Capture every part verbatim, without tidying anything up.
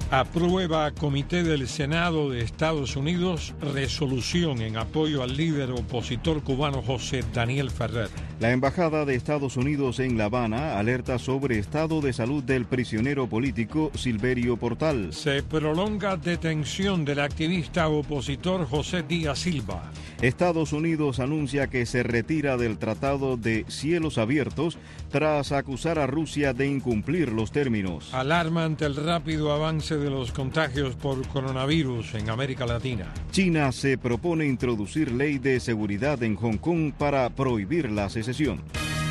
Aprueba Comité del Senado de Estados Unidos resolución en apoyo al líder opositor cubano José Daniel Ferrer. La Embajada de Estados Unidos en La Habana alerta sobre estado de salud del prisionero político Silverio Portal. Se prolonga detención del activista opositor José Díaz Silva. Estados Unidos anuncia que se retira del Tratado de Cielos Abiertos tras acusar a Rusia de incumplir los términos. Alarma ante el rápido avance de los contagios por coronavirus en América Latina. China se propone introducir ley de seguridad en Hong Kong para prohibir la secesión.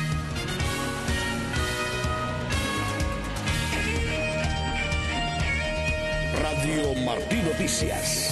Radio Martí Noticias.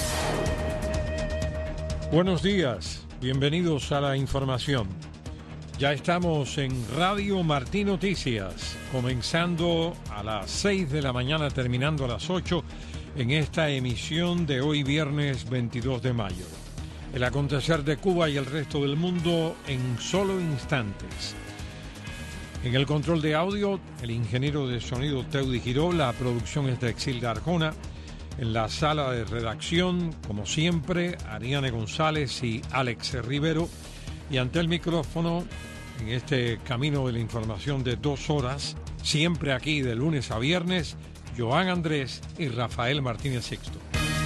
Buenos días, bienvenidos a la información. Ya estamos en Radio Martí Noticias, comenzando a las seis de la mañana, terminando a las ocho, en esta emisión de hoy viernes veintidós de mayo. El acontecer de Cuba y el resto del mundo en solo instantes. En el control de audio, el ingeniero de sonido Teudi Giró, la producción es de Exilda Arjona. En la sala de redacción, como siempre, Ariane González y Alex Rivero. Y ante el micrófono, en este camino de la información de dos horas, siempre aquí de lunes a viernes, Joan Andrés y Rafael Martínez Sixto.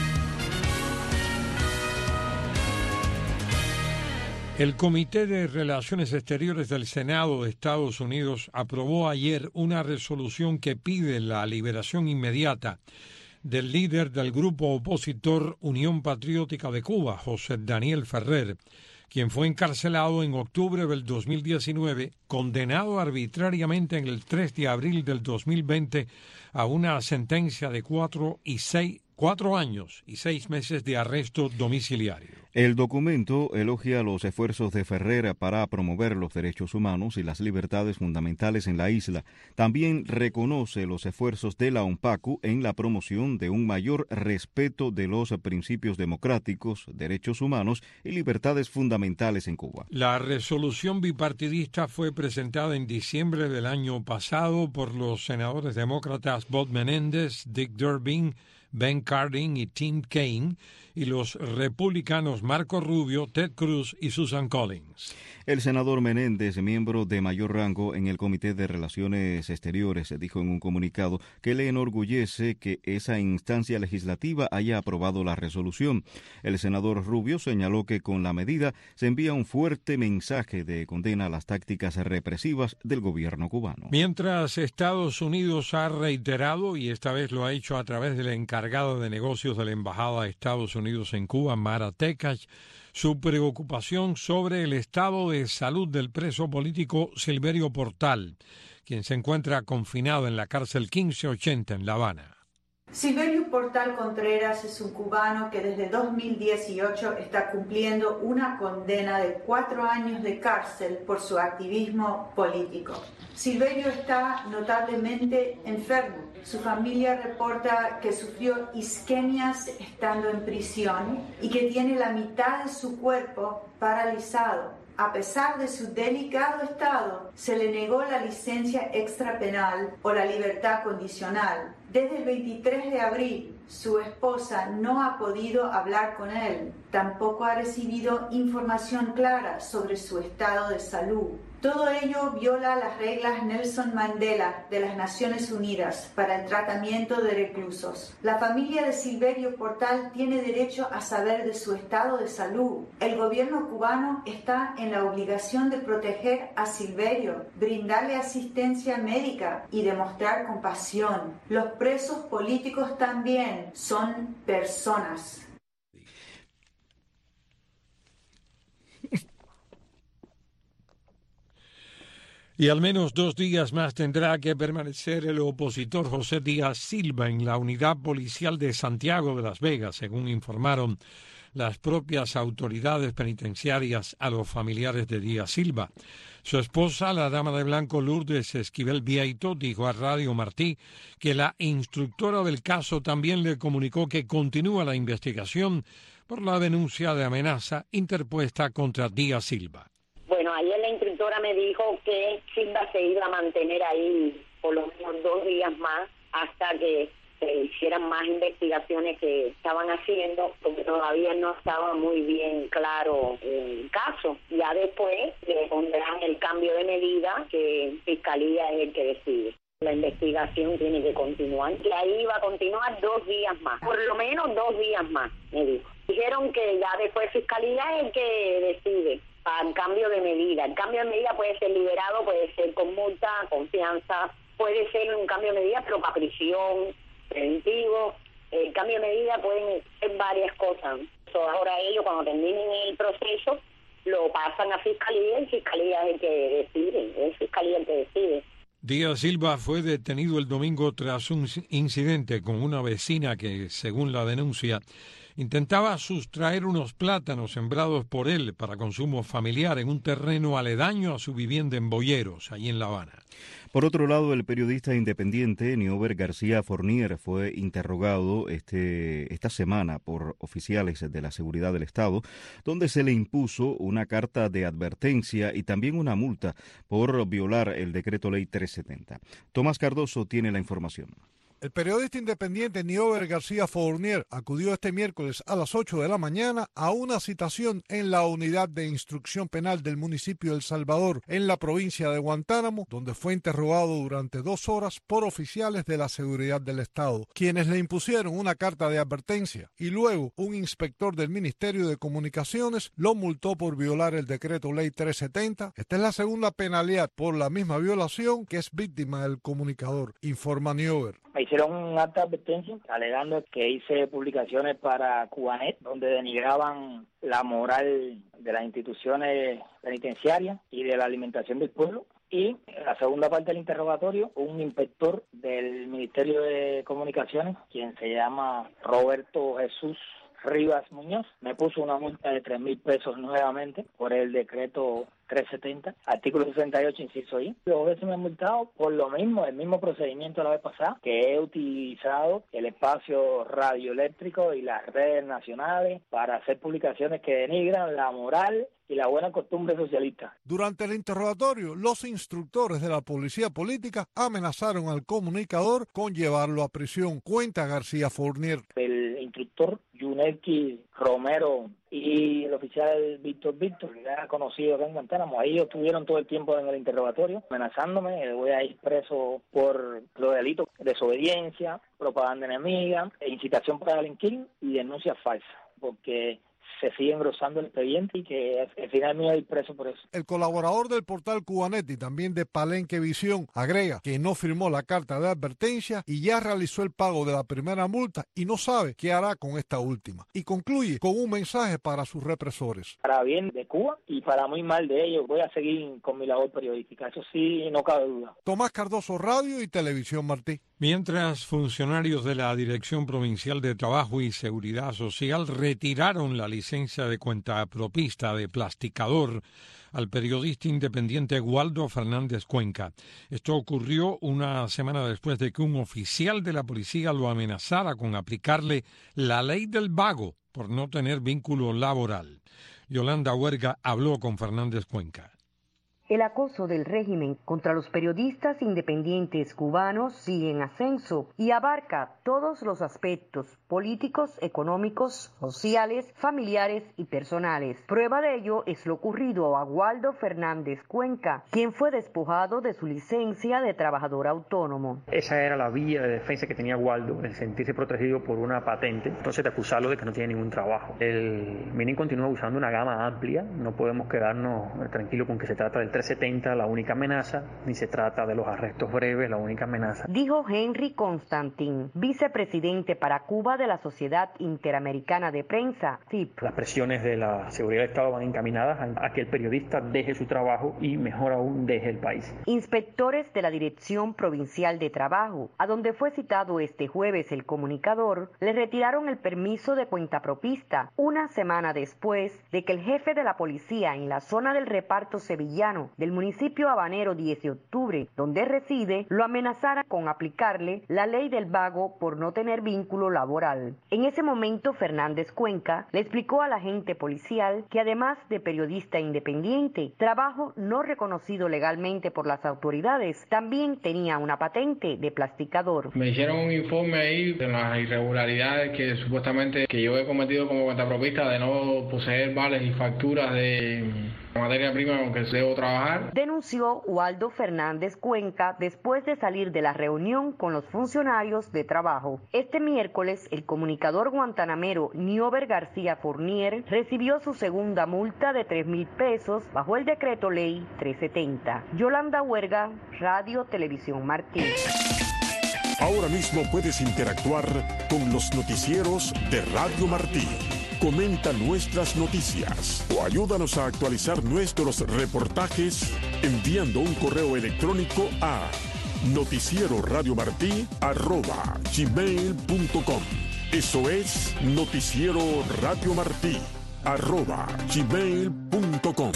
El Comité de Relaciones Exteriores del Senado de Estados Unidos aprobó ayer una resolución que pide la liberación inmediata del líder del grupo opositor Unión Patriótica de Cuba, José Daniel Ferrer, quien fue encarcelado en octubre del dos mil diecinueve, condenado arbitrariamente en el tres de abril del dos mil veinte a una sentencia de cuatro y seis, cuatro años y seis meses de arresto domiciliario. El documento elogia los esfuerzos de Ferrer para promover los derechos humanos y las libertades fundamentales en la isla. También reconoce los esfuerzos de la UNPACU en la promoción de un mayor respeto de los principios democráticos, derechos humanos y libertades fundamentales en Cuba. La resolución bipartidista fue presentada en diciembre del año pasado por los senadores demócratas Bob Menéndez, Dick Durbin, Ben Cardin y Tim Kaine, y los republicanos Marco Rubio, Ted Cruz y Susan Collins. El senador Menéndez, miembro de mayor rango en el Comité de Relaciones Exteriores, dijo en un comunicado que le enorgullece que esa instancia legislativa haya aprobado la resolución. El senador Rubio señaló que con la medida se envía un fuerte mensaje de condena a las tácticas represivas del gobierno cubano. Mientras Estados Unidos ha reiterado, y esta vez lo ha hecho a través de la encargada de negocios de la Embajada de Estados Unidos en Cuba, Mara Tekac, su preocupación sobre el estado de salud del preso político Silverio Portal, quien se encuentra confinado en la cárcel quince ochenta en La Habana. Silverio Portal Contreras es un cubano que desde dos mil dieciocho está cumpliendo una condena de cuatro años de cárcel por su activismo político. Silverio está notablemente enfermo. Su familia reporta que sufrió isquemias estando en prisión y que tiene la mitad de su cuerpo paralizado. A pesar de su delicado estado, se le negó la licencia extrapenal o la libertad condicional. Desde el veintitrés de abril, su esposa no ha podido hablar con él. Tampoco ha recibido información clara sobre su estado de salud. Todo ello viola las reglas Nelson Mandela de las Naciones Unidas para el tratamiento de reclusos. La familia de Silverio Portal tiene derecho a saber de su estado de salud. El gobierno cubano está en la obligación de proteger a Silverio, brindarle asistencia médica y demostrar compasión. Los presos políticos también son personas. Y al menos dos días más tendrá que permanecer el opositor José Díaz Silva en la unidad policial de Santiago de Las Vegas, según informaron las propias autoridades penitenciarias a los familiares de Díaz Silva. Su esposa, la dama de blanco Lourdes Esquivel Vieito, dijo a Radio Martí que la instructora del caso también le comunicó que continúa la investigación por la denuncia de amenaza interpuesta contra Díaz Silva. Bueno, ayer la instructora me dijo que Silva se iba a mantener ahí por lo menos dos días más hasta que se hicieran más investigaciones que estaban haciendo, porque todavía no estaba muy bien claro el caso. Ya después le pondrán el cambio de medida, que Fiscalía es el que decide. La investigación tiene que continuar, y ahí va a continuar dos días más, por lo menos dos días más, me dijo. Dijeron que ya después Fiscalía es el que decide al cambio de medida. El cambio de medida puede ser liberado, puede ser con multa, confianza, puede ser un cambio de medida, pero para prisión, preventivo. El cambio de medida pueden ser varias cosas. So, ahora ellos, cuando terminen el proceso, lo pasan a Fiscalía, y Fiscalía es el que decide, es Fiscalía el que decide. Díaz Silva fue detenido el domingo tras un incidente con una vecina que, según la denuncia, intentaba sustraer unos plátanos sembrados por él para consumo familiar en un terreno aledaño a su vivienda en Boyeros, allí en La Habana. Por otro lado, el periodista independiente Niober García Fournier fue interrogado este, esta semana por oficiales de la seguridad del Estado, donde se le impuso una carta de advertencia y también una multa por violar el decreto ley trescientos setenta. Tomás Cardoso tiene la información. El periodista independiente Niober García Fournier acudió este miércoles a las ocho de la mañana a una citación en la Unidad de Instrucción Penal del municipio de El Salvador, en la provincia de Guantánamo, donde fue interrogado durante dos horas por oficiales de la seguridad del Estado, quienes le impusieron una carta de advertencia, y luego un inspector del Ministerio de Comunicaciones lo multó por violar el decreto ley trescientos setenta. Esta es la segunda penalidad por la misma violación que es víctima del comunicador, informa Niober. Me hicieron un acta de advertencia alegando que hice publicaciones para Cubanet donde denigraban la moral de las instituciones penitenciarias y de la alimentación del pueblo. Y en la segunda parte del interrogatorio, un inspector del Ministerio de Comunicaciones, quien se llama Roberto Jesús Rivas Muñoz, me puso una multa de tres mil pesos nuevamente por el decreto trescientos setenta, artículo sesenta y ocho, inciso I. Dos veces me han multado por lo mismo, el mismo procedimiento de la vez pasada, que he utilizado el espacio radioeléctrico y las redes nacionales para hacer publicaciones que denigran la moral y la buena costumbre socialista. Durante el interrogatorio, los instructores de la policía política amenazaron al comunicador con llevarlo a prisión, cuenta García Fournier. El instructor Yunelki Romero y el oficial Víctor Víctor, que era conocido acá en Guantánamo, ahí ellos estuvieron todo el tiempo en el interrogatorio amenazándome, voy a ir preso por los delitos de desobediencia, propaganda enemiga, incitación para delinquir y denuncia falsa, porque se sigue engrosando el expediente y que al final me voy a ir preso por eso. El colaborador del portal Cubanet y también de Palenque Visión agrega que no firmó la carta de advertencia y ya realizó el pago de la primera multa y no sabe qué hará con esta última. Y concluye con un mensaje para sus represores. Para bien de Cuba y para muy mal de ellos, voy a seguir con mi labor periodística, eso sí, no cabe duda. Tomás Cardoso, Radio y Televisión Martí. Mientras funcionarios de la Dirección Provincial de Trabajo y Seguridad Social retiraron la licencia de cuentapropista de Plasticador al periodista independiente Waldo Fernández Cuenca. Esto ocurrió una semana después de que un oficial de la policía lo amenazara con aplicarle la ley del vago por no tener vínculo laboral. Yolanda Huerga habló con Fernández Cuenca. El acoso del régimen contra los periodistas independientes cubanos sigue en ascenso y abarca todos los aspectos políticos, económicos, sociales, familiares y personales. Prueba de ello es lo ocurrido a Waldo Fernández Cuenca, quien fue despojado de su licencia de trabajador autónomo. Esa era la vía de defensa que tenía Waldo, el sentirse protegido por una patente, entonces de acusarlo de que no tiene ningún trabajo. El Minin continúa usando una gama amplia, no podemos quedarnos tranquilos con que se trata del trescientos setenta, la única amenaza, ni se trata de los arrestos breves, la única amenaza. Dijo Henry Constantin, vicepresidente para Cuba de la Sociedad Interamericana de Prensa, C I P. Las presiones de la seguridad del Estado van encaminadas a que el periodista deje su trabajo y, mejor aún, deje el país. Inspectores de la Dirección Provincial de Trabajo, a donde fue citado este jueves el comunicador, le retiraron el permiso de cuentapropista una semana después de que el jefe de la policía en la zona del reparto sevillano cubano del municipio habanero diez de octubre, donde reside, lo amenazara con aplicarle la ley del vago por no tener vínculo laboral. En ese momento, Fernández Cuenca le explicó al agente policial que además de periodista independiente, trabajo no reconocido legalmente por las autoridades, también tenía una patente de plasticador. Me hicieron un informe ahí de las irregularidades que supuestamente que yo he cometido como cuentapropista de no poseer vales y facturas de materia prima con que debo trabajar. Denunció Waldo Fernández Cuenca después de salir de la reunión con los funcionarios de trabajo. Este miércoles, el comunicador guantanamero Niober García Fournier recibió su segunda multa de tres mil pesos bajo el decreto ley trescientos setenta. Yolanda Huerga, Radio Televisión Martín. Ahora mismo puedes interactuar con los noticieros de Radio Martí. Comenta nuestras noticias o ayúdanos a actualizar nuestros reportajes enviando un correo electrónico a noticieroradiomartí arroba gmail punto com. Eso es noticieroradiomartí arroba gmail punto com.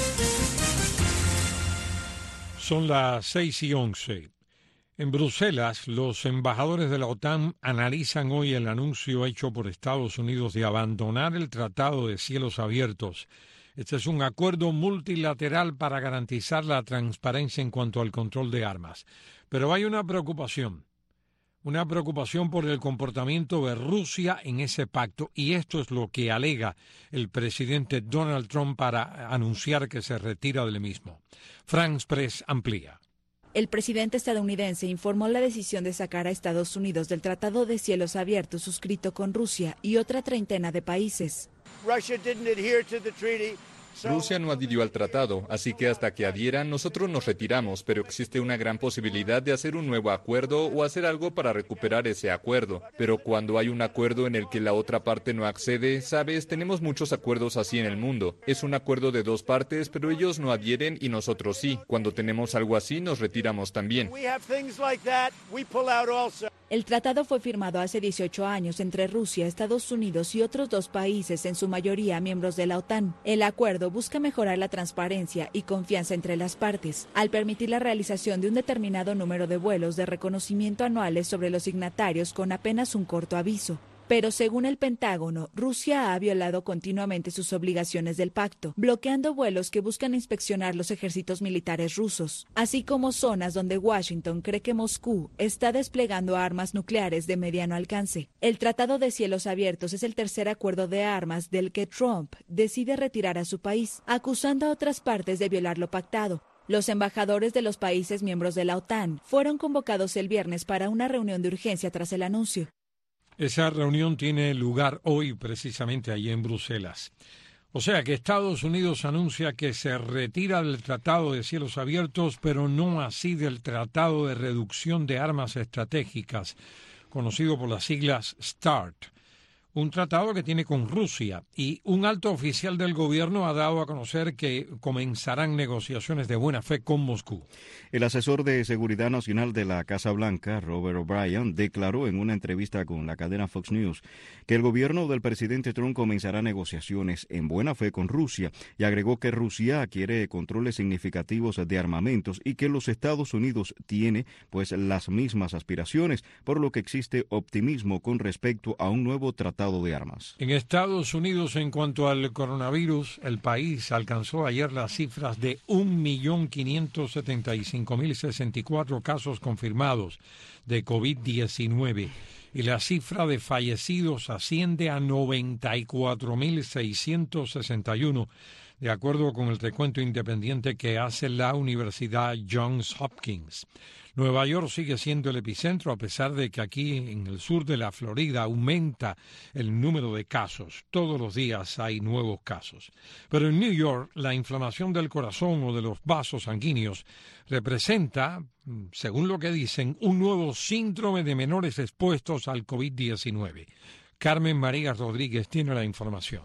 Son las seis y once. En Bruselas, los embajadores de la OTAN analizan hoy el anuncio hecho por Estados Unidos de abandonar el Tratado de Cielos Abiertos. Este es un acuerdo multilateral para garantizar la transparencia en cuanto al control de armas. Pero hay una preocupación, una preocupación por el comportamiento de Rusia en ese pacto, y esto es lo que alega el presidente Donald Trump para anunciar que se retira del mismo. France Press amplía. El presidente estadounidense informó la decisión de sacar a Estados Unidos del Tratado de Cielos Abiertos suscrito con Rusia y otra treintena de países. Rusia no adhirió al tratado, así que hasta que adhieran nosotros nos retiramos, pero existe una gran posibilidad de hacer un nuevo acuerdo o hacer algo para recuperar ese acuerdo. Pero cuando hay un acuerdo en el que la otra parte no accede, sabes, tenemos muchos acuerdos así en el mundo. Es un acuerdo de dos partes, pero ellos no adhieren y nosotros sí. Cuando tenemos algo así, nos retiramos también. El tratado fue firmado hace dieciocho años entre Rusia, Estados Unidos y otros dos países, en su mayoría miembros de la OTAN. El acuerdo busca mejorar la transparencia y confianza entre las partes, al permitir la realización de un determinado número de vuelos de reconocimiento anuales sobre los signatarios con apenas un corto aviso. Pero según el Pentágono, Rusia ha violado continuamente sus obligaciones del pacto, bloqueando vuelos que buscan inspeccionar los ejércitos militares rusos, así como zonas donde Washington cree que Moscú está desplegando armas nucleares de mediano alcance. El Tratado de Cielos Abiertos es el tercer acuerdo de armas del que Trump decide retirar a su país, acusando a otras partes de violar lo pactado. Los embajadores de los países miembros de la OTAN fueron convocados el viernes para una reunión de urgencia tras el anuncio. Esa reunión tiene lugar hoy precisamente allí en Bruselas. O sea que Estados Unidos anuncia que se retira del Tratado de Cielos Abiertos, pero no así del Tratado de Reducción de Armas Estratégicas, conocido por las siglas START. Un tratado que tiene con Rusia, y un alto oficial del gobierno ha dado a conocer que comenzarán negociaciones de buena fe con Moscú. El asesor de Seguridad Nacional de la Casa Blanca, Robert O'Brien, declaró en una entrevista con la cadena Fox News que el gobierno del presidente Trump comenzará negociaciones en buena fe con Rusia, y agregó que Rusia quiere controles significativos de armamentos y que los Estados Unidos tiene pues las mismas aspiraciones, por lo que existe optimismo con respecto a un nuevo tratado de armas. En Estados Unidos, en cuanto al coronavirus, el país alcanzó ayer las cifras de un millón quinientos setenta y cinco mil sesenta y cuatro casos confirmados de COVID diecinueve y la cifra de fallecidos asciende a noventa y cuatro mil seiscientos sesenta y uno, de acuerdo con el recuento independiente que hace la Universidad Johns Hopkins. Nueva York sigue siendo el epicentro, a pesar de que aquí en el sur de la Florida aumenta el número de casos. Todos los días hay nuevos casos. Pero en New York, la inflamación del corazón o de los vasos sanguíneos representa, según lo que dicen, un nuevo síndrome de menores expuestos al COVID diecinueve. Carmen María Rodríguez tiene la información.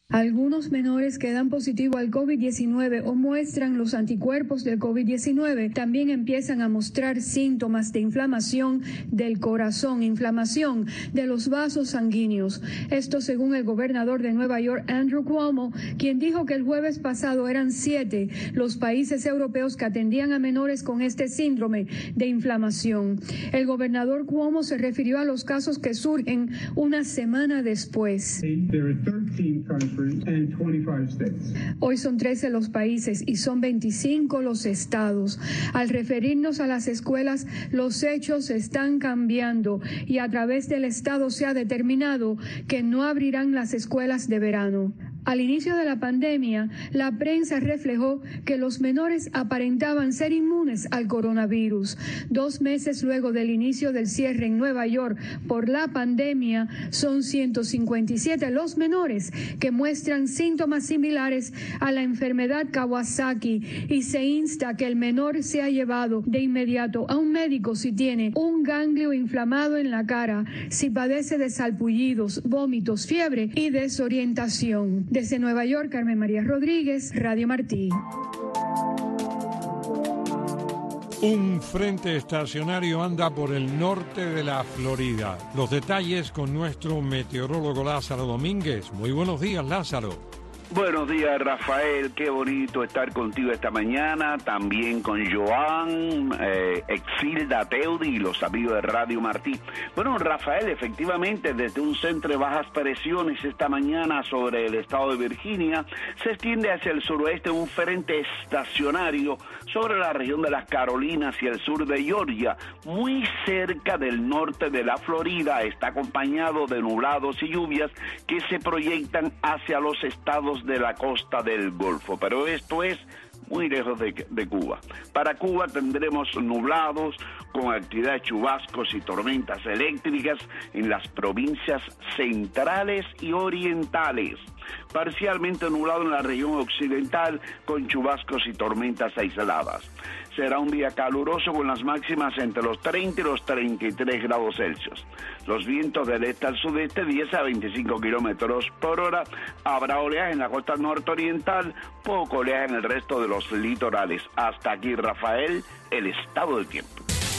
Algunos menores que dan positivo al COVID diecinueve o muestran los anticuerpos del COVID diecinueve también empiezan a mostrar síntomas de inflamación del corazón, inflamación de los vasos sanguíneos. Esto según el gobernador de Nueva York, Andrew Cuomo, quien dijo que el jueves pasado eran siete los países europeos que atendían a menores con este síndrome de inflamación. El gobernador Cuomo se refirió a los casos que surgen una semana después. Hoy son trece los países y son veinticinco los estados. Al referirnos a las escuelas, los hechos están cambiando y a través del estado se ha determinado que no abrirán las escuelas de verano. Al inicio de la pandemia, la prensa reflejó que los menores aparentaban ser inmunes al coronavirus. Dos meses luego del inicio del cierre en Nueva York por la pandemia, son ciento cincuenta y siete los menores que muestran síntomas similares a la enfermedad Kawasaki y se insta que el menor sea llevado de inmediato a un médico si tiene un ganglio inflamado en la cara, si padece de salpullidos, vómitos, fiebre y desorientación. Desde Nueva York, Carmen María Rodríguez, Radio Martí. Un frente estacionario anda por el norte de la Florida. Los detalles con nuestro meteorólogo Lázaro Domínguez. Muy buenos días, Lázaro. Buenos días, Rafael, qué bonito estar contigo esta mañana, también con Joan, eh, Exilda Teudi y los amigos de Radio Martí. Bueno, Rafael, efectivamente, desde un centro de bajas presiones esta mañana sobre el estado de Virginia, se extiende hacia el suroeste un frente estacionario sobre la región de las Carolinas y el sur de Georgia, muy cerca del norte de la Florida. Está acompañado de nublados y lluvias que se proyectan hacia los estados de la costa del Golfo, pero esto es muy lejos de, de Cuba. Para Cuba tendremos nublados con actividad de chubascos y tormentas eléctricas en las provincias centrales y orientales. Parcialmente nublado en la región occidental con chubascos y tormentas aisladas. Será un día caluroso con las máximas entre los treinta y los treinta y tres grados Celsius. Los vientos del este al sudeste diez a veinticinco kilómetros por hora. Habrá oleaje en la costa nororiental, poco oleaje en el resto de los litorales. Hasta aquí, Rafael, el estado del tiempo.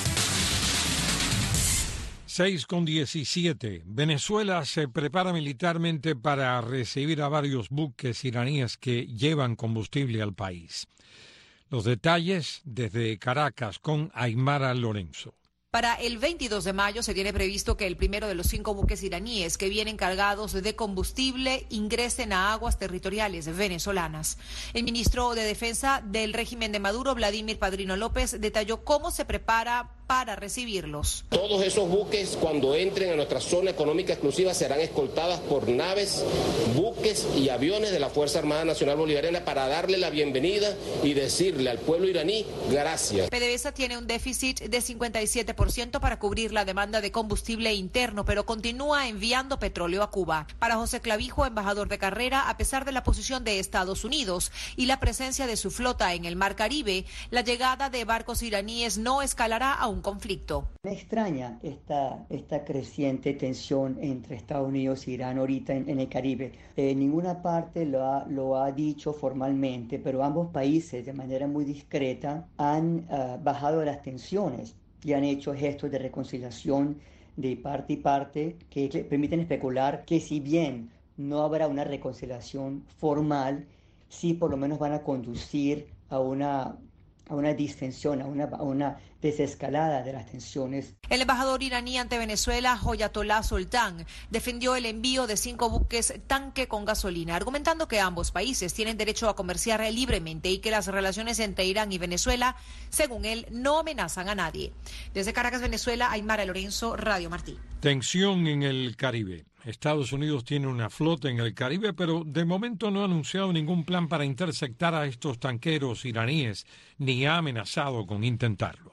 seis con diecisiete. Venezuela se prepara militarmente para recibir a varios buques iraníes que llevan combustible al país. Los detalles desde Caracas con Aymara Lorenzo. Para el veintidós de mayo se tiene previsto que el primero de los cinco buques iraníes que vienen cargados de combustible ingresen a aguas territoriales venezolanas. El ministro de Defensa del régimen de Maduro, Vladimir Padrino López, detalló cómo se prepara para recibirlos. Todos esos buques, cuando entren a nuestra zona económica exclusiva, serán escoltadas por naves, buques y aviones de la Fuerza Armada Nacional Bolivariana para darle la bienvenida y decirle al pueblo iraní gracias. PDVSA tiene un déficit de cincuenta y siete por ciento para cubrir la demanda de combustible interno, pero continúa enviando petróleo a Cuba. Para José Clavijo, embajador de carrera, a pesar de la posición de Estados Unidos y la presencia de su flota en el Mar Caribe, la llegada de barcos iraníes no escalará a un conflicto. Me extraña esta, esta creciente tensión entre Estados Unidos e Irán ahorita en, en el Caribe. Eh, ninguna parte lo ha, lo ha dicho formalmente, pero ambos países de manera muy discreta han uh, bajado las tensiones y han hecho gestos de reconciliación de parte y parte que permiten especular que si bien no habrá una reconciliación formal, sí por lo menos van a conducir a una a una distensión, a una, a una desescalada de las tensiones. El embajador iraní ante Venezuela, Hoyatollah Soltán, defendió el envío de cinco buques tanque con gasolina, argumentando que ambos países tienen derecho a comerciar libremente y que las relaciones entre Irán y Venezuela, según él, no amenazan a nadie. Desde Caracas, Venezuela, Aymara Lorenzo, Radio Martí. Tensión en el Caribe. Estados Unidos tiene una flota en el Caribe, pero de momento no ha anunciado ningún plan para interceptar a estos tanqueros iraníes, ni ha amenazado con intentarlo.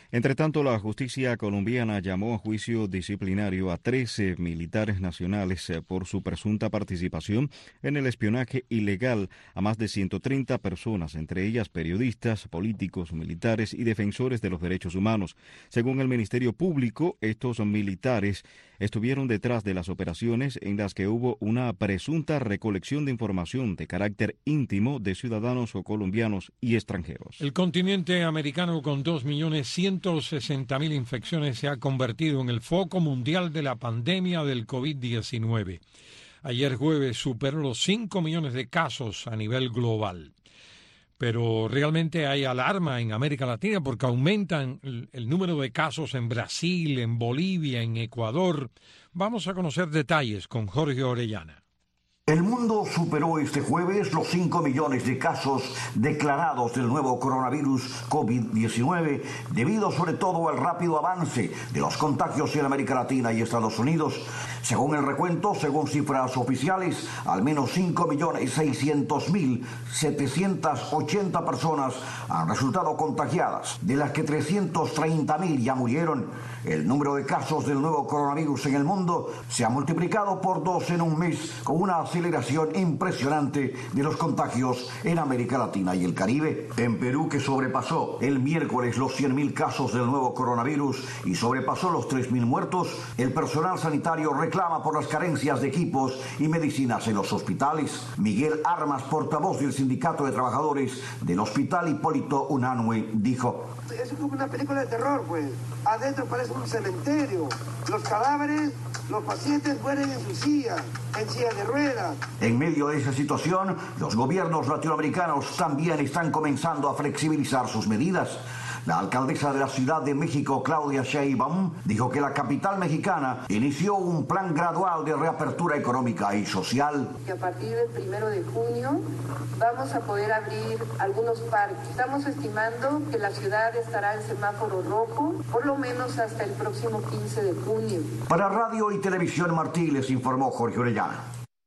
Entre tanto, la justicia colombiana llamó a juicio disciplinario a trece militares nacionales por su presunta participación en el espionaje ilegal a más de ciento treinta personas, entre ellas periodistas, políticos, militares y defensores de los derechos humanos. Según el Ministerio Público, estos militares estuvieron detrás de las operaciones en las que hubo una presunta recolección de información de carácter íntimo de ciudadanos colombianos y extranjeros. El continente americano, con dos millones ciento sesenta mil infecciones, se ha convertido en el foco mundial de la pandemia del COVID diecinueve. Ayer jueves superó los cinco millones de casos a nivel global. Pero realmente hay alarma en América Latina porque aumentan el, el número de casos en Brasil, en Bolivia, en Ecuador. Vamos a conocer detalles con Jorge Orellana. El mundo superó este jueves los cinco millones de casos declarados del nuevo coronavirus COVID diecinueve, debido sobre todo al rápido avance de los contagios en América Latina y Estados Unidos. Según el recuento, según cifras oficiales, al menos cinco millones seiscientos mil setecientas ochenta personas han resultado contagiadas, de las que trescientos treinta mil ya murieron. El número de casos del nuevo coronavirus en el mundo se ha multiplicado por dos en un mes, con una aceleración impresionante de los contagios en América Latina y el Caribe. En Perú, que sobrepasó el miércoles los cien mil casos del nuevo coronavirus y sobrepasó los tres mil muertos, el personal sanitario reclama por las carencias de equipos y medicinas en los hospitales. Miguel Armas, portavoz del Sindicato de Trabajadores del Hospital Hipólito Unanue, dijo: es como una película de terror, pues. Adentro parece un cementerio. Los cadáveres, los pacientes mueren en sus sillas, en sillas de ruedas. En medio de esa situación, los gobiernos latinoamericanos también están comenzando a flexibilizar sus medidas. La alcaldesa de la Ciudad de México, Claudia Sheinbaum, dijo que la capital mexicana inició un plan gradual de reapertura económica y social. Que a partir del primero de junio vamos a poder abrir algunos parques. Estamos estimando que la ciudad estará en semáforo rojo por lo menos hasta el próximo quince de junio. Para Radio y Televisión Martí les informó Jorge Orellana.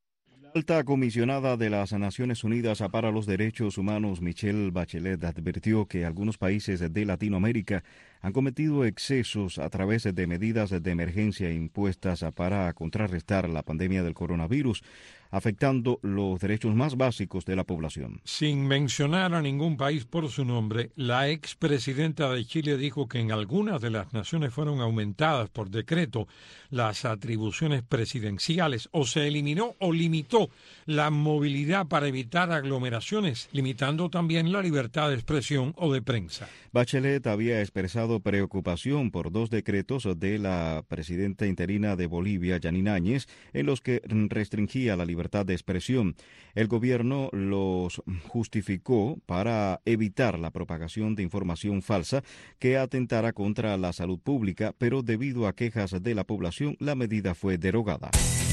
Alta comisionada de las Naciones Unidas para los Derechos Humanos, Michelle Bachelet, advirtió que algunos países de Latinoamérica han cometido excesos a través de medidas de emergencia impuestas para contrarrestar la pandemia del coronavirus, afectando los derechos más básicos de la población. Sin mencionar a ningún país por su nombre, la expresidenta de Chile dijo que en algunas de las naciones fueron aumentadas por decreto las atribuciones presidenciales o se eliminó o limitó la movilidad para evitar aglomeraciones, limitando también la libertad de expresión o de prensa. Bachelet había expresado preocupación por dos decretos de la presidenta interina de Bolivia, Yanine Áñez, en los que restringía la libertad de expresión. El gobierno los justificó para evitar la propagación de información falsa que atentara contra la salud pública, pero debido a quejas de la población, la medida fue derogada.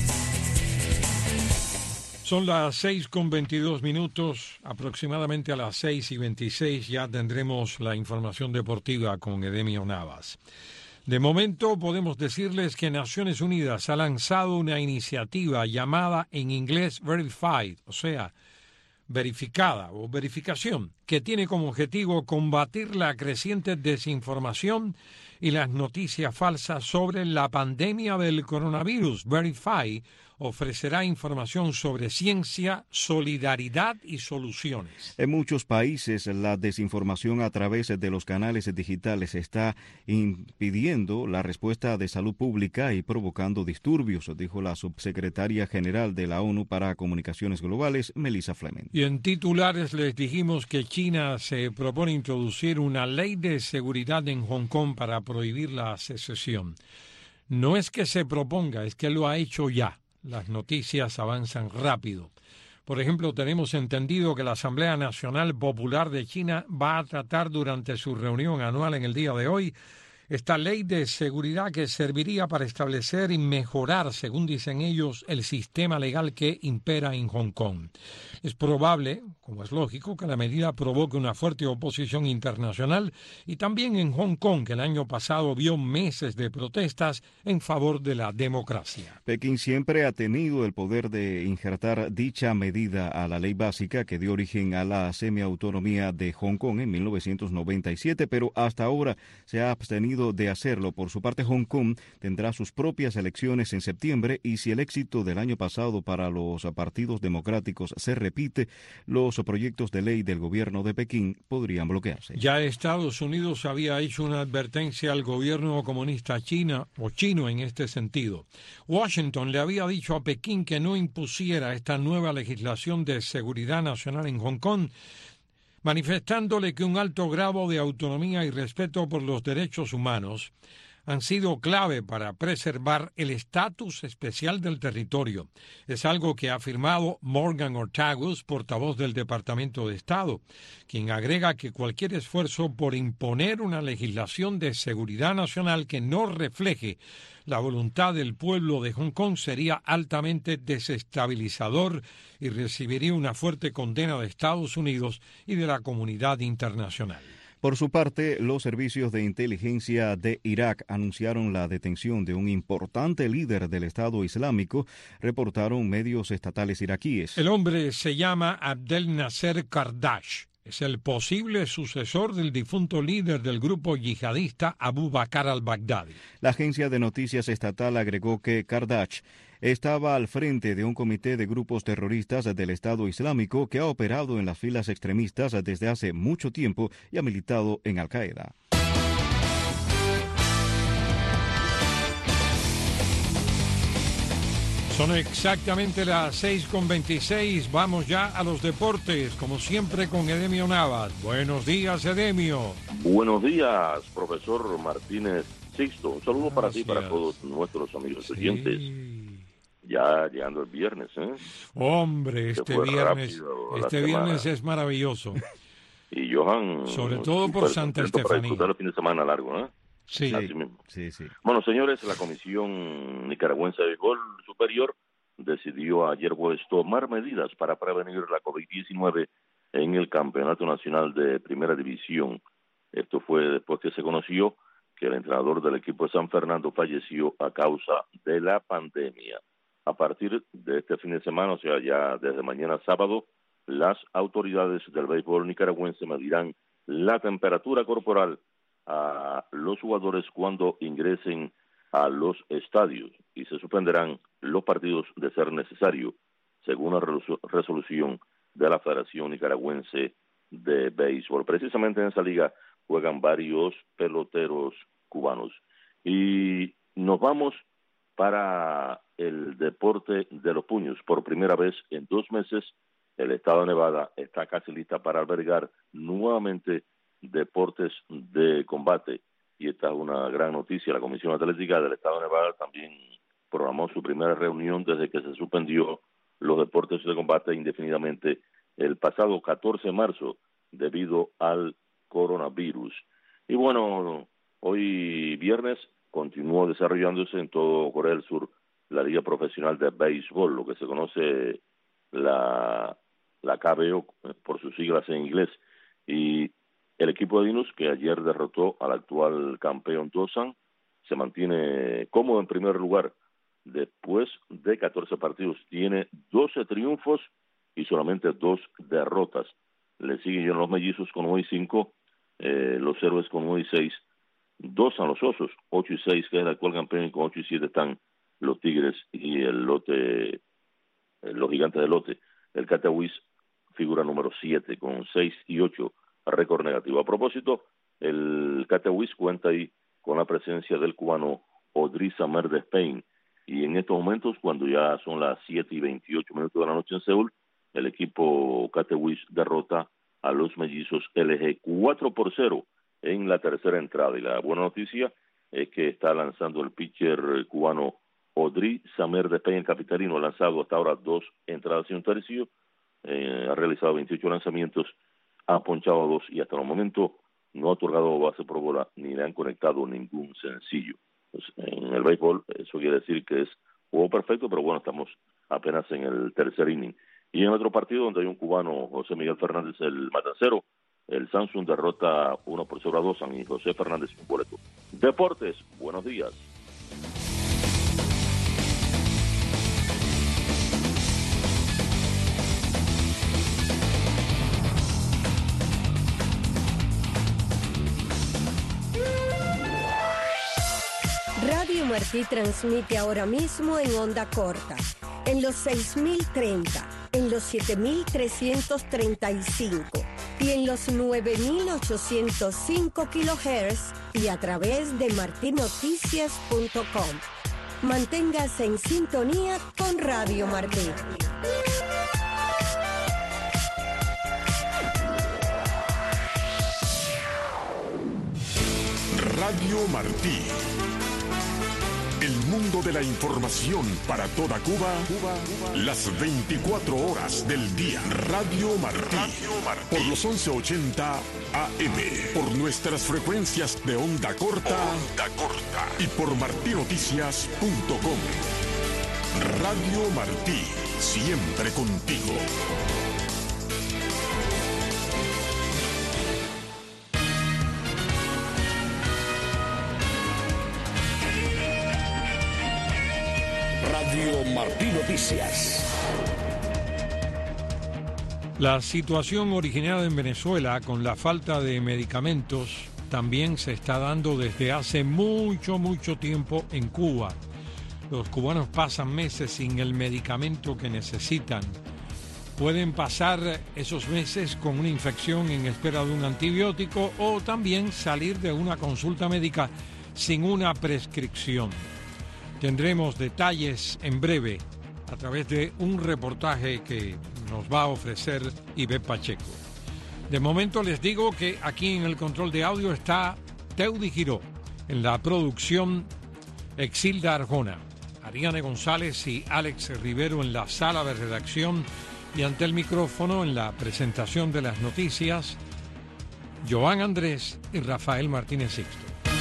Son las seis con veintidós minutos, aproximadamente a las seis y veintiséis ya tendremos la información deportiva con Edemio Navas. De momento podemos decirles que Naciones Unidas ha lanzado una iniciativa llamada en inglés Verified, o sea, verificada o verificación, que tiene como objetivo combatir la creciente desinformación y las noticias falsas sobre la pandemia del coronavirus. Verify ofrecerá información sobre ciencia, solidaridad y soluciones. En muchos países, la desinformación a través de los canales digitales está impidiendo la respuesta de salud pública y provocando disturbios, dijo la subsecretaria general de la ONU para Comunicaciones Globales, Melissa Fleming. Y en titulares les dijimos que China se propone introducir una ley de seguridad en Hong Kong para prohibir la secesión. No es que se proponga, es que lo ha hecho ya. Las noticias avanzan rápido. Por ejemplo, tenemos entendido que la Asamblea Nacional Popular de China va a tratar durante su reunión anual en el día de hoy esta ley de seguridad que serviría para establecer y mejorar, según dicen ellos, el sistema legal que impera en Hong Kong. Es probable, como es lógico, que la medida provoque una fuerte oposición internacional y también en Hong Kong, que el año pasado vio meses de protestas en favor de la democracia. Pekín siempre ha tenido el poder de injertar dicha medida a la ley básica que dio origen a la semiautonomía de Hong Kong en mil novecientos noventa y siete, pero hasta ahora se ha abstenido de hacerlo. Por su parte, Hong Kong tendrá sus propias elecciones en septiembre y si el éxito del año pasado para los partidos democráticos se repite, los proyectos de ley del gobierno de Pekín podrían bloquearse. Ya Estados Unidos había hecho una advertencia al gobierno comunista china o chino en este sentido. Washington le había dicho a Pekín que no impusiera esta nueva legislación de seguridad nacional en Hong Kong, manifestándole que un alto grado de autonomía y respeto por los derechos humanos han sido clave para preservar el estatus especial del territorio. Es algo que ha afirmado Morgan Ortagus, portavoz del Departamento de Estado, quien agrega que cualquier esfuerzo por imponer una legislación de seguridad nacional que no refleje la voluntad del pueblo de Hong Kong sería altamente desestabilizador y recibiría una fuerte condena de Estados Unidos y de la comunidad internacional. Por su parte, los servicios de inteligencia de Irak anunciaron la detención de un importante líder del Estado Islámico, reportaron medios estatales iraquíes. El hombre se llama Abdel Nasser Kardash. Es el posible sucesor del difunto líder del grupo yihadista Abu Bakr al-Baghdadi. La agencia de noticias estatal agregó que Kardash estaba al frente de un comité de grupos terroristas del Estado Islámico que ha operado en las filas extremistas desde hace mucho tiempo y ha militado en Al-Qaeda. Son exactamente las seis con veintiséis. Vamos ya a los deportes, como siempre con Edemio Navas. Buenos días, Edemio. Buenos días, profesor Martínez Sixto. Un saludo para ti y para todos nuestros amigos sí. oyentes. Ya llegando el viernes, ¿eh? Hombre, este viernes, este viernes es maravilloso. Y Johan, sobre todo por Santa Estefanía. Para disfrutar el fin de semana largo, ¿eh? Sí, Así mismo. sí, sí. Bueno, señores, la Comisión Nicaragüense de Béisbol Superior decidió ayer jueves tomar medidas para prevenir la COVID diecinueve en el Campeonato Nacional de Primera División. Esto fue después que se conoció que el entrenador del equipo de San Fernando falleció a causa de la pandemia. A partir de este fin de semana, o sea, ya desde mañana sábado, las autoridades del béisbol nicaragüense medirán la temperatura corporal a los jugadores cuando ingresen a los estadios y se suspenderán los partidos de ser necesario, según la resolución de la Federación Nicaragüense de Béisbol. Precisamente en esa liga juegan varios peloteros cubanos. Y nos vamos para el deporte de los puños. Por primera vez en dos meses, el estado de Nevada está casi lista para albergar nuevamente deportes de combate, y esta es una gran noticia. La Comisión Atlética del Estado de Nevada también programó su primera reunión desde que se suspendió los deportes de combate indefinidamente el pasado catorce de marzo debido al coronavirus. Y bueno, hoy viernes continuó desarrollándose en todo Corea del Sur la Liga Profesional de Béisbol, lo que se conoce la, la K B O por sus siglas en inglés, y el equipo de Dinos, que ayer derrotó al actual campeón Doosan, se mantiene cómodo en primer lugar. Después de catorce partidos, tiene doce triunfos y solamente dos derrotas. Le siguen los mellizos con nueve y cinco, eh, los héroes con nueve y seis, Doosan los osos, ocho y seis, que es el actual campeón, y con ocho y siete están los tigres y el lote, eh, los gigantes de lote. El Catawis figura número siete con seis y ocho, récord negativo. A propósito, el Catawis cuenta ahí con la presencia del cubano Audrey Samer de Spain, y en estos momentos, cuando ya son las siete y veintiocho minutos de la noche en Seúl, el equipo Catawis derrota a los mellizos L G cuatro por cero en la tercera entrada. Y la buena noticia es que está lanzando el pitcher cubano Audrey Samer de Spain, el capitalino, ha lanzado hasta ahora dos entradas y un tercio, eh, ha realizado veintiocho lanzamientos, ha ponchado dos y hasta el momento no ha otorgado base por bola ni le han conectado ningún sencillo. Pues en el béisbol eso quiere decir que es juego perfecto, pero bueno, estamos apenas en el tercer inning. Y en otro partido donde hay un cubano, José Miguel Fernández, el matancero, el Samsung derrota uno por cero a Dawson y José Fernández un boleto. Deportes, buenos días. Radio Martí transmite ahora mismo en onda corta, en los seis mil treinta, en los siete mil trescientos treinta y cinco y en los nueve mil ochocientos cinco kilohertz y a través de marti noticias punto com. Manténgase en sintonía con Radio Martí. Radio Martí. El mundo de la información para toda Cuba, Cuba, Cuba, las veinticuatro horas del día. Radio Martí, Radio Martí, por los once ochenta A M, por nuestras frecuencias de onda corta, onda corta y por marti noticias punto com. Radio Martí, siempre contigo. Radio Martí Noticias. La situación originada en Venezuela con la falta de medicamentos también se está dando desde hace mucho, mucho tiempo en Cuba. Los cubanos pasan meses sin el medicamento que necesitan. Pueden pasar esos meses con una infección en espera de un antibiótico o también salir de una consulta médica sin una prescripción. Tendremos detalles en breve a través de un reportaje que nos va a ofrecer Ivette Pacheco. De momento les digo que aquí en el control de audio está Teudi Giró, en la producción Exilda Arjona, Ariane González y Alex Rivero en la sala de redacción y ante el micrófono en la presentación de las noticias, Joan Andrés y Rafael Martínez Sixto.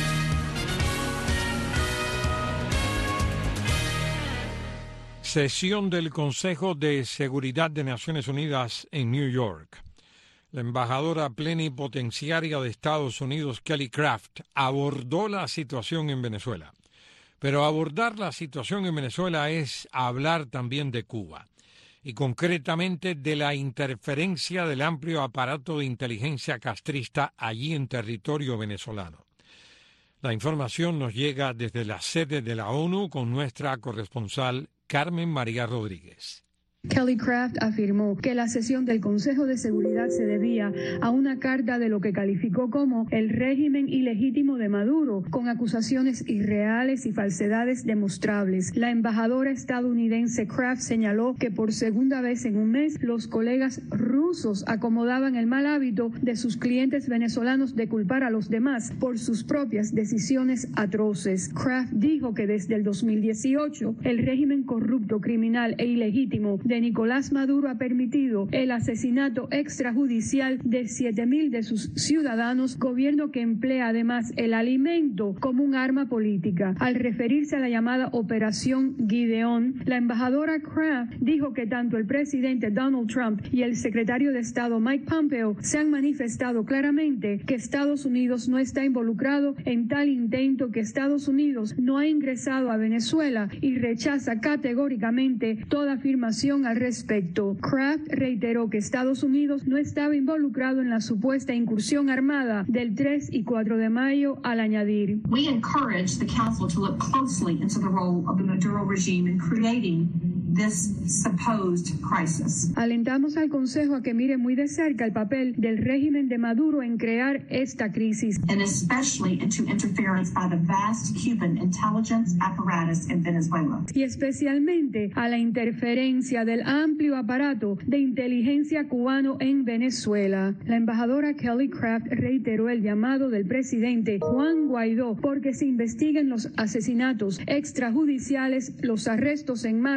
Sesión del Consejo de Seguridad de Naciones Unidas en New York. La embajadora plenipotenciaria de Estados Unidos, Kelly Craft, abordó la situación en Venezuela. Pero abordar la situación en Venezuela es hablar también de Cuba, y concretamente de la interferencia del amplio aparato de inteligencia castrista allí en territorio venezolano. La información nos llega desde la sede de la ONU con nuestra corresponsal Carmen María Rodríguez. Kelly Craft afirmó que la sesión del Consejo de Seguridad se debía a una carta de lo que calificó como el régimen ilegítimo de Maduro, con acusaciones irreales y falsedades demostrables. La embajadora estadounidense Craft señaló que por segunda vez en un mes los colegas rusos acomodaban el mal hábito de sus clientes venezolanos de culpar a los demás por sus propias decisiones atroces. Craft dijo que desde el dos mil dieciocho el régimen corrupto, criminal e ilegítimo de Nicolás Maduro ha permitido el asesinato extrajudicial de siete mil de sus ciudadanos, gobierno que emplea además el alimento como un arma política. Al referirse a la llamada Operación Gideón, la embajadora Craft dijo que tanto el presidente Donald Trump y el secretario de Estado Mike Pompeo se han manifestado claramente que Estados Unidos no está involucrado en tal intento, que Estados Unidos no ha ingresado a Venezuela y rechaza categóricamente toda afirmación al respecto. Craft reiteró que Estados Unidos no estaba involucrado en la supuesta incursión armada del tres y cuatro de mayo, al añadir: We encourage the Council to look closely into the role of the Maduro regime in creating this supposed crisis. Alentamos al Consejo a que mire muy de cerca el papel del régimen de Maduro en crear esta crisis, and especially into interference by the vast Cuban intelligence apparatus in Venezuela. Y especialmente a la interferencia del amplio aparato de inteligencia cubano en Venezuela. La embajadora Kelly Craft reiteró el llamado del presidente Juan Guaidó porque se investiguen los asesinatos extrajudiciales, los arrestos en masa, el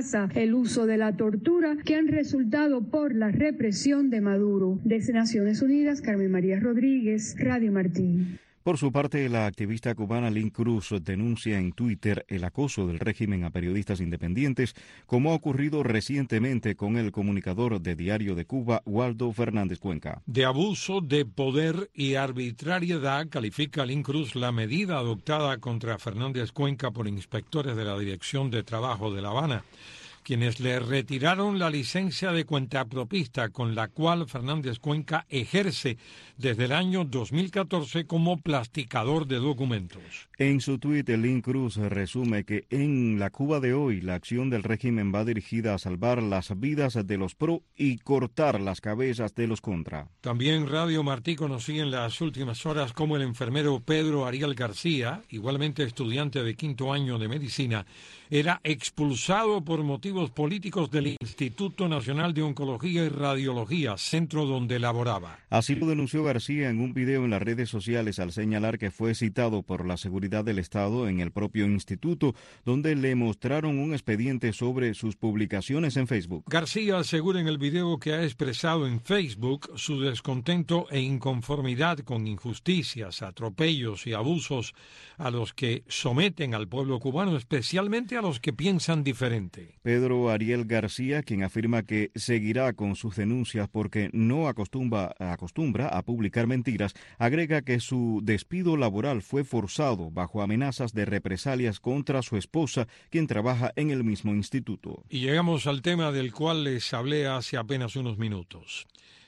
el uso de la tortura que han resultado por la represión de Maduro. Desde Naciones Unidas, Carmen María Rodríguez, Radio Martín. Por su parte, la activista cubana Lynn Cruz denuncia en Twitter el acoso del régimen a periodistas independientes, como ha ocurrido recientemente con el comunicador de Diario de Cuba, Waldo Fernández Cuenca. De abuso de poder y arbitrariedad califica Lynn Cruz la medida adoptada contra Fernández Cuenca por inspectores de la Dirección de Trabajo de La Habana, quienes le retiraron la licencia de cuentapropista con la cual Fernández Cuenca ejerce desde el año dos mil catorce como plasticador de documentos. En su tuit, Lynn Cruz resume que en la Cuba de hoy la acción del régimen va dirigida a salvar las vidas de los pro y cortar las cabezas de los contra. También Radio Martí conocía en las últimas horas cómo el enfermero Pedro Ariel García, igualmente estudiante de quinto año de medicina, era expulsado por motivos políticos del Instituto Nacional de Oncología y Radiología, centro donde laboraba. Así lo denunció García en un video en las redes sociales al señalar que fue citado por la seguridad del Estado en el propio instituto, donde le mostraron un expediente sobre sus publicaciones en Facebook. García asegura en el video que ha expresado en Facebook su descontento e inconformidad con injusticias, atropellos y abusos a los que someten al pueblo cubano, especialmente a los que piensan diferente. Pedro Ariel García, quien afirma que seguirá con sus denuncias porque no acostumbra, acostumbra a publicar mentiras, agrega que su despido laboral fue forzado bajo amenazas de represalias contra su esposa, quien trabaja en el mismo instituto. Y llegamos al tema del cual les hablé hace apenas unos minutos.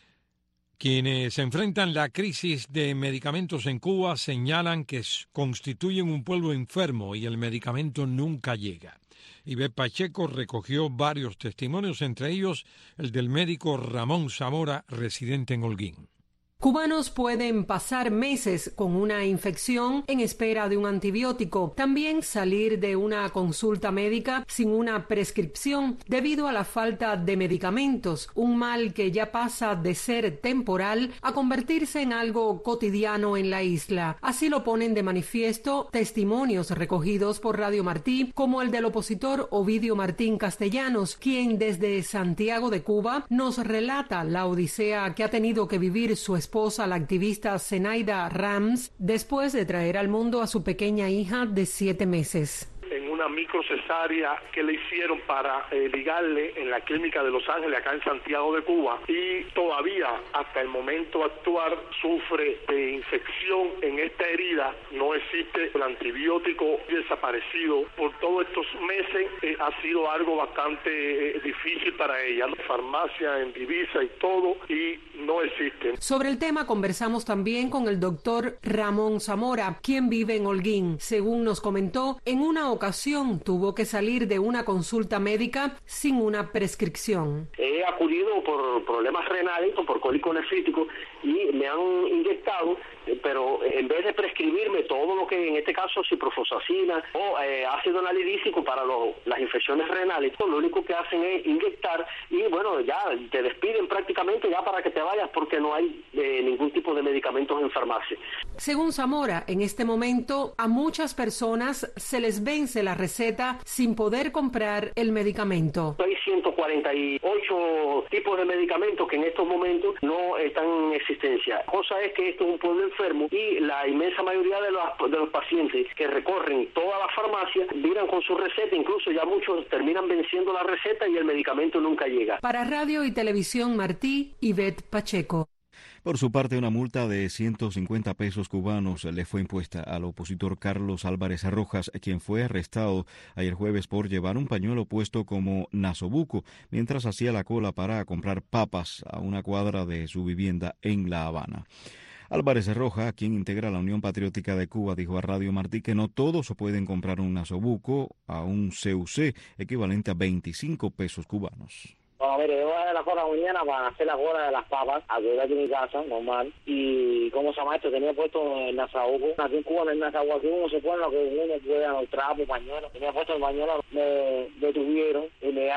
Quienes enfrentan la crisis de medicamentos en Cuba señalan que constituyen un pueblo enfermo y el medicamento nunca llega. Ivette Pacheco recogió varios testimonios, entre ellos el del médico Ramón Zamora, residente en Holguín. Cubanos pueden pasar meses con una infección en espera de un antibiótico, también salir de una consulta médica sin una prescripción debido a la falta de medicamentos, un mal que ya pasa de ser temporal a convertirse en algo cotidiano en la isla. Así lo ponen de manifiesto testimonios recogidos por Radio Martí, como el del opositor Ovidio Martín Castellanos, quien desde Santiago de Cuba nos relata la odisea que ha tenido que vivir su esposa esposa, la activista Zenaida Rams, después de traer al mundo a su pequeña hija de siete meses. En una microcesárea que le hicieron para eh, ligarle en la clínica de Los Ángeles, acá en Santiago de Cuba, y todavía hasta el momento actual sufre de infección en esta herida. No existe el antibiótico, desaparecido por todos estos meses. Eh, ha sido algo bastante eh, difícil para ella. Farmacia en divisa y todo, y no existen. Sobre el tema conversamos también con el doctor Ramón Zamora, quien vive en Holguín. Según nos comentó, en una ocasión tuvo que salir de una consulta médica sin una prescripción. He acudido por problemas renales, por cólico nefrítico, y me han inyectado, pero en vez de prescribirme todo lo que en este caso ciprofosfacina o eh, ácido anhidrícico para lo, las infecciones renales, lo único que hacen es inyectar y bueno, ya te despiden prácticamente ya para que te vayas porque no hay eh, ningún tipo de medicamentos en farmacia. Según Zamora, en este momento a muchas personas se les vence la receta sin poder comprar el medicamento. Hay ciento cuarenta y ocho tipos de medicamentos que en estos momentos no están en existencia. La cosa es que esto es un pueblo enfermo y la inmensa mayoría de los, de los pacientes que recorren toda la farmacia vienen con su receta, incluso ya muchos terminan venciendo la receta y el medicamento nunca llega. Para Radio y Televisión Martí, Ivette Pacheco. Por su parte, una multa de ciento cincuenta pesos cubanos le fue impuesta al opositor Carlos Álvarez Rojas, quien fue arrestado ayer jueves por llevar un pañuelo puesto como nasobuco mientras hacía la cola para comprar papas a una cuadra de su vivienda en La Habana. Álvarez Rojas, quien integra la Unión Patriótica de Cuba, dijo a Radio Martí que no todos pueden comprar un nasobuco a un C U C equivalente a veinticinco pesos cubanos. Bueno, mire, yo voy a hacer la cola mañana para hacer la cola de las papas, aquí de mi casa, normal. Y, ¿cómo se llama esto? Tenía puesto el nasabuco. Aquí en Cuba, en el nasabuco, aquí uno se pone lo que uno puede, los trapos, pañuelos. Tenía puesto el pañuelo, me detuvieron y me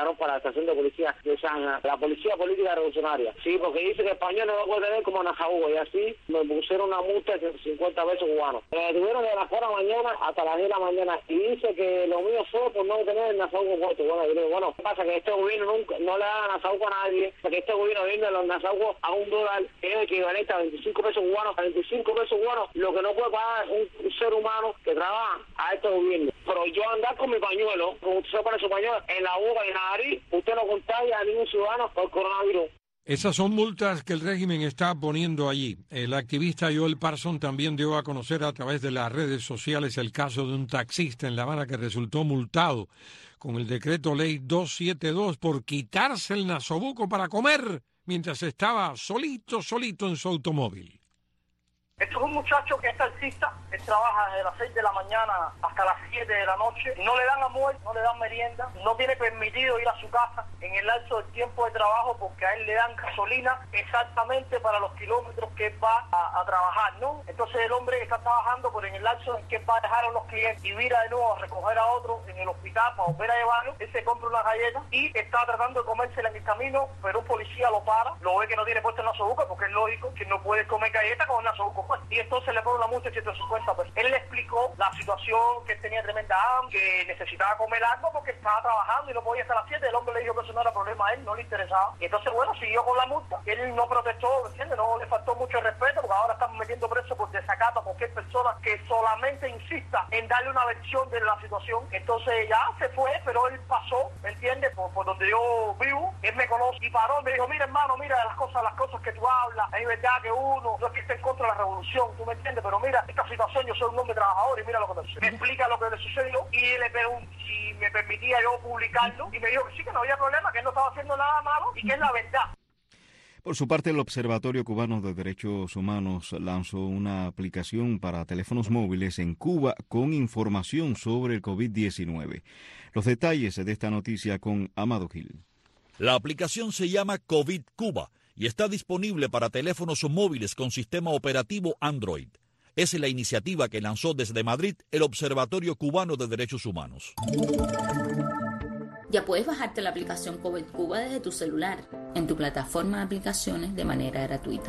enviaron para la estación de policía de Zanja, la policía política revolucionaria. Sí, porque dice que español no lo puede tener como Najaúgo, y así me pusieron una multa de cincuenta pesos cubanos. Me detuvieron de las cuatro de la mañana hasta las diez de la mañana y dice que lo mío fue por no tener el Najaúgo puesto. Bueno, yo digo, bueno, ¿qué pasa? Que este gobierno nunca, no le da Najaúgo a nadie, porque este gobierno vende los Najaúgos a un dólar, que es equivalente a veinticinco pesos cubanos, a veinticinco pesos cubanos, lo que no puede pagar un ser humano que trabaja a este gobierno. Pero yo andar con mi pañuelo, como usted se pone su pañuelo en la boca y en la nariz, usted no contagia a ningún ciudadano por coronavirus. Esas son multas que el régimen está poniendo allí. El activista Joel Parson también dio a conocer a través de las redes sociales el caso de un taxista en La Habana que resultó multado con el decreto ley doscientos setenta y dos por quitarse el nasobuco para comer mientras estaba solito, solito en su automóvil. Esto es un muchacho que es taxista, él trabaja desde las seis de la mañana hasta las siete de la noche, no le dan almuerzo, no le dan merienda, no tiene permitido ir a su casa en el lapso del tiempo de trabajo porque a él le dan gasolina exactamente para los kilómetros que él va a, a trabajar, ¿no? Entonces el hombre está trabajando, pero en el lapso en que él va a dejar a los clientes y vira de nuevo a recoger a otro en el hospital para volver a llevarlo, él se compra una galleta y está tratando de comérsela en el camino, pero un policía lo para, lo ve que no tiene puesto el nasobuco porque es lógico que no puede comer galleta con el nasobuco. Y entonces le pone una multa de ciento cincuenta pesos. Él le explicó la situación, que él tenía tremenda hambre, que necesitaba comer algo porque estaba trabajando y no podía estar a las siete. El hombre le dijo que eso no era problema a él, no le interesaba. Y entonces, bueno, siguió con la multa. Él no protestó, ¿entiendes? No le faltó mucho el respeto porque ahora están metiendo preso por desacato a cualquier persona que solamente insista en darle una versión de la situación. Entonces ya se fue, pero él pasó, ¿me entiendes? Por, por donde yo vivo, él me conoce y paró y me dijo, mira hermano, mira las cosas, las cosas que tú hablas, es verdad que uno no es que esté en contra de la revolución, tú me entiendes, pero mira, esta situación, yo soy un hombre trabajador y mira lo que me sucedió. Me explica lo que le sucedió y le pregunté si me permitía yo publicarlo y me dijo que sí, que no había problema, que él no estaba haciendo nada malo y que es la verdad. Por su parte, el Observatorio Cubano de Derechos Humanos lanzó una aplicación para teléfonos móviles en Cuba con información sobre el COVID diecinueve. Los detalles de esta noticia con Amado Gil. La aplicación se llama COVID Cuba y está disponible para teléfonos móviles con sistema operativo Android. Es la iniciativa que lanzó desde Madrid el Observatorio Cubano de Derechos Humanos. Ya puedes bajarte la aplicación COVID Cuba desde tu celular, en tu plataforma de aplicaciones de manera gratuita.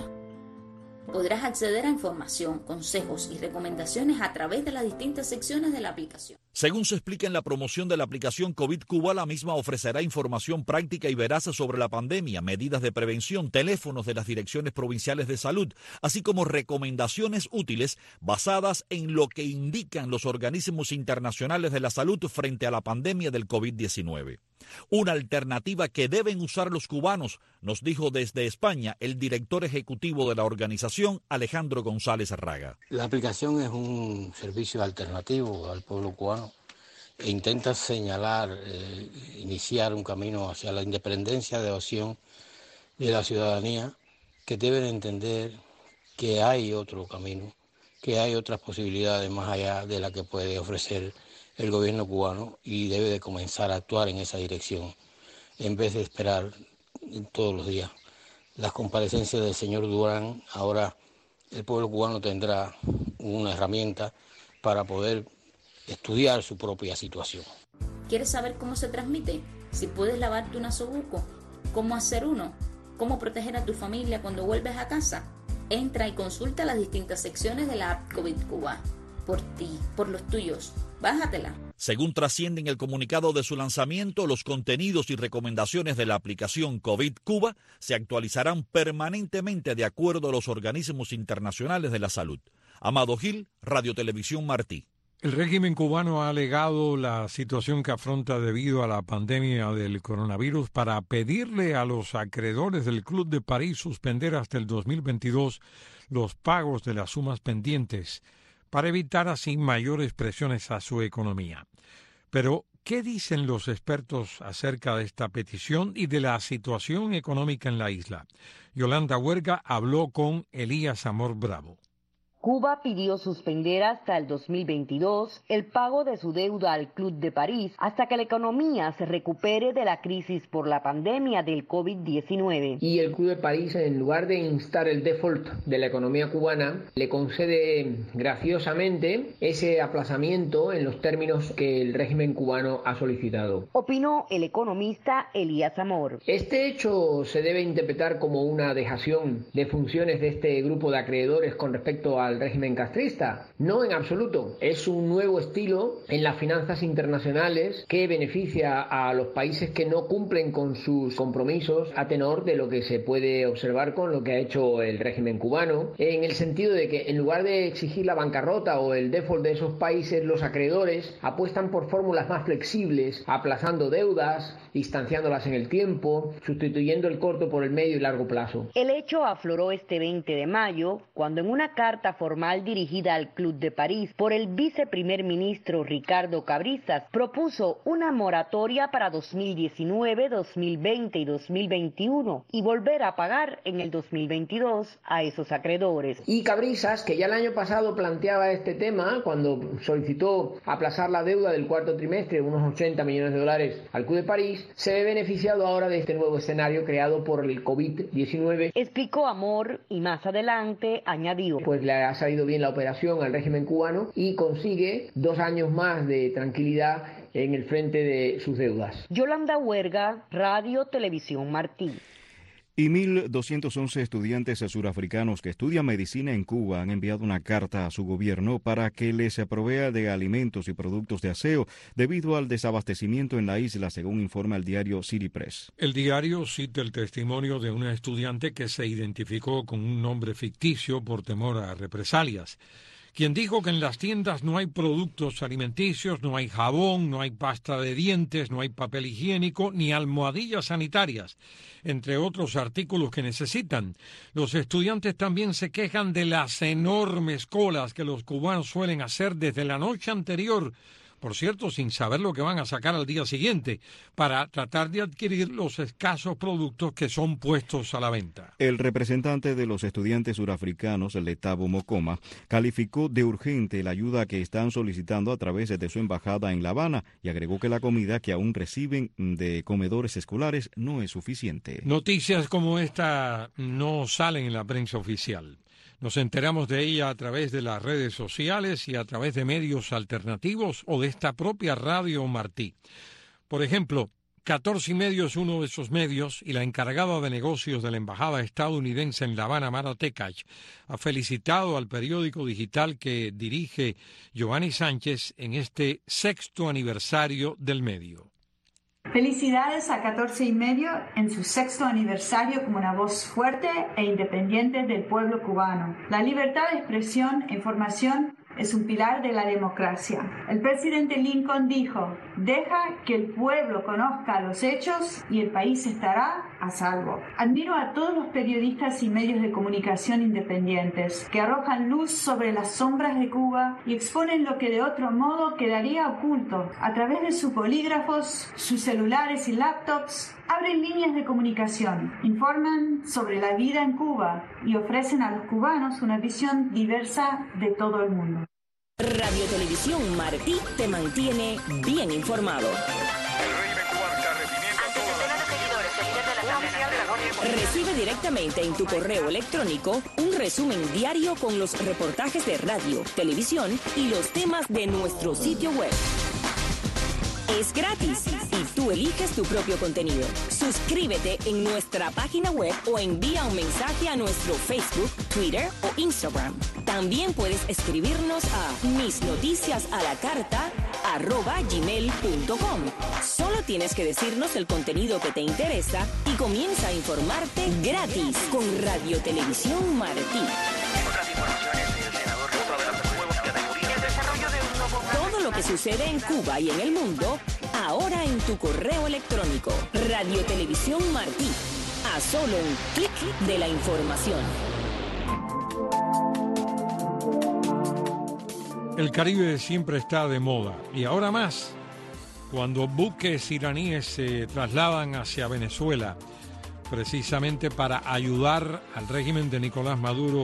Podrás acceder a información, consejos y recomendaciones a través de las distintas secciones de la aplicación. Según se explica en la promoción de la aplicación COVID Cuba, la misma ofrecerá información práctica y veraz sobre la pandemia, medidas de prevención, teléfonos de las direcciones provinciales de salud, así como recomendaciones útiles basadas en lo que indican los organismos internacionales de la salud frente a la pandemia del COVID diecinueve. Una alternativa que deben usar los cubanos, nos dijo desde España el director ejecutivo de la organización, Alejandro González Raga. La aplicación es un servicio alternativo al pueblo cubano e intenta señalar, eh, iniciar un camino hacia la independencia de opción de la ciudadanía, que deben entender que hay otro camino, que hay otras posibilidades más allá de la que puede ofrecer el gobierno cubano y debe de comenzar a actuar en esa dirección, en vez de esperar todos los días las comparecencias del señor Durán. Ahora el pueblo cubano tendrá una herramienta para poder estudiar su propia situación. ¿Quieres saber cómo se transmite? Si puedes lavarte un nasobuco, cómo hacer uno, cómo proteger a tu familia cuando vuelves a casa. Entra y consulta las distintas secciones de la app COVID Cuba. Por ti, por los tuyos. Bájatela. Según trasciende en el comunicado de su lanzamiento, los contenidos y recomendaciones de la aplicación COVID Cuba se actualizarán permanentemente de acuerdo a los organismos internacionales de la salud. Amado Gil, Radio Televisión Martí. El régimen cubano ha alegado la situación que afronta debido a la pandemia del coronavirus para pedirle a los acreedores del Club de París suspender hasta el dos mil veintidós los pagos de las sumas pendientes, para evitar así mayores presiones a su economía. Pero, ¿qué dicen los expertos acerca de esta petición y de la situación económica en la isla? Yolanda Huerga habló con Elías Amor Bravo. Cuba pidió suspender hasta el dos mil veintidós el pago de su deuda al Club de París hasta que la economía se recupere de la crisis por la pandemia del COVID diecinueve. Y el Club de París, en lugar de instar el default de la economía cubana, le concede graciosamente ese aplazamiento en los términos que el régimen cubano ha solicitado. Opinó el economista Elías Amor. Este hecho se debe interpretar como una dejación de funciones de este grupo de acreedores con respecto al régimen castrista. No en absoluto. Es un nuevo estilo en las finanzas internacionales que beneficia a los países que no cumplen con sus compromisos a tenor de lo que se puede observar con lo que ha hecho el régimen cubano, en el sentido de que en lugar de exigir la bancarrota o el default de esos países, los acreedores apuestan por fórmulas más flexibles, aplazando deudas, distanciándolas en el tiempo, sustituyendo el corto por el medio y largo plazo. El hecho afloró este veinte de mayo, cuando en una carta formal dirigida al Club de París por el viceprimer ministro Ricardo Cabrizas, propuso una moratoria para dos mil diecinueve, dos mil veinte y dos mil veintiuno y volver a pagar en el dos mil veintidós a esos acreedores. Y Cabrizas, que ya el año pasado planteaba este tema cuando solicitó aplazar la deuda del cuarto trimestre, unos ochenta millones de dólares al Club de París, se ve beneficiado ahora de este nuevo escenario creado por el COVID diecinueve. Explicó Amor y más adelante añadió: Pues le ha salido bien la operación al régimen cubano y consigue dos años más de tranquilidad en el frente de sus deudas. Yolanda Huerga, Radio Televisión Martí. Y mil doscientos once estudiantes surafricanos que estudian medicina en Cuba han enviado una carta a su gobierno para que les provea de alimentos y productos de aseo debido al desabastecimiento en la isla, según informa el diario City Press. El diario cita el testimonio de una estudiante que se identificó con un nombre ficticio por temor a represalias, quien dijo que en las tiendas no hay productos alimenticios, no hay jabón, no hay pasta de dientes, no hay papel higiénico, ni almohadillas sanitarias, entre otros artículos que necesitan. Los estudiantes también se quejan de las enormes colas que los cubanos suelen hacer desde la noche anterior, por cierto, sin saber lo que van a sacar al día siguiente, para tratar de adquirir los escasos productos que son puestos a la venta. El representante de los estudiantes surafricanos, Letabo Mokoma, calificó de urgente la ayuda que están solicitando a través de su embajada en La Habana y agregó que la comida que aún reciben de comedores escolares no es suficiente. Noticias como esta no salen en la prensa oficial. Nos enteramos de ella a través de las redes sociales y a través de medios alternativos o de esta propia Radio Martí. Por ejemplo, catorce y medio es uno de esos medios y la encargada de negocios de la embajada estadounidense en La Habana, Mara Tekach, ha felicitado al periódico digital que dirige Giovanni Sánchez en este sexto aniversario del medio. Felicidades a catorce y medio en su sexto aniversario como una voz fuerte e independiente del pueblo cubano. La libertad de expresión e información es un pilar de la democracia. El presidente Lincoln dijo: deja que el pueblo conozca los hechos y el país estará a salvo. Admiro a todos los periodistas y medios de comunicación independientes que arrojan luz sobre las sombras de Cuba y exponen lo que de otro modo quedaría oculto. A través de sus bolígrafos, sus celulares y laptops, abren líneas de comunicación, informan sobre la vida en Cuba y ofrecen a los cubanos una visión diversa de todo el mundo. Radio Televisión Martí te mantiene bien informado. Recibe directamente en tu correo electrónico un resumen diario con los reportajes de radio, televisión y los temas de nuestro sitio web. Es gratis y tú eliges tu propio contenido. Suscríbete en nuestra página web o envía un mensaje a nuestro Facebook, Twitter o Instagram. También puedes escribirnos a misnoticiasalacarta arroba gmail punto com. Solo tienes que decirnos el contenido que te interesa y comienza a informarte gratis con Radio Televisión Martí. Otras informaciones, el senador de los nuevos categorías. El desarrollo de un nuevo... Todo lo que sucede en Cuba y en el mundo, ahora en tu correo electrónico. Radio Televisión Martí. A solo un clic de la información. El Caribe siempre está de moda y ahora más cuando buques iraníes se trasladan hacia Venezuela precisamente para ayudar al régimen de Nicolás Maduro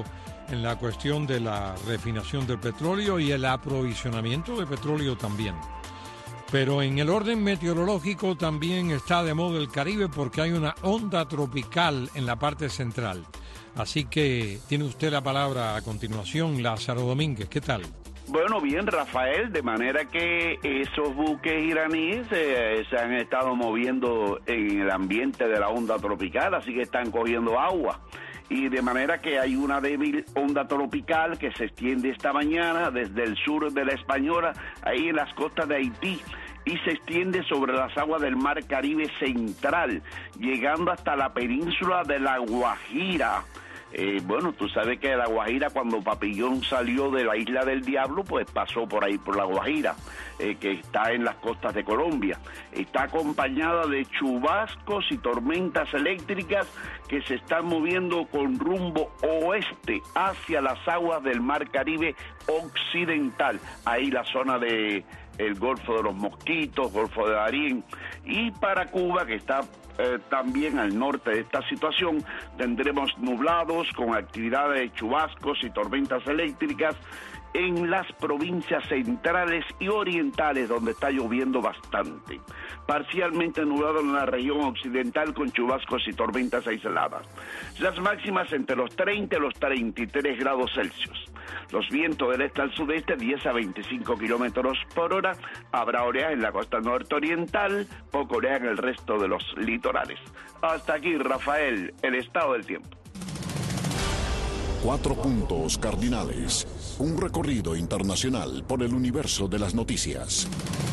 en la cuestión de la refinación del petróleo y el aprovisionamiento de petróleo también. Pero en el orden meteorológico también está de moda el Caribe porque hay una onda tropical en la parte central. Así que tiene usted la palabra a continuación, Lázaro Domínguez. ¿Qué tal? Bueno, bien, Rafael, de manera que esos buques iraníes eh, se han estado moviendo en el ambiente de la onda tropical, así que están cogiendo agua. Y de manera que hay una débil onda tropical que se extiende esta mañana desde el sur de la Española, ahí en las costas de Haití, y se extiende sobre las aguas del Mar Caribe Central, llegando hasta la península de La Guajira. Eh, bueno, tú sabes que La Guajira, cuando Papillón salió de la Isla del Diablo, pues pasó por ahí, por La Guajira, eh, que está en las costas de Colombia. Está acompañada de chubascos y tormentas eléctricas que se están moviendo con rumbo oeste hacia las aguas del Mar Caribe Occidental, ahí la zona de el Golfo de los Mosquitos, Golfo de Darién, y para Cuba, que está Eh, también al norte de esta situación, tendremos nublados con actividades de chubascos y tormentas eléctricas en las provincias centrales y orientales, donde está lloviendo bastante. Parcialmente nublado en la región occidental con chubascos y tormentas aisladas. Las máximas entre los treinta y los treinta y tres grados Celsius. Los vientos del este al sudeste, diez a veinticinco kilómetros por hora. Habrá oleaje en la costa norte-oriental, poco oleaje en el resto de los litorales. Hasta aquí, Rafael, el estado del tiempo. Cuatro puntos cardinales. Un recorrido internacional por el universo de las noticias.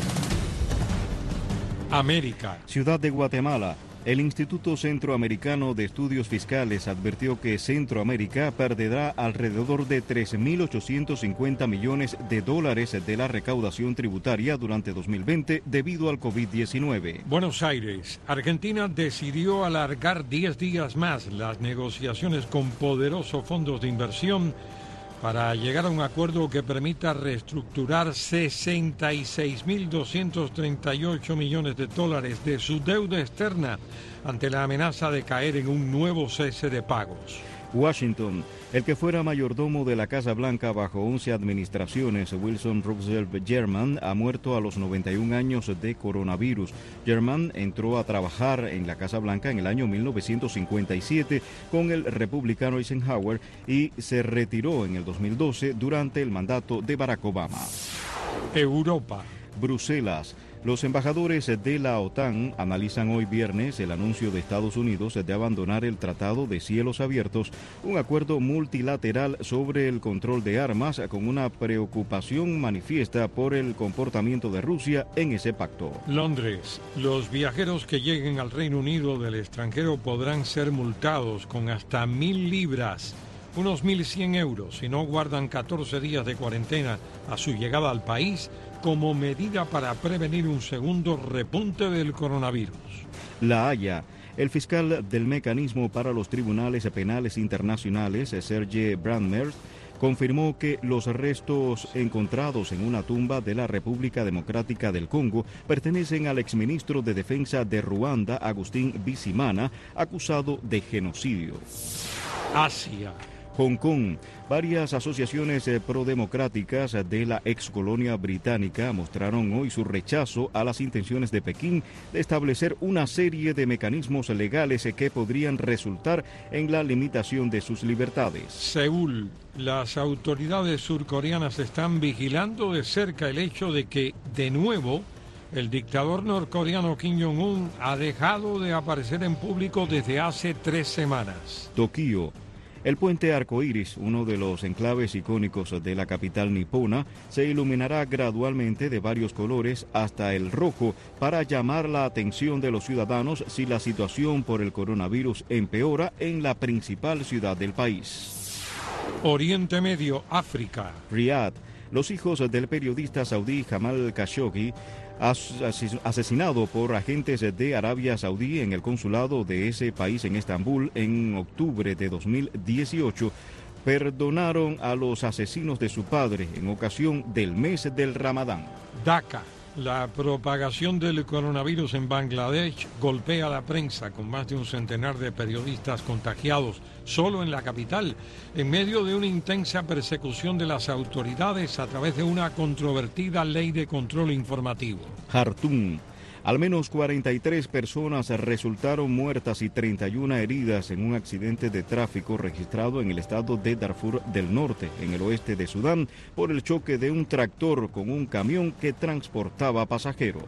América. Ciudad de Guatemala. El Instituto Centroamericano de Estudios Fiscales advirtió que Centroamérica perderá alrededor de tres mil ochocientos cincuenta millones de dólares de la recaudación tributaria durante dos mil veinte debido al COVID diecinueve. Buenos Aires. Argentina decidió alargar diez días más las negociaciones con poderosos fondos de inversión para llegar a un acuerdo que permita reestructurar sesenta y seis mil doscientos treinta y ocho millones de dólares de su deuda externa ante la amenaza de caer en un nuevo cese de pagos. Washington. El que fuera mayordomo de la Casa Blanca bajo once administraciones, Wilson Roosevelt German, ha muerto a los noventa y un años de coronavirus. German entró a trabajar en la Casa Blanca en el año mil novecientos cincuenta y siete con el republicano Eisenhower y se retiró en el dos mil doce durante el mandato de Barack Obama. Europa. Bruselas. Los embajadores de la OTAN analizan hoy viernes el anuncio de Estados Unidos de abandonar el Tratado de Cielos Abiertos, un acuerdo multilateral sobre el control de armas con una preocupación manifiesta por el comportamiento de Rusia en ese pacto. Londres. Los viajeros que lleguen al Reino Unido del extranjero podrán ser multados con hasta mil libras, unos mil cien euros, si no guardan catorce días de cuarentena a su llegada al país, como medida para prevenir un segundo repunte del coronavirus. La Haya. El fiscal del Mecanismo para los Tribunales Penales Internacionales, Serge Brandmeier, confirmó que los restos encontrados en una tumba de la República Democrática del Congo pertenecen al exministro de Defensa de Ruanda, Agustín Bizimana, acusado de genocidio. Asia. Hong Kong. Varias asociaciones eh, prodemocráticas de la excolonia británica mostraron hoy su rechazo a las intenciones de Pekín de establecer una serie de mecanismos legales eh, que podrían resultar en la limitación de sus libertades. Seúl. Las autoridades surcoreanas están vigilando de cerca el hecho de que, de nuevo, el dictador norcoreano Kim Jong-un ha dejado de aparecer en público desde hace tres semanas. Tokio. El puente Arcoíris, uno de los enclaves icónicos de la capital nipona, se iluminará gradualmente de varios colores hasta el rojo para llamar la atención de los ciudadanos si la situación por el coronavirus empeora en la principal ciudad del país. Oriente Medio, África. Riad. Los hijos del periodista saudí Jamal Khashoggi, asesinado por agentes de Arabia Saudí en el consulado de ese país en Estambul en octubre de dos mil dieciocho, perdonaron a los asesinos de su padre en ocasión del mes del Ramadán. Daca. La propagación del coronavirus en Bangladesh golpea a la prensa con más de un centenar de periodistas contagiados solo en la capital, en medio de una intensa persecución de las autoridades a través de una controvertida ley de control informativo. Jartum. Al menos cuarenta y tres personas resultaron muertas y treinta y una heridas en un accidente de tráfico registrado en el estado de Darfur del Norte, en el oeste de Sudán, por el choque de un tractor con un camión que transportaba pasajeros.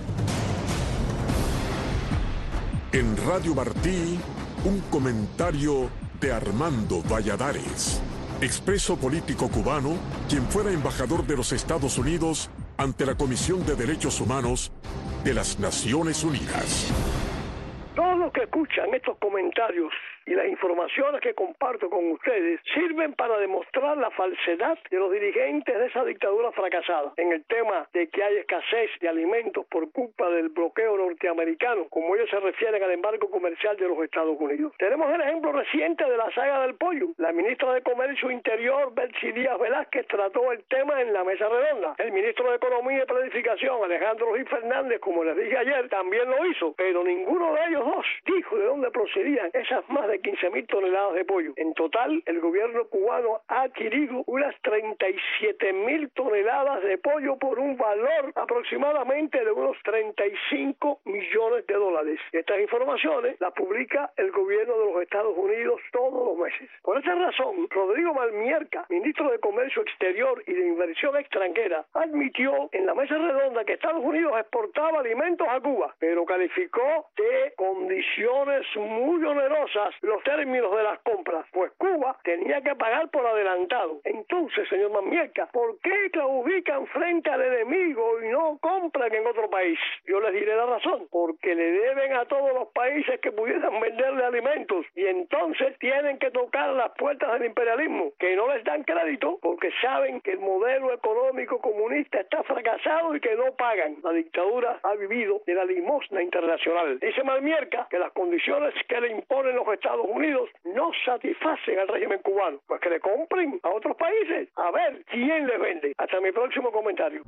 En Radio Martí, un comentario de Armando Valladares, expreso político cubano, quien fuera embajador de los Estados Unidos ante la Comisión de Derechos Humanos de las Naciones Unidas. Todos los que escuchan estos comentarios y las informaciones que comparto con ustedes sirven para demostrar la falsedad de los dirigentes de esa dictadura fracasada en el tema de que hay escasez de alimentos por culpa del bloqueo norteamericano, como ellos se refieren al embargo comercial de los Estados Unidos. Tenemos el ejemplo reciente de la saga del pollo. La ministra de Comercio Interior, Betsy Díaz Velázquez, trató el tema en la mesa redonda. El ministro de Economía y Planificación, Alejandro Gil Fernández, como les dije ayer, también lo hizo, pero ninguno de ellos dos dijo de dónde procedían esas más de quince mil toneladas de pollo. En total, el gobierno cubano ha adquirido unas treinta y siete mil toneladas de pollo por un valor aproximadamente de unos treinta y cinco millones de dólares. Estas informaciones las publica el gobierno de los Estados Unidos todos los meses. Por esa razón, Rodrigo Malmierca, ministro de Comercio Exterior y de Inversión Extranjera, admitió en la mesa redonda que Estados Unidos exportaba alimentos a Cuba, pero calificó de condiciones muy onerosas los términos de las compras, pues Cuba tenía que pagar por adelantado. Entonces, señor Mamieca, ¿por qué claudican frente al enemigo y no compran en otro país? Yo les diré la razón, porque le deben a todos los países que pudieran venderle alimentos y entonces tienen que tocar las puertas del imperialismo, que no les dan crédito porque saben que el modelo económico comunista está fracasado y que no pagan. La dictadura ha vivido de la limosna internacional. Dice Malmierca que las condiciones que le imponen los Estados Unidos no satisfacen al régimen cubano, pues que le compren a otros países, a ver quién le vende. Hasta mi próximo comentario.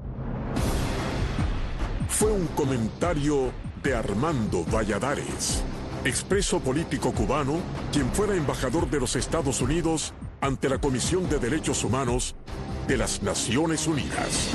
Fue un comentario de Armando Valladares, expreso político cubano, quien fuera embajador de los Estados Unidos ante la Comisión de Derechos Humanos de las Naciones Unidas.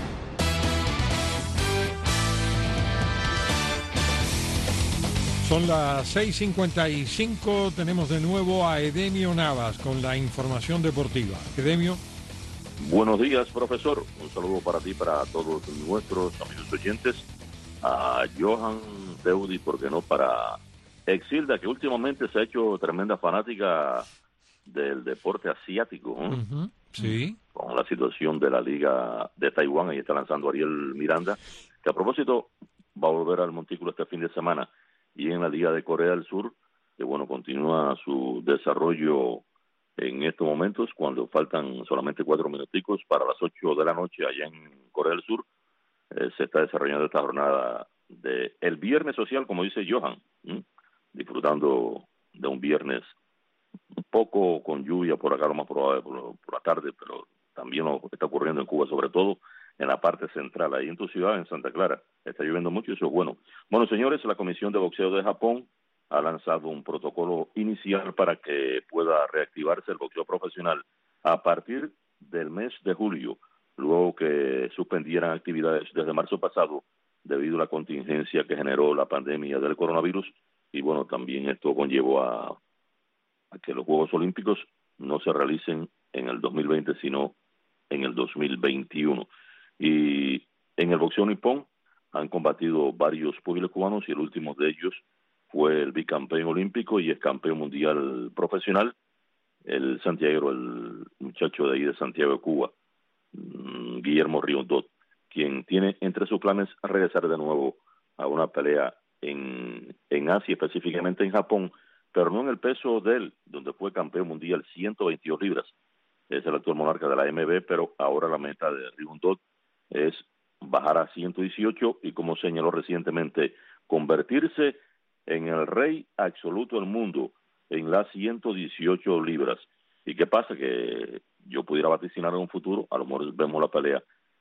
Son las seis cincuenta y cinco, tenemos de nuevo a Edemio Navas con la información deportiva. Edemio. Buenos días, profesor. Un saludo para ti, para todos nuestros amigos oyentes. A Johan Teudi, ¿por qué no? Para Exilda, que últimamente se ha hecho tremenda fanática del deporte asiático, ¿eh? Uh-huh. Sí. Con la situación de la Liga de Taiwán, ahí está lanzando Ariel Miranda, que a propósito va a volver al montículo este fin de semana. Y en la Liga de Corea del Sur, que bueno, continúa su desarrollo en estos momentos, cuando faltan solamente cuatro minuticos para las ocho de la noche allá en Corea del Sur, eh, se está desarrollando esta jornada de el viernes social, como dice Johan, ¿m? disfrutando de un viernes un poco con lluvia por acá, lo más probable por, por la tarde, pero también lo está ocurriendo en Cuba, sobre todo en la parte central, ahí en tu ciudad, en Santa Clara, está lloviendo mucho y eso es bueno. Bueno, señores, la Comisión de Boxeo de Japón ha lanzado un protocolo inicial para que pueda reactivarse el boxeo profesional a partir del mes de julio, luego que suspendieran actividades desde marzo pasado debido a la contingencia que generó la pandemia del coronavirus, y bueno, también esto conllevó a, a que los Juegos Olímpicos no se realicen en el dos mil veinte, sino en el dos mil veintiuno. Y en el boxeo nipón han combatido varios púgiles cubanos y el último de ellos fue el bicampeón olímpico y el campeón mundial profesional, el santiaguero, el muchacho de ahí de Santiago de Cuba, Guillermo Riondot, quien tiene entre sus planes regresar de nuevo a una pelea en, en Asia, específicamente en Japón, pero no en el peso de él, donde fue campeón mundial, ciento veintidós libras. Es el actual monarca de la A M B, pero ahora la meta de Riondot es bajar a ciento dieciocho y, como señaló recientemente, convertirse en el rey absoluto del mundo en las ciento dieciocho libras. ¿Y qué pasa? Que yo pudiera vaticinar en un futuro, a lo mejor vemos la pelea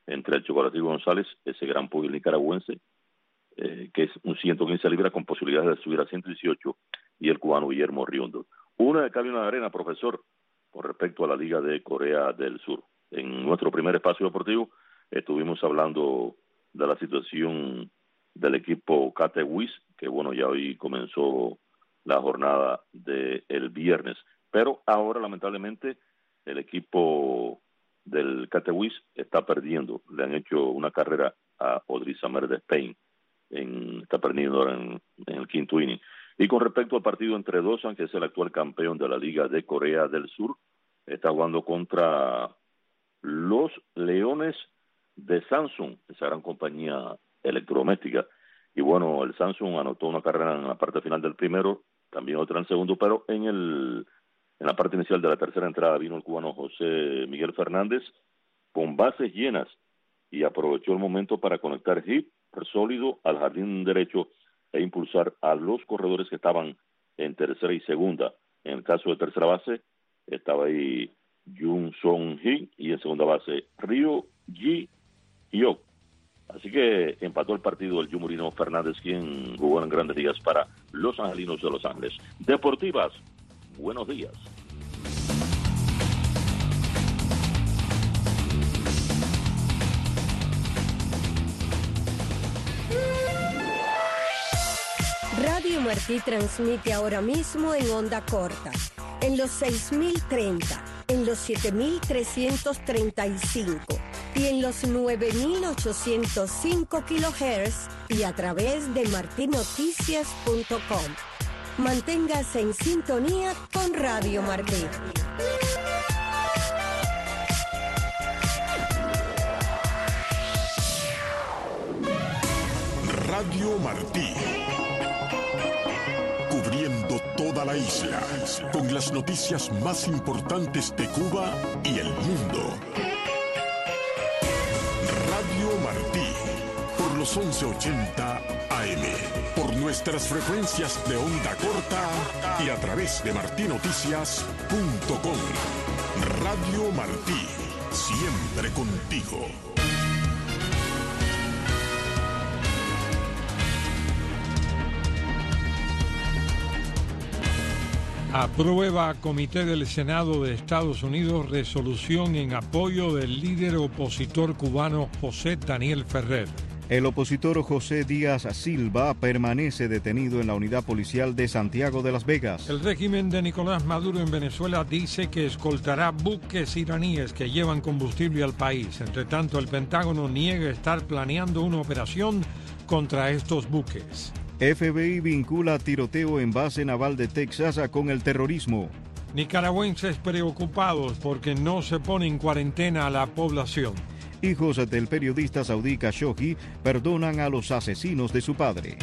entre el Chocolatito González, ese gran pugil nicaragüense, eh, que es un ciento quince libras con posibilidades de subir a ciento dieciocho, y el cubano Guillermo Riondo. Una de cal y una de arena, profesor, con respecto a la Liga de Corea del Sur. En nuestro primer espacio deportivo estuvimos hablando de la situación del equipo Catewis, que bueno, ya hoy comenzó la jornada del viernes, pero ahora lamentablemente el equipo del Catewis está perdiendo. Le han hecho una carrera a Odrizamer de Spain, en, está perdiendo ahora en, en el quinto inning. Y con respecto al partido entre Dosan, que es el actual campeón de la Liga de Corea del Sur, está jugando contra los Leones de Samsung, esa gran compañía electrodoméstica. Y bueno, el Samsung anotó una carrera en la parte final del primero, también otra en el segundo, pero en el en la parte inicial de la tercera entrada vino el cubano José Miguel Fernández con bases llenas y aprovechó el momento para conectar hit sólido al jardín derecho e impulsar a los corredores que estaban en tercera y segunda. En el caso de tercera base estaba ahí Jun Song Hee y en segunda base Ryo Ji Hyuk. Así que empató el partido el Yumurino Fernández, quien jugó en Grandes Ligas para los Angelinos de Los Ángeles. Deportivas, buenos días. Radio Martí transmite ahora mismo en onda corta, en los seis mil treinta, en los siete mil trescientos treinta y cinco y en los nueve mil ochocientos cinco kilohertz y a través de marti noticias punto com. Manténgase en sintonía con Radio Martí. Radio Martí. Cubriendo toda la isla, con las noticias más importantes de Cuba y el mundo. Radio Martí, por los once ochenta A M, por nuestras frecuencias de onda corta y a través de marti noticias punto com. Radio Martí, siempre contigo. Aprueba Comité del Senado de Estados Unidos resolución en apoyo del líder opositor cubano José Daniel Ferrer. El opositor José Díaz Silva permanece detenido en la unidad policial de Santiago de Las Vegas. El régimen de Nicolás Maduro en Venezuela dice que escoltará buques iraníes que llevan combustible al país. Entre tanto, el Pentágono niega estar planeando una operación contra estos buques. F B I vincula tiroteo en base naval de Texas con el terrorismo. Nicaragüenses preocupados porque no se pone en cuarentena a la población. Hijos del periodista saudí Khashoggi perdonan a los asesinos de su padre.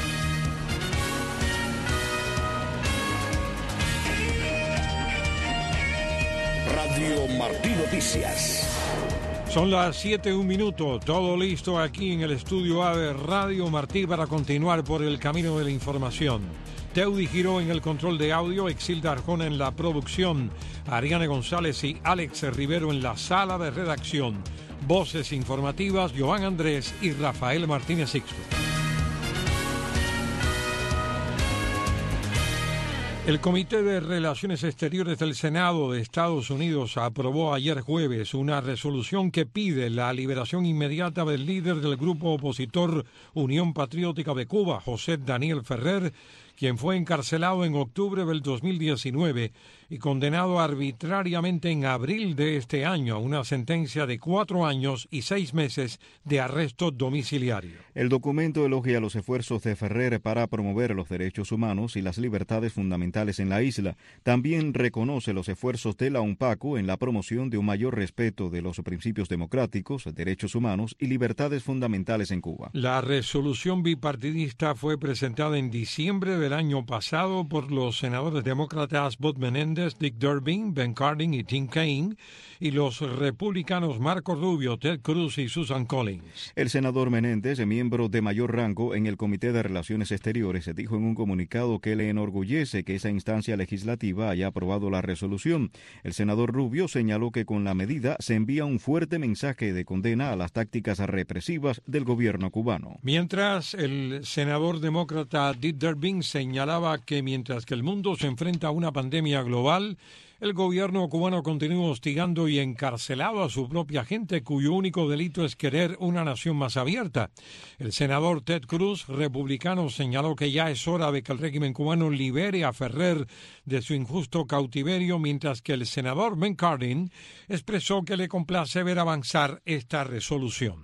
Radio Martí Noticias. Son las siete, un minuto, todo listo aquí en el estudio A de Radio Martí para continuar por el camino de la información. Teudi Giró en el control de audio, Exilda Arjona en la producción, Ariane González y Alex Rivero en la sala de redacción. Voces informativas, Joan Andrés y Rafael Martínez Sixto. El Comité de Relaciones Exteriores del Senado de Estados Unidos aprobó ayer jueves una resolución que pide la liberación inmediata del líder del grupo opositor Unión Patriótica de Cuba, José Daniel Ferrer, quien fue encarcelado en octubre del dos mil diecinueve y condenado arbitrariamente en abril de este año a una sentencia de cuatro años y seis meses de arresto domiciliario. El documento elogia los esfuerzos de Ferrer para promover los derechos humanos y las libertades fundamentales en la isla. También reconoce los esfuerzos de la UNPACO en la promoción de un mayor respeto de los principios democráticos, derechos humanos y libertades fundamentales en Cuba. La resolución bipartidista fue presentada en diciembre del el año pasado por los senadores demócratas Bob Menéndez, Dick Durbin, Ben Cardin y Tim Kaine, y los republicanos Marco Rubio, Ted Cruz y Susan Collins. El senador Menéndez, miembro de mayor rango en el Comité de Relaciones Exteriores, dijo en un comunicado que le enorgullece que esa instancia legislativa haya aprobado la resolución. El senador Rubio señaló que con la medida se envía un fuerte mensaje de condena a las tácticas represivas del gobierno cubano. Mientras, el senador demócrata Dick Durbin señalaba que mientras que el mundo se enfrenta a una pandemia global, el gobierno cubano continúa hostigando y encarcelado a su propia gente, cuyo único delito es querer una nación más abierta. El senador Ted Cruz, republicano, señaló que ya es hora de que el régimen cubano libere a Ferrer de su injusto cautiverio, mientras que el senador Ben Cardin expresó que le complace ver avanzar esta resolución.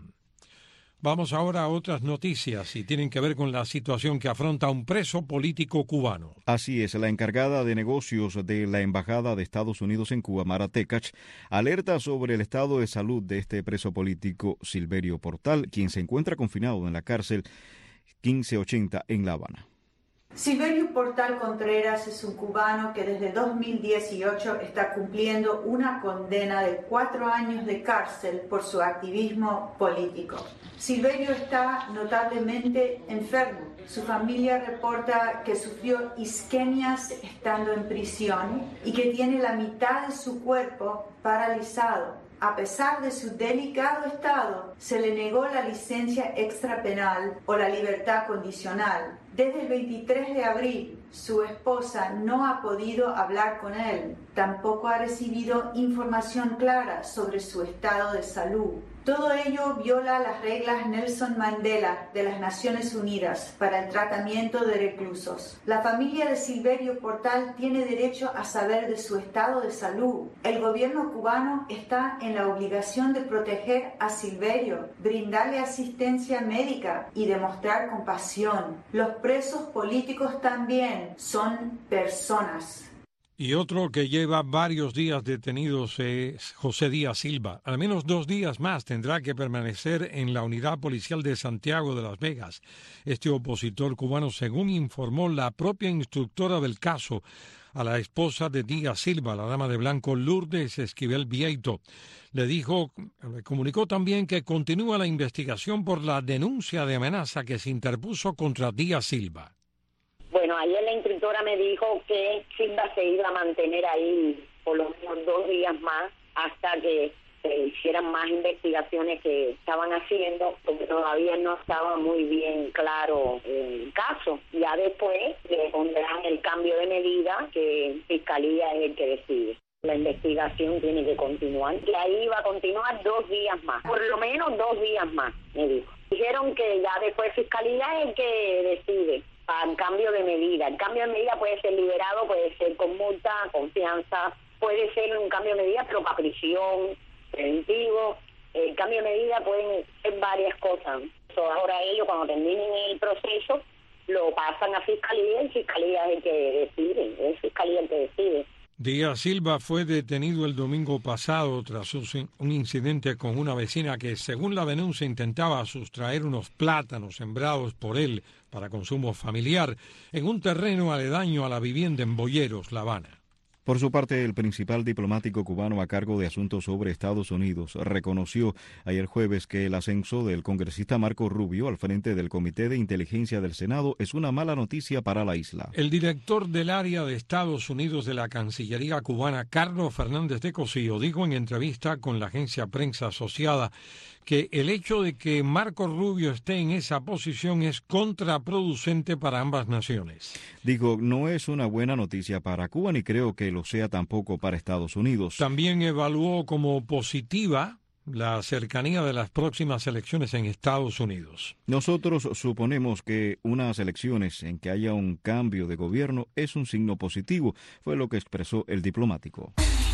Vamos ahora a otras noticias y tienen que ver con la situación que afronta un preso político cubano. Así es, la encargada de negocios de la Embajada de Estados Unidos en Cuba, Mara Tekach, alerta sobre el estado de salud de este preso político Silverio Portal, quien se encuentra confinado en la cárcel quince ochenta en La Habana. Silverio Portal Contreras es un cubano que desde dos mil dieciocho está cumpliendo una condena de cuatro años de cárcel por su activismo político. Silverio está notablemente enfermo. Su familia reporta que sufrió isquemias estando en prisión y que tiene la mitad de su cuerpo paralizado. A pesar de su delicado estado, se le negó la licencia extrapenal o la libertad condicional. Desde el veintitrés de abril, su esposa no ha podido hablar con él. Tampoco ha recibido información clara sobre su estado de salud. Todo ello viola las reglas Nelson Mandela de las Naciones Unidas para el tratamiento de reclusos. La familia de Silverio Portal tiene derecho a saber de su estado de salud. El gobierno cubano está en la obligación de proteger a Silverio, brindarle asistencia médica y demostrar compasión. Los presos políticos también son personas. Y otro que lleva varios días detenidos es José Díaz Silva. Al menos dos días más tendrá que permanecer en la unidad policial de Santiago de Las Vegas. Este opositor cubano, según informó la propia instructora del caso, a la esposa de Díaz Silva, la dama de blanco Lourdes Esquivel Vieito, le dijo, le comunicó también que continúa la investigación por la denuncia de amenaza que se interpuso contra Díaz Silva. Bueno, ayer la instructora me dijo que Silva se iba a mantener ahí por lo menos dos días más hasta que se hicieran más investigaciones que estaban haciendo, porque todavía no estaba muy bien claro el caso. Ya después le pondrán el cambio de medida, que Fiscalía es el que decide. La investigación tiene que continuar y ahí va a continuar dos días más, por lo menos dos días más, me dijo. Dijeron que ya después Fiscalía es el que decide al cambio de medida. El cambio de medida puede ser liberado, puede ser con multa, con fianza, puede ser un cambio de medida pero para prisión, preventivo. El cambio de medida pueden ser varias cosas. So, ahora ellos cuando terminen el proceso lo pasan a Fiscalía y Fiscalía es el que decide, es Fiscalía el que decide. Díaz Silva fue detenido el domingo pasado tras un incidente con una vecina que, según la denuncia, intentaba sustraer unos plátanos sembrados por él para consumo familiar en un terreno aledaño a la vivienda en Boyeros, La Habana. Por su parte, el principal diplomático cubano a cargo de asuntos sobre Estados Unidos reconoció ayer jueves que el ascenso del congresista Marco Rubio al frente del Comité de Inteligencia del Senado es una mala noticia para la isla. El director del área de Estados Unidos de la Cancillería cubana, Carlos Fernández de Cosío, dijo en entrevista con la agencia Prensa Asociada que el hecho de que Marco Rubio esté en esa posición es contraproducente para ambas naciones. Digo, no es una buena noticia para Cuba ni creo que lo sea tampoco para Estados Unidos. También evaluó como positiva la cercanía de las próximas elecciones en Estados Unidos. Nosotros suponemos que unas elecciones en que haya un cambio de gobierno es un signo positivo, fue lo que expresó el diplomático.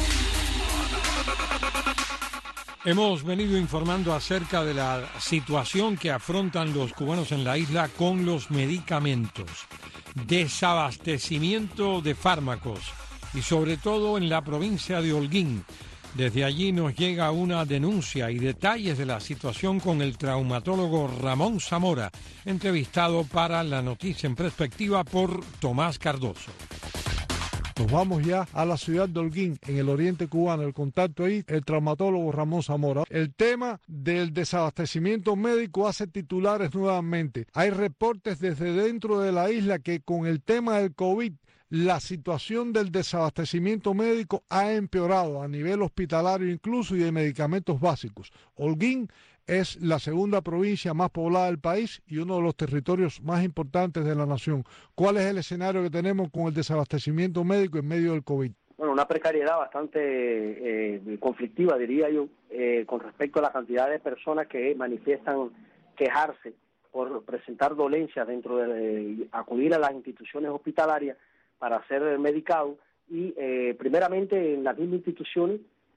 Hemos venido informando acerca de la situación que afrontan los cubanos en la isla con los medicamentos, desabastecimiento de fármacos y sobre todo en la provincia de Holguín. Desde allí nos llega una denuncia y detalles de la situación con el traumatólogo Ramón Zamora, entrevistado para La Noticia en Perspectiva por Tomás Cardoso. Nos vamos ya a la ciudad de Holguín, en el oriente cubano. El contacto ahí, el traumatólogo Ramón Zamora. El tema del desabastecimiento médico hace titulares nuevamente. Hay reportes desde dentro de la isla que con el tema del COVID, la situación del desabastecimiento médico ha empeorado a nivel hospitalario incluso y de medicamentos básicos. Holguín es la segunda provincia más poblada del país y uno de los territorios más importantes de la nación. ¿Cuál es el escenario que tenemos con el desabastecimiento médico en medio del COVID? Bueno, una precariedad bastante eh, conflictiva, diría yo, eh, con respecto a la cantidad de personas que manifiestan quejarse por presentar dolencias dentro de eh, acudir a las instituciones hospitalarias para ser medicado y eh, primeramente en las mismas instituciones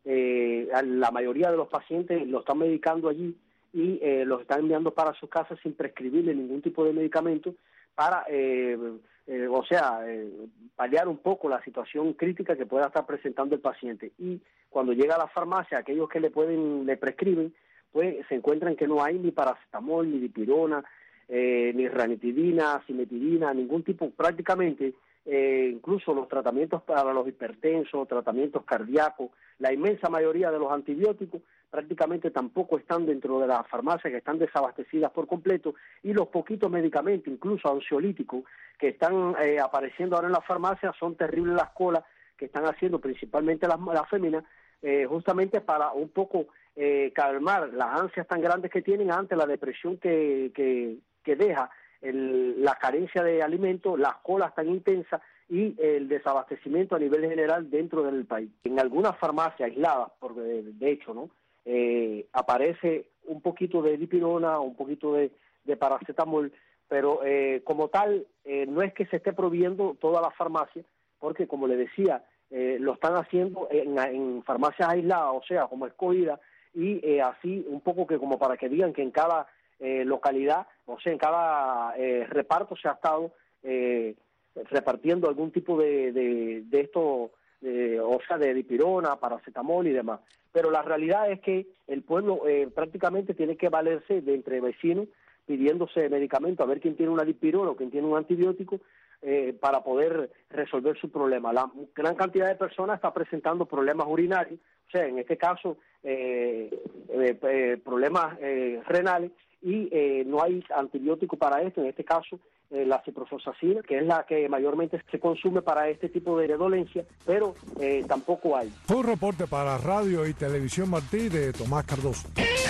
eh, la mayoría de los pacientes lo están medicando allí y eh, los están enviando para sus casas sin prescribirle ningún tipo de medicamento para, eh, eh, o sea, eh, paliar un poco la situación crítica que pueda estar presentando el paciente. Y cuando llega a la farmacia, aquellos que le pueden, le prescriben, pues se encuentran que no hay ni paracetamol, ni dipirona, eh, ni ranitidina, cimetidina, ningún tipo, prácticamente, eh, incluso los tratamientos para los hipertensos, tratamientos cardíacos, la inmensa mayoría de los antibióticos prácticamente tampoco están dentro de las farmacias, que están desabastecidas por completo, y los poquitos medicamentos, incluso ansiolíticos, que están eh, apareciendo ahora en las farmacias, son terribles las colas que están haciendo principalmente las, las féminas, eh, justamente para un poco eh, calmar las ansias tan grandes que tienen ante la depresión que, que, que deja el, la carencia de alimentos, las colas tan intensas y el desabastecimiento a nivel general dentro del país. En algunas farmacias aisladas, porque de, de hecho, ¿no? Eh, aparece un poquito de dipirona, un poquito de, de paracetamol, pero eh, como tal eh, no es que se esté proviendo toda la farmacia, porque como le decía, eh, lo están haciendo en, en farmacias aisladas, o sea, como escogida, y eh, así un poco que como para que digan que en cada eh, localidad, o sea, en cada eh, reparto se ha estado eh, repartiendo algún tipo de, de, de esto, de, o sea, de dipirona, paracetamol y demás. Pero la realidad es que el pueblo eh, prácticamente tiene que valerse de entre vecinos pidiéndose medicamentos, a ver quién tiene una dipirona o quién tiene un antibiótico eh, para poder resolver su problema. La gran cantidad de personas está presentando problemas urinarios, o sea, en este caso eh, eh, eh, problemas eh, renales, y eh, no hay antibiótico para esto, en este caso Eh, la ciprofloxacina, que es la que mayormente se consume para este tipo de dolencia, pero eh, tampoco hay. Fue un reporte para Radio y Televisión Martí de Tomás Cardoso.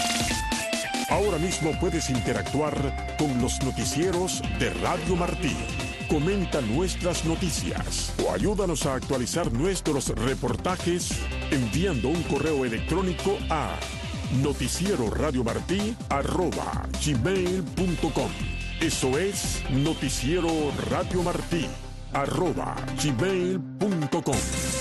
Ahora mismo puedes interactuar con los noticieros de Radio Martí. Comenta nuestras noticias o ayúdanos a actualizar nuestros reportajes enviando un correo electrónico a noticieroradiomartí arroba gmail punto com. Eso es Noticiero Radio Martí, arroba gmail punto com.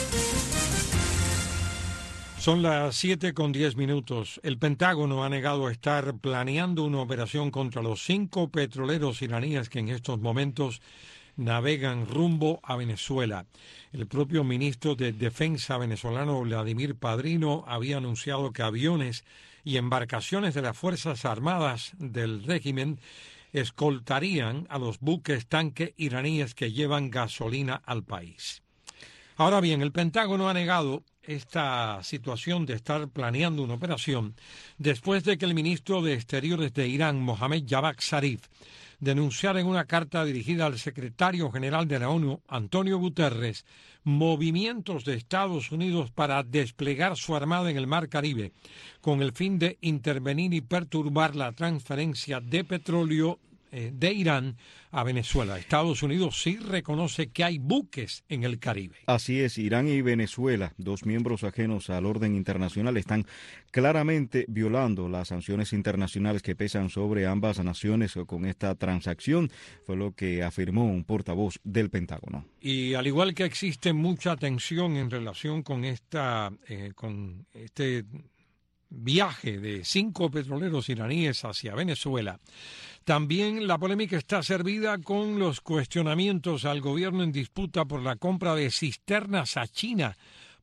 Son las siete con diez minutos. El Pentágono ha negado estar planeando una operación contra los cinco petroleros iraníes que en estos momentos navegan rumbo a Venezuela. El propio ministro de Defensa venezolano, Vladimir Padrino, había anunciado que aviones y embarcaciones de las Fuerzas Armadas del régimen escoltarían a los buques tanque iraníes que llevan gasolina al país. Ahora bien, el Pentágono ha negado esta situación de estar planeando una operación después de que el ministro de Exteriores de Irán, Mohammad Javad Zarif, denunciara en una carta dirigida al secretario general de la ONU, Antonio Guterres, movimientos de Estados Unidos para desplegar su armada en el Mar Caribe con el fin de intervenir y perturbar la transferencia de petróleo eh, de Irán a Venezuela. Estados Unidos sí reconoce que hay buques en el Caribe. Así es, Irán y Venezuela, dos miembros ajenos al orden internacional, están claramente violando las sanciones internacionales que pesan sobre ambas naciones con esta transacción, fue lo que afirmó un portavoz del Pentágono. Y al igual que existe mucha tensión en relación con esta, eh, con este viaje de cinco petroleros iraníes hacia Venezuela, también la polémica está servida con los cuestionamientos al gobierno en disputa por la compra de cisternas a China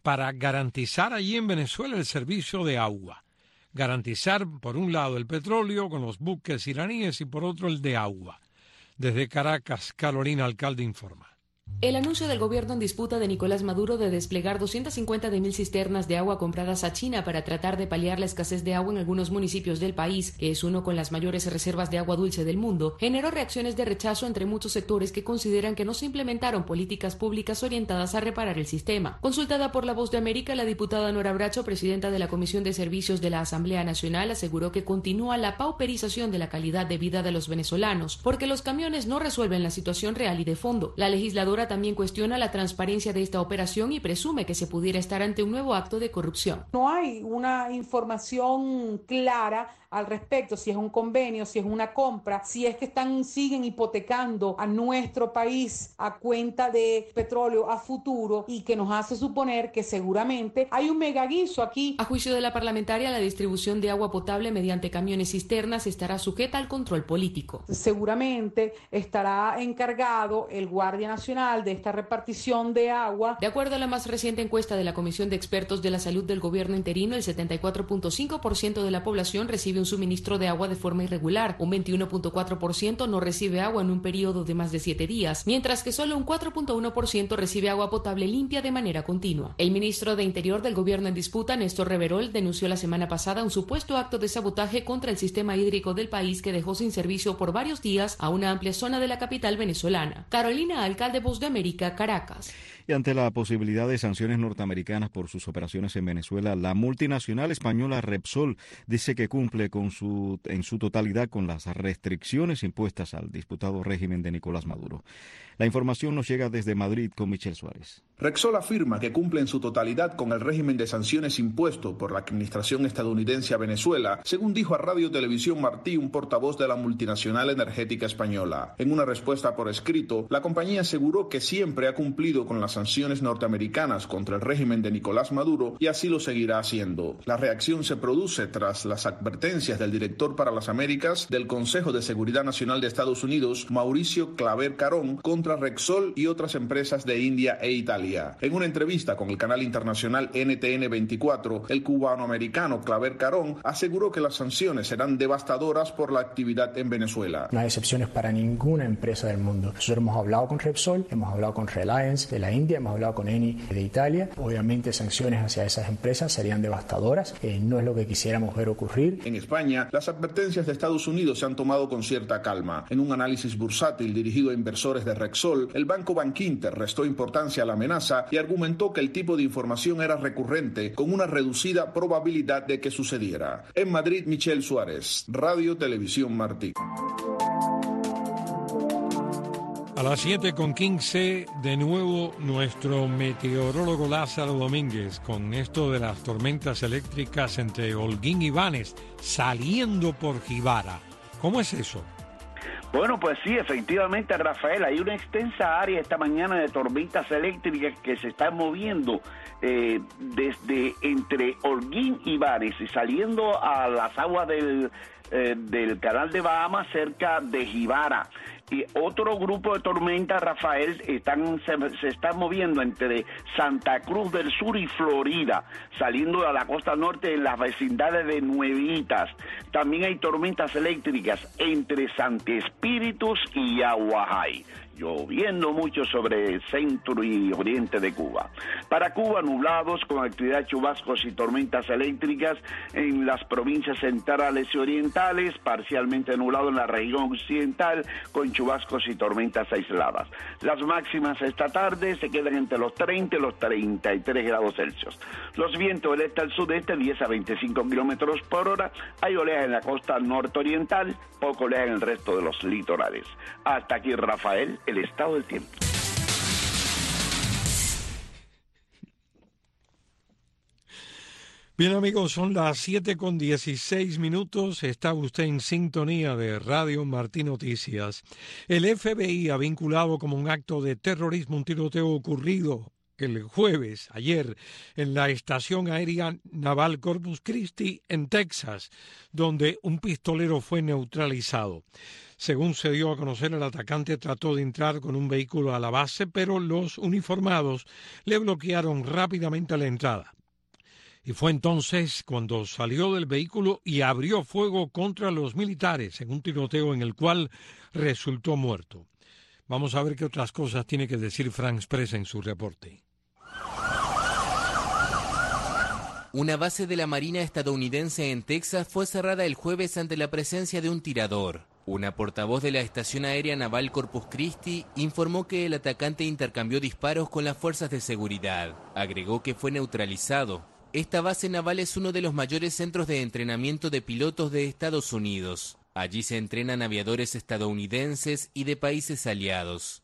para garantizar allí en Venezuela el servicio de agua. Garantizar, por un lado, el petróleo con los buques iraníes y por otro el de agua. Desde Caracas, Carolina Alcalde informa. El anuncio del gobierno en disputa de Nicolás Maduro de desplegar doscientas cincuenta de mil cisternas de agua compradas a China para tratar de paliar la escasez de agua en algunos municipios del país, que es uno con las mayores reservas de agua dulce del mundo, generó reacciones de rechazo entre muchos sectores que consideran que no se implementaron políticas públicas orientadas a reparar el sistema. Consultada por La Voz de América, la diputada Nora Bracho, presidenta de la Comisión de Servicios de la Asamblea Nacional, aseguró que continúa la pauperización de la calidad de vida de los venezolanos, porque los camiones no resuelven la situación real y de fondo. La legisladora también cuestiona la transparencia de esta operación y presume que se pudiera estar ante un nuevo acto de corrupción. No hay una información clara al respecto, si es un convenio, si es una compra, si es que están siguen hipotecando a nuestro país a cuenta de petróleo a futuro y que nos hace suponer que seguramente hay un megaguiso aquí. A juicio de la parlamentaria, la distribución de agua potable mediante camiones cisternas estará sujeta al control político. Seguramente estará encargado el Guardia Nacional de esta repartición de agua. De acuerdo a la más reciente encuesta de la Comisión de Expertos de la Salud del Gobierno interino, el setenta y cuatro punto cinco por ciento de la población recibe un suministro de agua de forma irregular, un veintiuno punto cuatro por ciento no recibe agua en un periodo de más de siete días, mientras que solo un cuatro punto uno por ciento recibe agua potable limpia de manera continua. El ministro de Interior del gobierno en disputa, Néstor Reverol, denunció la semana pasada un supuesto acto de sabotaje contra el sistema hídrico del país que dejó sin servicio por varios días a una amplia zona de la capital venezolana. Carolina Alcalde, Voz de América, Caracas. Y ante la posibilidad de sanciones norteamericanas por sus operaciones en Venezuela, la multinacional española Repsol dice que cumple con su, en su totalidad con las restricciones impuestas al disputado régimen de Nicolás Maduro. La información nos llega desde Madrid con Michelle Suárez. Repsol afirma que cumple en su totalidad con el régimen de sanciones impuesto por la administración estadounidense a Venezuela, según dijo a Radio Televisión Martí, un portavoz de la multinacional energética española. En una respuesta por escrito, la compañía aseguró que siempre ha cumplido con las sanciones norteamericanas contra el régimen de Nicolás Maduro y así lo seguirá haciendo. La reacción se produce tras las advertencias del director para las Américas del Consejo de Seguridad Nacional de Estados Unidos, Mauricio Claver Carón, contra Repsol y otras empresas de India e Italia. En una entrevista con el canal internacional N T N veinticuatro, el cubano-americano Claver Carón aseguró que las sanciones serán devastadoras por la actividad en Venezuela. No hay excepciones para ninguna empresa del mundo. Nosotros hemos hablado con Repsol, hemos hablado con Reliance de la India, hemos hablado con Eni de Italia. Obviamente sanciones hacia esas empresas serían devastadoras, eh, no es lo que quisiéramos ver ocurrir. En España, las advertencias de Estados Unidos se han tomado con cierta calma. En un análisis bursátil dirigido a inversores de Repsol, el banco Bankinter restó importancia a la amenaza y argumentó que el tipo de información era recurrente, con una reducida probabilidad de que sucediera. En Madrid, Michelle Suárez, Radio Televisión Martí. A las siete con quince, de nuevo nuestro meteorólogo Lázaro Domínguez con esto de las tormentas eléctricas entre Holguín y Banes saliendo por Jibara. ¿Cómo es eso? Bueno, pues sí, efectivamente, Rafael, hay una extensa área esta mañana de tormentas eléctricas que se están moviendo eh, desde entre Holguín y Banes y saliendo a las aguas del, eh, del canal de Bahamas cerca de Jibara. Y otro grupo de tormentas, Rafael, están, se, se están moviendo entre Santa Cruz del Sur y Florida, saliendo a la costa norte en las vecindades de Nuevitas. También hay tormentas eléctricas entre Santi Espíritus y Aguajay, lloviendo mucho sobre el centro y oriente de Cuba. Para Cuba, nublados con actividad de chubascos y tormentas eléctricas en las provincias centrales y orientales, parcialmente nublado en la región occidental con chubascos y tormentas aisladas. Las máximas esta tarde se quedan entre los treinta y los treinta y tres grados Celsius. Los vientos del este al sudeste, diez a veinticinco kilómetros por hora. Hay oleaje en la costa norte-oriental, poco oleaje en el resto de los litorales. Hasta aquí, Rafael, el estado del tiempo. Bien, amigos, son las siete con dieciséis minutos. Está usted en sintonía de Radio Martí Noticias. El F B I ha vinculado como un acto de terrorismo un tiroteo ocurrido el jueves, ayer, en la estación aérea naval Corpus Christi, en Texas, donde un pistolero fue neutralizado. Según se dio a conocer, el atacante trató de entrar con un vehículo a la base, pero los uniformados le bloquearon rápidamente la entrada. Y fue entonces cuando salió del vehículo y abrió fuego contra los militares en un tiroteo en el cual resultó muerto. Vamos a ver qué otras cosas tiene que decir France Press en su reporte. Una base de la Marina estadounidense en Texas fue cerrada el jueves ante la presencia de un tirador. Una portavoz de la Estación Aérea Naval Corpus Christi informó que el atacante intercambió disparos con las fuerzas de seguridad. Agregó que fue neutralizado. Esta base naval es uno de los mayores centros de entrenamiento de pilotos de Estados Unidos. Allí se entrenan aviadores estadounidenses y de países aliados.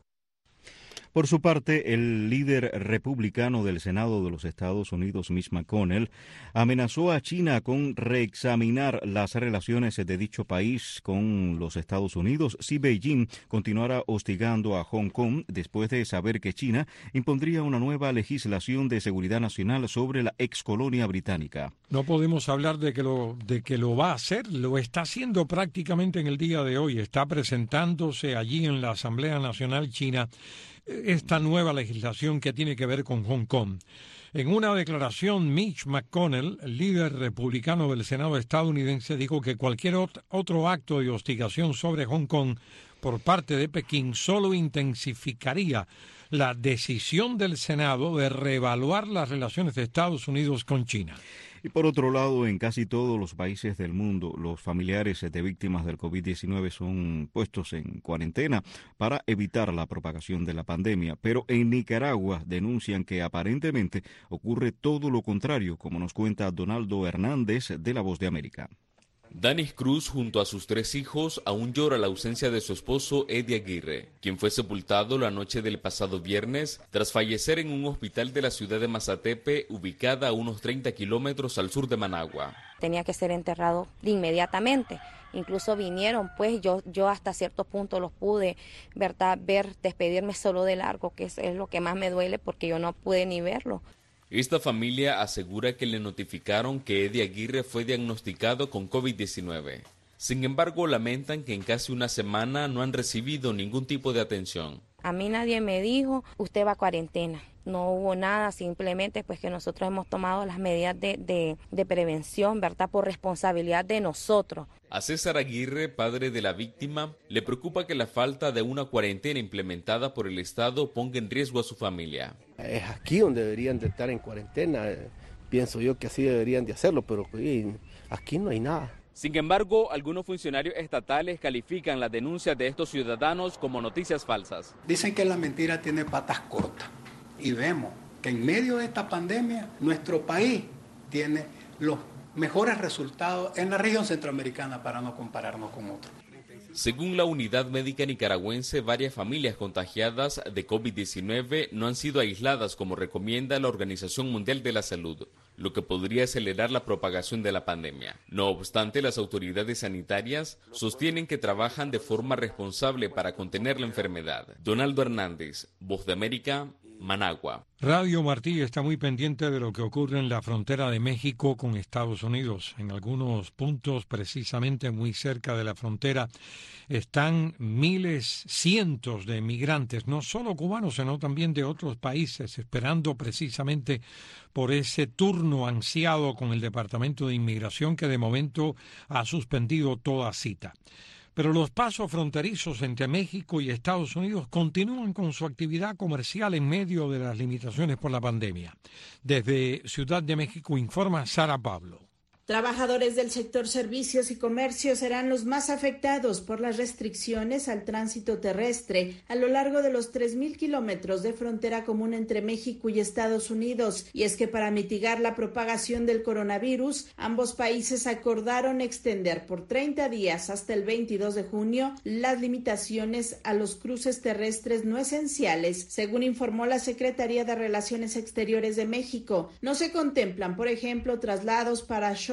Por su parte, el líder republicano del Senado de los Estados Unidos, Mitch McConnell, amenazó a China con reexaminar las relaciones de dicho país con los Estados Unidos si Beijing continuara hostigando a Hong Kong después de saber que China impondría una nueva legislación de seguridad nacional sobre la excolonia británica. No podemos hablar de que lo, de que lo va a hacer, lo está haciendo prácticamente en el día de hoy. Está presentándose allí en la Asamblea Nacional China esta nueva legislación que tiene que ver con Hong Kong. En una declaración, Mitch McConnell, el líder republicano del Senado estadounidense, dijo que cualquier otro acto de hostigación sobre Hong Kong por parte de Pekín solo intensificaría la decisión del Senado de reevaluar las relaciones de Estados Unidos con China. Y por otro lado, en casi todos los países del mundo, los familiares de víctimas del COVID diecinueve son puestos en cuarentena para evitar la propagación de la pandemia. Pero en Nicaragua denuncian que aparentemente ocurre todo lo contrario, como nos cuenta Donaldo Hernández de La Voz de América. Danis Cruz, junto a sus tres hijos, aún llora la ausencia de su esposo Eddie Aguirre, quien fue sepultado la noche del pasado viernes tras fallecer en un hospital de la ciudad de Mazatepe, ubicada a unos treinta kilómetros al sur de Managua. Tenía que ser enterrado de inmediatamente. Incluso vinieron, pues yo yo hasta cierto punto los pude, ¿verdad?, ver, despedirme solo de largo, que es, es lo que más me duele porque yo no pude ni verlo. Esta familia asegura que le notificaron que Eddie Aguirre fue diagnosticado con COVID diecinueve. Sin embargo, lamentan que en casi una semana no han recibido ningún tipo de atención. A mí nadie me dijo, usted va a cuarentena. No hubo nada, simplemente pues que nosotros hemos tomado las medidas de, de, de prevención, ¿verdad?, por responsabilidad de nosotros. A César Aguirre, padre de la víctima, le preocupa que la falta de una cuarentena implementada por el Estado ponga en riesgo a su familia. Es aquí donde deberían de estar en cuarentena, pienso yo que así deberían de hacerlo, pero aquí no hay nada. Sin embargo, algunos funcionarios estatales califican las denuncias de estos ciudadanos como noticias falsas. Dicen que la mentira tiene patas cortas y vemos que en medio de esta pandemia nuestro país tiene los mejores resultados en la región centroamericana para no compararnos con otros. Según la Unidad Médica Nicaragüense, varias familias contagiadas de COVID diecinueve no han sido aisladas como recomienda la Organización Mundial de la Salud, lo que podría acelerar la propagación de la pandemia. No obstante, las autoridades sanitarias sostienen que trabajan de forma responsable para contener la enfermedad. Donaldo Hernández, Voz de América, Managua. Radio Martí está muy pendiente de lo que ocurre en la frontera de México con Estados Unidos. En algunos puntos, precisamente muy cerca de la frontera, están miles, cientos de migrantes, no solo cubanos, sino también de otros países, esperando precisamente por ese turno ansiado con el Departamento de Inmigración, que de momento ha suspendido toda cita. Pero los pasos fronterizos entre México y Estados Unidos continúan con su actividad comercial en medio de las limitaciones por la pandemia. Desde Ciudad de México informa Sara Pablo. Trabajadores del sector servicios y comercio serán los más afectados por las restricciones al tránsito terrestre a lo largo de los tres mil kilómetros de frontera común entre México y Estados Unidos. Y es que para mitigar la propagación del coronavirus, ambos países acordaron extender por treinta días hasta el veintidós de junio las limitaciones a los cruces terrestres no esenciales, según informó la Secretaría de Relaciones Exteriores de México. No se contemplan, por ejemplo, traslados para shows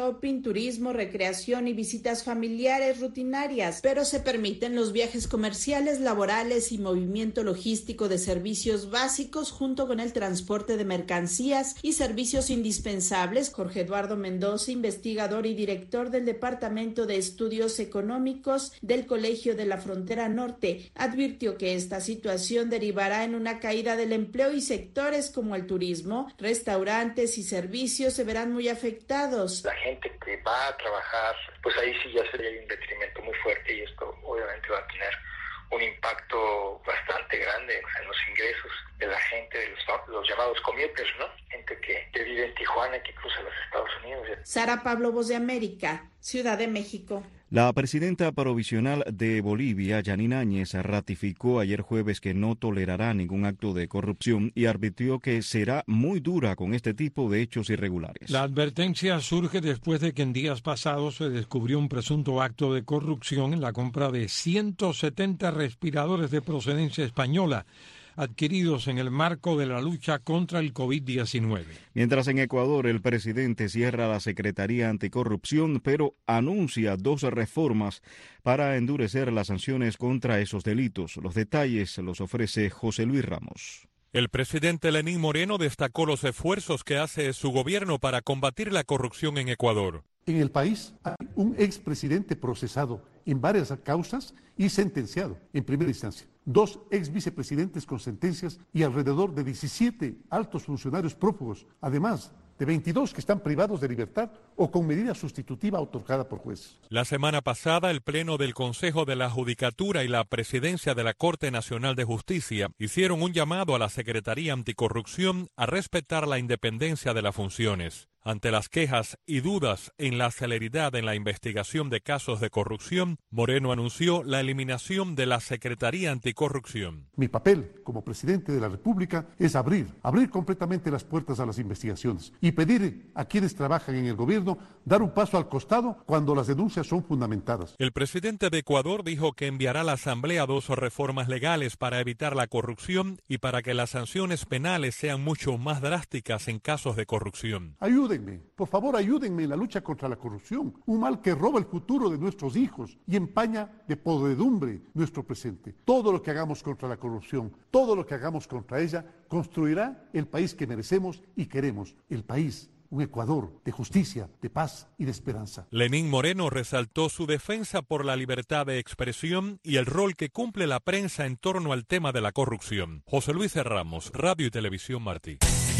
shopping, turismo, recreación y visitas familiares rutinarias, pero se permiten los viajes comerciales, laborales y movimiento logístico de servicios básicos junto con el transporte de mercancías y servicios indispensables. Jorge Eduardo Mendoza, investigador y director del Departamento de Estudios Económicos del Colegio de la Frontera Norte, advirtió que esta situación derivará en una caída del empleo y sectores como el turismo, restaurantes y servicios se verán muy afectados. La gente que va a trabajar, pues ahí sí ya sería un detrimento muy fuerte y esto obviamente va a tener un impacto bastante grande en los ingresos de la gente, de los, los llamados commuters, ¿no? Gente que, que vive en Tijuana, que cruza los Estados Unidos. Sara Pablo, Voz de América, Ciudad de México. La presidenta provisional de Bolivia, Yanine Áñez, ratificó ayer jueves que no tolerará ningún acto de corrupción y advirtió que será muy dura con este tipo de hechos irregulares. La advertencia surge después de que en días pasados se descubrió un presunto acto de corrupción en la compra de ciento setenta respiradores de procedencia española, adquiridos en el marco de la lucha contra el COVID diecinueve. Mientras en Ecuador el presidente cierra la Secretaría Anticorrupción, pero anuncia dos reformas para endurecer las sanciones contra esos delitos. Los detalles los ofrece José Luis Ramos. El presidente Lenín Moreno destacó los esfuerzos que hace su gobierno para combatir la corrupción en Ecuador. En el país hay un expresidente procesado en varias causas y sentenciado en primera instancia. Dos ex vicepresidentes con sentencias y alrededor de diecisiete altos funcionarios prófugos, además de veintidós que están privados de libertad o con medida sustitutiva otorgada por jueces. La semana pasada, el Pleno del Consejo de la Judicatura y la Presidencia de la Corte Nacional de Justicia hicieron un llamado a la Secretaría Anticorrupción a respetar la independencia de las funciones. Ante las quejas y dudas en la celeridad en la investigación de casos de corrupción, Moreno anunció la eliminación de la Secretaría Anticorrupción. Mi papel como presidente de la República es abrir, abrir completamente las puertas a las investigaciones y pedir a quienes trabajan en el gobierno dar un paso al costado cuando las denuncias son fundamentadas. El presidente de Ecuador dijo que enviará a la Asamblea dos reformas legales para evitar la corrupción y para que las sanciones penales sean mucho más drásticas en casos de corrupción. Ayúdenme, por favor ayúdenme en la lucha contra la corrupción, un mal que roba el futuro de nuestros hijos y empaña de podredumbre nuestro presente. Todo lo que hagamos contra la corrupción, todo lo que hagamos contra ella, construirá el país que merecemos y queremos, el país, un Ecuador de justicia, de paz y de esperanza. Lenín Moreno resaltó su defensa por la libertad de expresión y el rol que cumple la prensa en torno al tema de la corrupción. José Luis Ramos, Radio y Televisión Martí.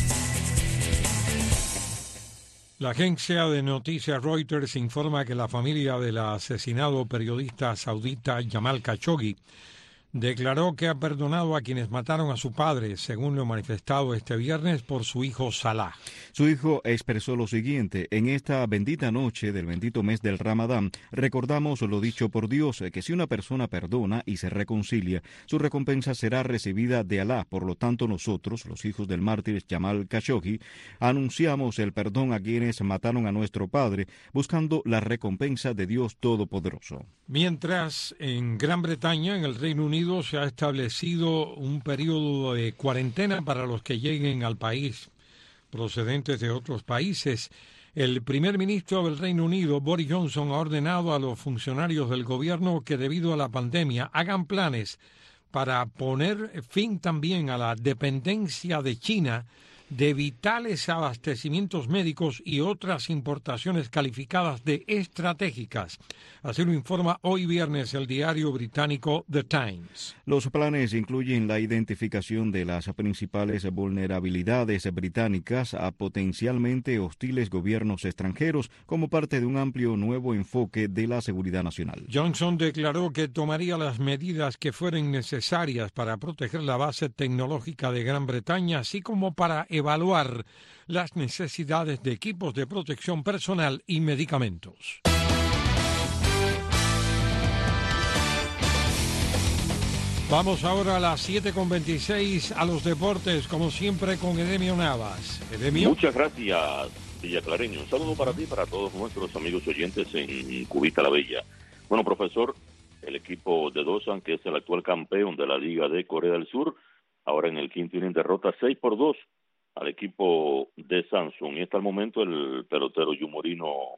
La agencia de noticias Reuters informa que la familia del asesinado periodista saudita Jamal Khashoggi declaró que ha perdonado a quienes mataron a su padre, según lo manifestado este viernes por su hijo Salah. Su hijo expresó lo siguiente: en esta bendita noche del bendito mes del Ramadán, recordamos lo dicho por Dios, que si una persona perdona y se reconcilia, su recompensa será recibida de Alá. Por lo tanto, nosotros, los hijos del mártir Jamal Khashoggi, anunciamos el perdón a quienes mataron a nuestro padre, buscando la recompensa de Dios Todopoderoso. Mientras, en Gran Bretaña, en el Reino Unido, se ha establecido un periodo de cuarentena para los que lleguen al país procedentes de otros países. El primer ministro del Reino Unido, Boris Johnson, ha ordenado a los funcionarios del gobierno que debido a la pandemia hagan planes para poner fin también a la dependencia de China de vitales abastecimientos médicos y otras importaciones calificadas de estratégicas. Así lo informa hoy viernes el diario británico The Times. Los planes incluyen la identificación de las principales vulnerabilidades británicas a potencialmente hostiles gobiernos extranjeros como parte de un amplio nuevo enfoque de la seguridad nacional. Johnson declaró que tomaría las medidas que fueren necesarias para proteger la base tecnológica de Gran Bretaña, así como para evaluar las necesidades de equipos de protección personal y medicamentos. Vamos ahora a las siete con veintiséis a los deportes, como siempre con Edemio Navas. Edemio. Muchas gracias, Villaclareño. Un saludo para ti y para todos nuestros amigos oyentes en Cubita la Bella. Bueno, profesor, el equipo de Dosan, que es el actual campeón de la Liga de Corea del Sur, ahora en el quinto inning derrota seis por dos al equipo de Samsung. Y hasta el momento el pelotero yumorino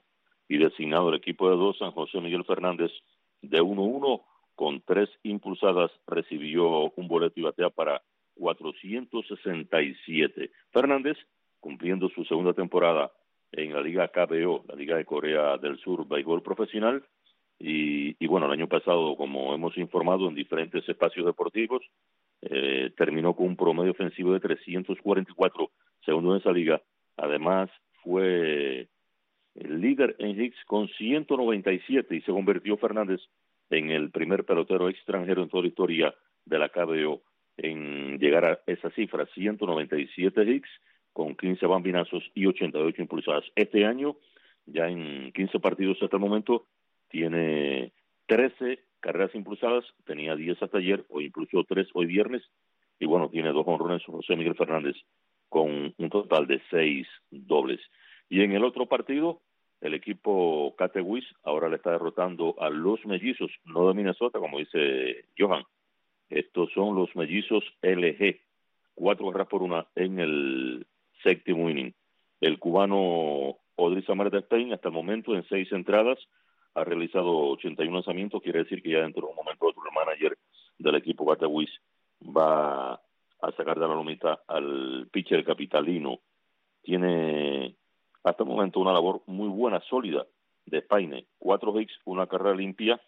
y designado el equipo de dos, San José Miguel Fernández, de uno uno, con tres impulsadas, recibió un boleto y batea para cuatrocientos sesenta y siete. Fernández, cumpliendo su segunda temporada en la Liga K B O, la Liga de Corea del Sur, béisbol profesional, y, y bueno, el año pasado, como hemos informado en diferentes espacios deportivos, eh, terminó con un promedio ofensivo de trescientos cuarenta y cuatro, segundo en esa liga. Además, fue el líder en hits con ciento noventa y siete y se convirtió Fernández en el primer pelotero extranjero en toda la historia de la K B O en llegar a esa cifra, ciento noventa y siete hits con quince bambinazos y ochenta y ocho impulsadas. Este año, ya en quince partidos hasta el momento, tiene trece carreras impulsadas, tenía diez hasta ayer, hoy impulsó tres hoy viernes, y bueno, tiene dos honrones José Miguel Fernández con un total de seis dobles. Y en el otro partido, el equipo Catewis ahora le está derrotando a los Mellizos, no de Minnesota, como dice Johan. Estos son los Mellizos L G, cuatro carreras por una en el séptimo inning. El cubano Odriz Amer de Spain, hasta el momento en seis entradas, ha realizado ochenta y un lanzamientos, quiere decir que ya dentro de un momento otro el manager del equipo Catewis va a sacar de la lomita al pitcher capitalino. Tiene hasta el momento una labor muy buena, sólida, de Paine, cuatro hits, una carrera limpia,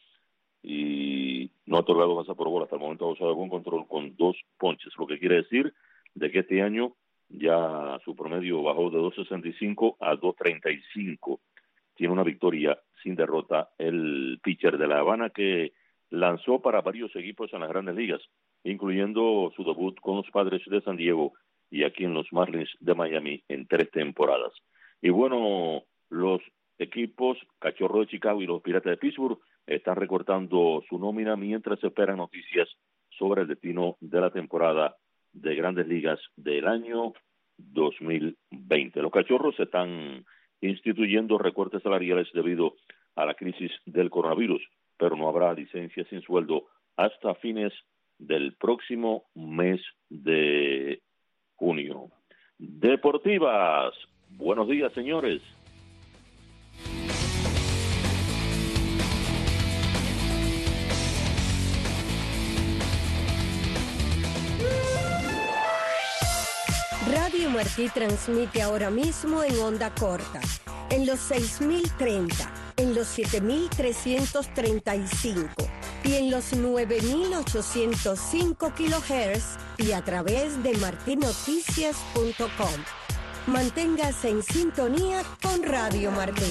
y no ha otorgado base por bola. Hasta el momento ha usado buen control con dos ponches, lo que quiere decir de que este año ya su promedio bajó de dos sesenta y cinco a dos treinta y cinco. Tiene una victoria sin derrota el pitcher de La Habana, que lanzó para varios equipos en las grandes ligas, incluyendo su debut con los Padres de San Diego y aquí en los Marlins de Miami en tres temporadas. Y bueno, los equipos Cachorro de Chicago y los Piratas de Pittsburgh están recortando su nómina mientras se esperan noticias sobre el destino de la temporada de Grandes Ligas del año dos mil veinte. Los Cachorros están instituyendo recortes salariales debido a la crisis del coronavirus, pero no habrá licencia sin sueldo hasta fines del próximo mes de junio. Deportivas, buenos días, señores. Radio Martí transmite ahora mismo en onda corta, en los seis mil treinta, en los siete mil trescientos treinta y cinco y en los nueve mil ochocientos cinco kilohertz y a través de marti noticias punto com. Manténgase en sintonía con Radio Martí.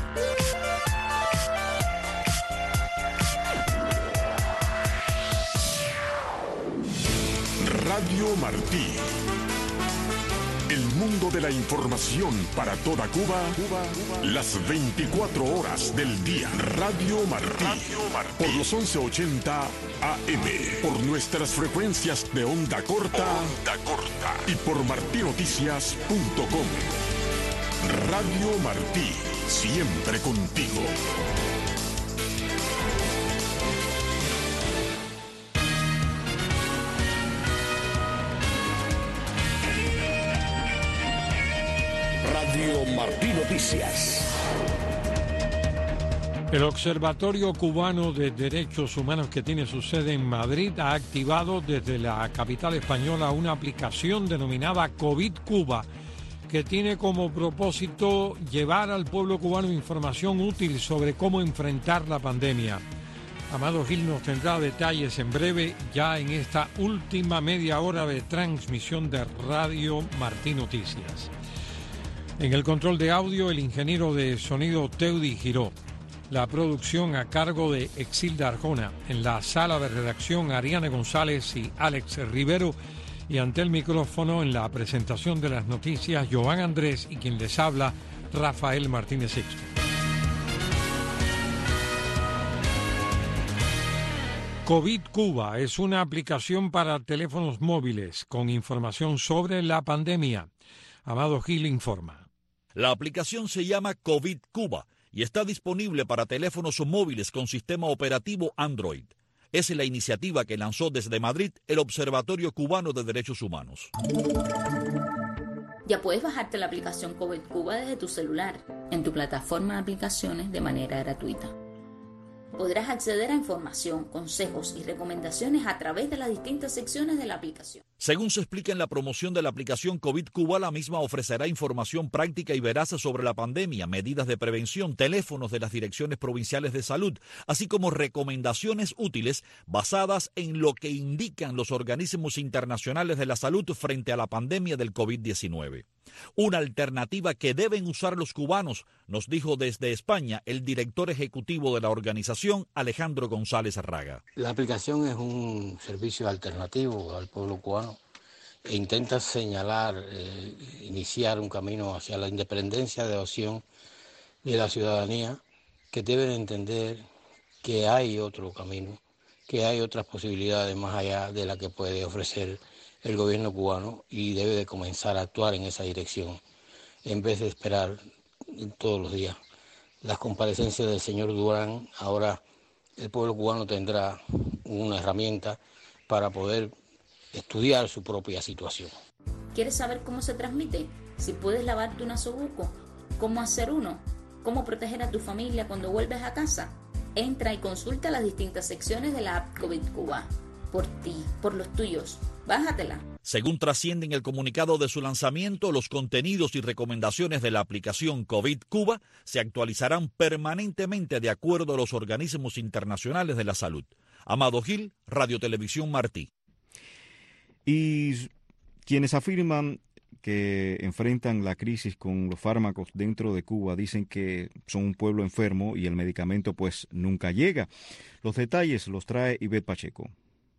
Radio Martí. El mundo de la información para toda Cuba, las veinticuatro horas del día. Radio Martí, por los once ochenta A M, por nuestras frecuencias de onda corta, onda corta y por marti noticias punto com. Radio Martí, siempre contigo. Radio Martí Noticias. El Observatorio Cubano de Derechos Humanos, que tiene su sede en Madrid, ha activado desde la capital española una aplicación denominada COVID Cuba, que tiene como propósito llevar al pueblo cubano información útil sobre cómo enfrentar la pandemia. Amado Gil nos tendrá detalles en breve, ya en esta última media hora de transmisión de Radio Martí Noticias. En el control de audio, el ingeniero de sonido Teudi Giró. La producción a cargo de Exilda Arjona. En la sala de redacción, Ariane González y Alex Rivero. Y ante el micrófono, en la presentación de las noticias, Joan Andrés y quien les habla, Rafael Martínez Sixto. COVID Cuba es una aplicación para teléfonos móviles con información sobre la pandemia. Amado Gil informa. La aplicación se llama COVID Cuba y está disponible para teléfonos móviles con sistema operativo Android. Es la iniciativa que lanzó desde Madrid el Observatorio Cubano de Derechos Humanos. Ya puedes bajarte la aplicación COVID Cuba desde tu celular. en tu plataforma de aplicaciones de manera gratuita. Podrás acceder a información, consejos y recomendaciones a través de las distintas secciones de la aplicación. Según se explica en la promoción de la aplicación COVID Cuba, la misma ofrecerá información práctica y veraz sobre la pandemia, medidas de prevención, teléfonos de las direcciones provinciales de salud, así como recomendaciones útiles basadas en lo que indican los organismos internacionales de la salud frente a la pandemia del COVID diecinueve. Una alternativa que deben usar los cubanos, nos dijo desde España el director ejecutivo de la organización, Alejandro González Raga. La aplicación es un servicio alternativo al pueblo cubano e intenta señalar, eh, iniciar un camino hacia la independencia de opción de la ciudadanía, que deben entender que hay otro camino, que hay otras posibilidades más allá de la que puede ofrecer el gobierno cubano, y debe de comenzar a actuar en esa dirección en vez de esperar todos los días las comparecencias del señor Durán. Ahora el pueblo cubano tendrá una herramienta para poder estudiar su propia situación. ¿Quieres saber cómo se transmite? Si puedes lavarte un osobuco, cómo hacer uno, cómo proteger a tu familia cuando vuelves a casa. Entra y consulta las distintas secciones de la app COVID Cuba. Por ti, por los tuyos. Bájatela. Según trasciende en el comunicado de su lanzamiento, los contenidos y recomendaciones de la aplicación COVID Cuba se actualizarán permanentemente de acuerdo a los organismos internacionales de la salud. Amado Gil, Radio Televisión Martí. Y quienes afirman que enfrentan la crisis con los fármacos dentro de Cuba dicen que son un pueblo enfermo y el medicamento pues nunca llega. Los detalles los trae Ivette Pacheco.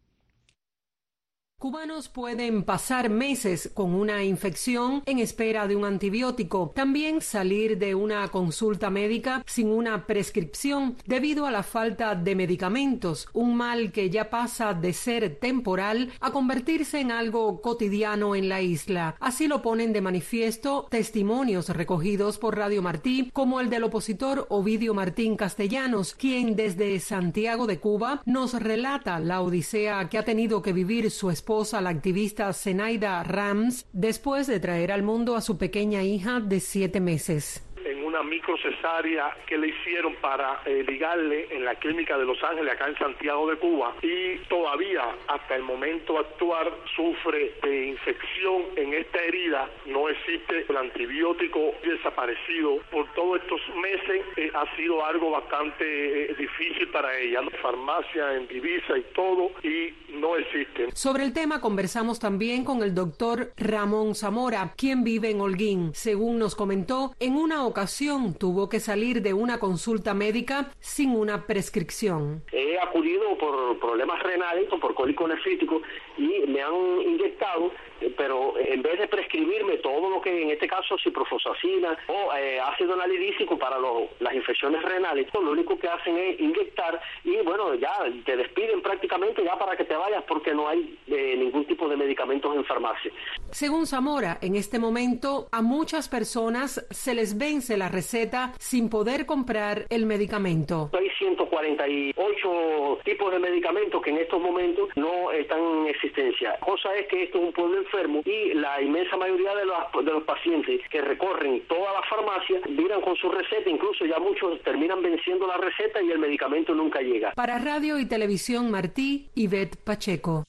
Cubanos pueden pasar meses con una infección en espera de un antibiótico, también salir de una consulta médica sin una prescripción debido a la falta de medicamentos, un mal que ya pasa de ser temporal a convertirse en algo cotidiano en la isla. Así lo ponen de manifiesto testimonios recogidos por Radio Martí, como el del opositor Ovidio Martín Castellanos, quien desde Santiago de Cuba nos relata la odisea que ha tenido que vivir su esposa, la activista Zenaida Rams, después de traer al mundo a su pequeña hija de siete meses. En una microcesárea que le hicieron para eh, ligarle en la clínica de Los Ángeles, acá en Santiago de Cuba, y todavía hasta el momento actual sufre de infección en esta herida. No existe el antibiótico, desaparecido por todos estos meses. Eh, ha sido algo bastante eh, difícil para ella, ¿no? Farmacia en divisa y todo, y no existe. Sobre el tema conversamos también con el doctor Ramón Zamora, quien vive en Holguín. Según nos comentó, en una ocasión tuvo que salir de una consulta médica sin una prescripción. He acudido por problemas renales o por cólico nefrítico y me han inyectado, pero en vez de prescribirme todo lo que en este caso ciprofloxacina o eh, ácido anhidrícico para lo, las infecciones renales, lo único que hacen es inyectar y bueno, ya te despiden prácticamente ya para que te vayas porque no hay eh, ningún tipo de medicamentos en farmacia. Según Zamora, en este momento a muchas personas se les vence la receta sin poder comprar el medicamento. Hay ciento cuarenta y ocho tipos de medicamentos que en estos momentos no están en existencia. La cosa es que esto es un pueblo enfermo y la inmensa mayoría de los, de los pacientes que recorren toda la farmacia vienen con su receta, incluso ya muchos terminan venciendo la receta y el medicamento nunca llega. Para Radio y Televisión Martí, Ivette Pacheco.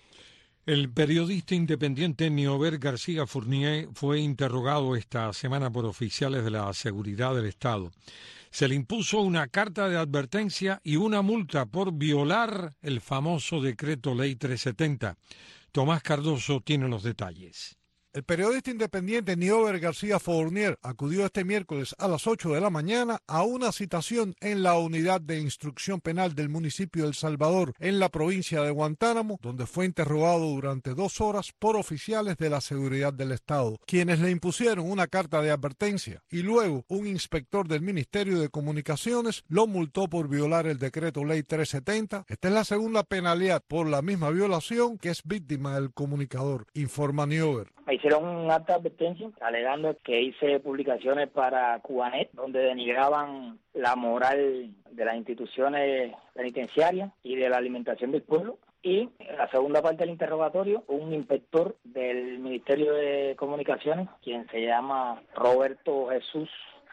El periodista independiente Niober García Fournier fue interrogado esta semana por oficiales de la seguridad del Estado. Se le impuso una carta de advertencia y una multa por violar el famoso decreto ley trescientos setenta. Tomás Cardoso tiene los detalles. El periodista independiente Niober García Fournier acudió este miércoles a las ocho de la mañana a una citación en la Unidad de Instrucción Penal del municipio de El Salvador, en la provincia de Guantánamo, donde fue interrogado durante dos horas por oficiales de la seguridad del Estado, quienes le impusieron una carta de advertencia y luego un inspector del Ministerio de Comunicaciones lo multó por violar el decreto ley trescientos setenta. Esta es la segunda penalidad por la misma violación que es víctima del comunicador, informa Niober. Me hicieron un acta de advertencia alegando que hice publicaciones para Cubanet donde denigraban la moral de las instituciones penitenciarias y de la alimentación del pueblo. Y en la segunda parte del interrogatorio, un inspector del Ministerio de Comunicaciones, quien se llama Roberto Jesús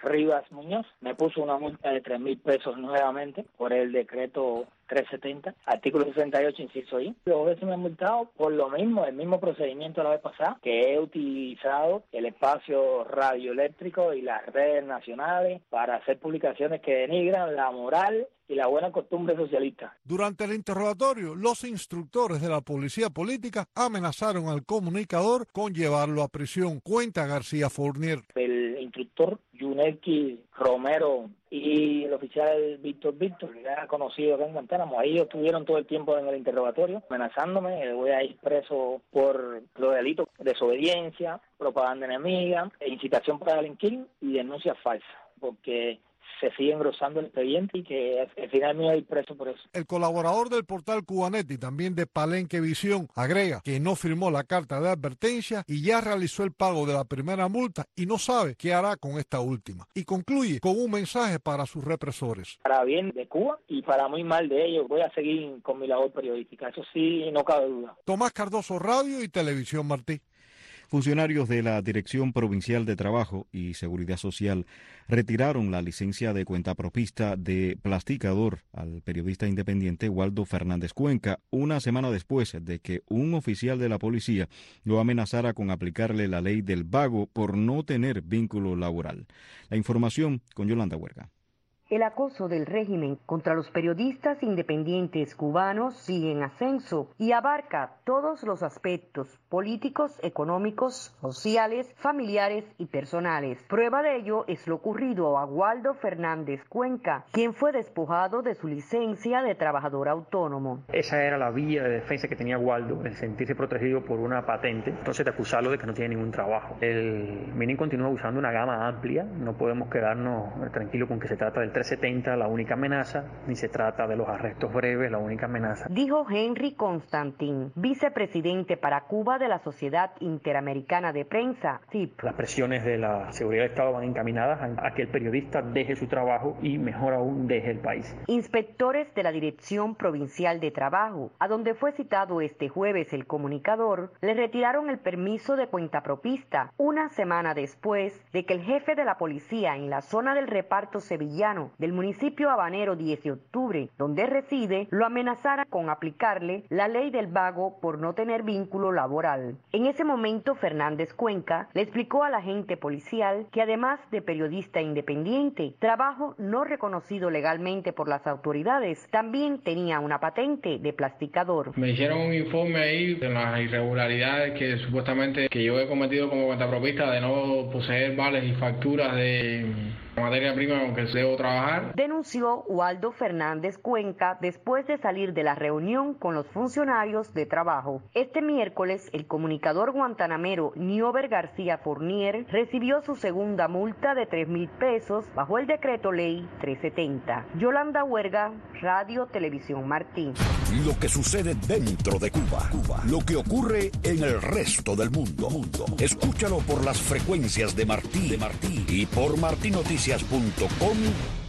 Rivas Muñoz me puso una multa de tres mil pesos nuevamente por el decreto trescientos setenta, artículo sesenta y ocho, inciso I. Dos veces me han multado por lo mismo, el mismo procedimiento la vez pasada, que he utilizado el espacio radioeléctrico y las redes nacionales para hacer publicaciones que denigran la moral y la buena costumbre socialista. Durante el interrogatorio, los instructores de la policía política amenazaron al comunicador con llevarlo a prisión, cuenta García Fournier. El instructor Yunelki Romero y el oficial Víctor Víctor, que era conocido acá en Guantánamo, ahí estuvieron todo el tiempo en el interrogatorio amenazándome. Voy a ir preso por los delitos de desobediencia, propaganda enemiga, incitación para delinquir y denuncia falsa, porque se sigue engrosando el expediente y que al final me voy a ir preso por eso. El colaborador del portal Cubanet y también de Palenque Visión agrega que no firmó la carta de advertencia y ya realizó el pago de la primera multa y no sabe qué hará con esta última. Y concluye con un mensaje para sus represores. Para bien de Cuba y para muy mal de ellos, voy a seguir con mi labor periodística, eso sí, no cabe duda. Tomás Cardoso, Radio y Televisión Martí. Funcionarios de la Dirección Provincial de Trabajo y Seguridad Social retiraron la licencia de cuentapropista de Plasticador al periodista independiente Waldo Fernández Cuenca una semana después de que un oficial de la policía lo amenazara con aplicarle la ley del vago por no tener vínculo laboral. La información con Yolanda Huerga. El acoso del régimen contra los periodistas independientes cubanos sigue en ascenso y abarca todos los aspectos políticos, económicos, sociales, familiares y personales. Prueba de ello es lo ocurrido a Waldo Fernández Cuenca, quien fue despojado de su licencia de trabajador autónomo. Esa era la vía de defensa que tenía Waldo, el sentirse protegido por una patente, entonces de acusarlo de que no tiene ningún trabajo. El Minin continúa usando una gama amplia, no podemos quedarnos tranquilos con que se trata del trescientos setenta, la única amenaza, ni se trata de los arrestos breves, la única amenaza. Dijo Henry Constantin, vicepresidente para Cuba de la Sociedad Interamericana de Prensa, S I P. Las presiones de la seguridad del Estado van encaminadas a, a que el periodista deje su trabajo y, mejor aún, deje el país. Inspectores de la Dirección Provincial de Trabajo, a donde fue citado este jueves el comunicador, le retiraron el permiso de cuentapropista una semana después de que el jefe de la policía en la zona del reparto sevillano del municipio habanero diez de octubre, donde reside, lo amenazara con aplicarle la ley del vago por no tener vínculo laboral. En ese momento, Fernández Cuenca le explicó al agente policial que además de periodista independiente, trabajo no reconocido legalmente por las autoridades, también tenía una patente de plasticador. Me hicieron un informe ahí de las irregularidades que supuestamente que yo he cometido como cuentapropista de no poseer vales y facturas de materia prima con que debo trabajar. Denunció Waldo Fernández Cuenca después de salir de la reunión con los funcionarios de trabajo. Este miércoles, el comunicador guantanamero Niober García Fournier recibió su segunda multa de tres mil pesos bajo el decreto ley trescientos setenta. Yolanda Huerga, Radio Televisión Martí. Lo que sucede dentro de Cuba, Cuba, lo que ocurre en el resto del mundo. mundo. Escúchalo por las frecuencias de Martí, de Martí y por martí noticias punto com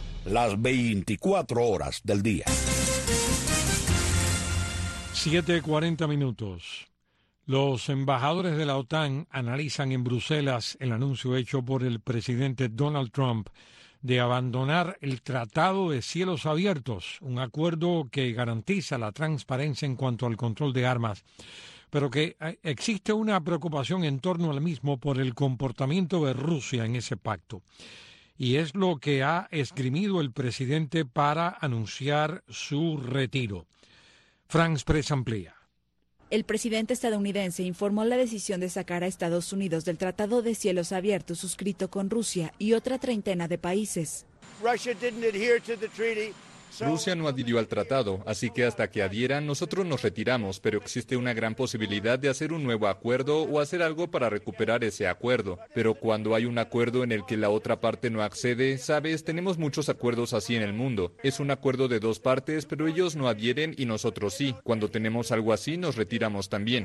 las veinticuatro horas del día. siete cuarenta minutos. Los embajadores de la OTAN analizan en Bruselas el anuncio hecho por el presidente Donald Trump de abandonar el Tratado de Cielos Abiertos, un acuerdo que garantiza la transparencia en cuanto al control de armas, pero que existe una preocupación en torno al mismo por el comportamiento de Rusia en ese pacto. Y es lo que ha esgrimido el presidente para anunciar su retiro. France Press amplía. El presidente estadounidense informó la decisión de sacar a Estados Unidos del Tratado de Cielos Abiertos suscrito con Rusia y otra treintena de países. Rusia no adhirió al tratado, así que hasta que adhieran nosotros nos retiramos, pero existe una gran posibilidad de hacer un nuevo acuerdo o hacer algo para recuperar ese acuerdo. Pero cuando hay un acuerdo en el que la otra parte no accede, sabes, tenemos muchos acuerdos así en el mundo. Es un acuerdo de dos partes, pero ellos no adhieren y nosotros sí. Cuando tenemos algo así, nos retiramos también.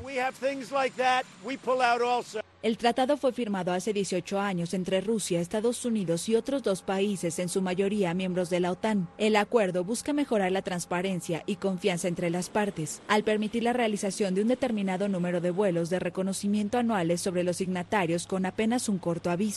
El tratado fue firmado hace dieciocho años entre Rusia, Estados Unidos y otros dos países, en su mayoría miembros de la OTAN. El acuerdo busca mejorar la transparencia y confianza entre las partes, al permitir la realización de un determinado número de vuelos de reconocimiento anuales sobre los signatarios con apenas un corto aviso.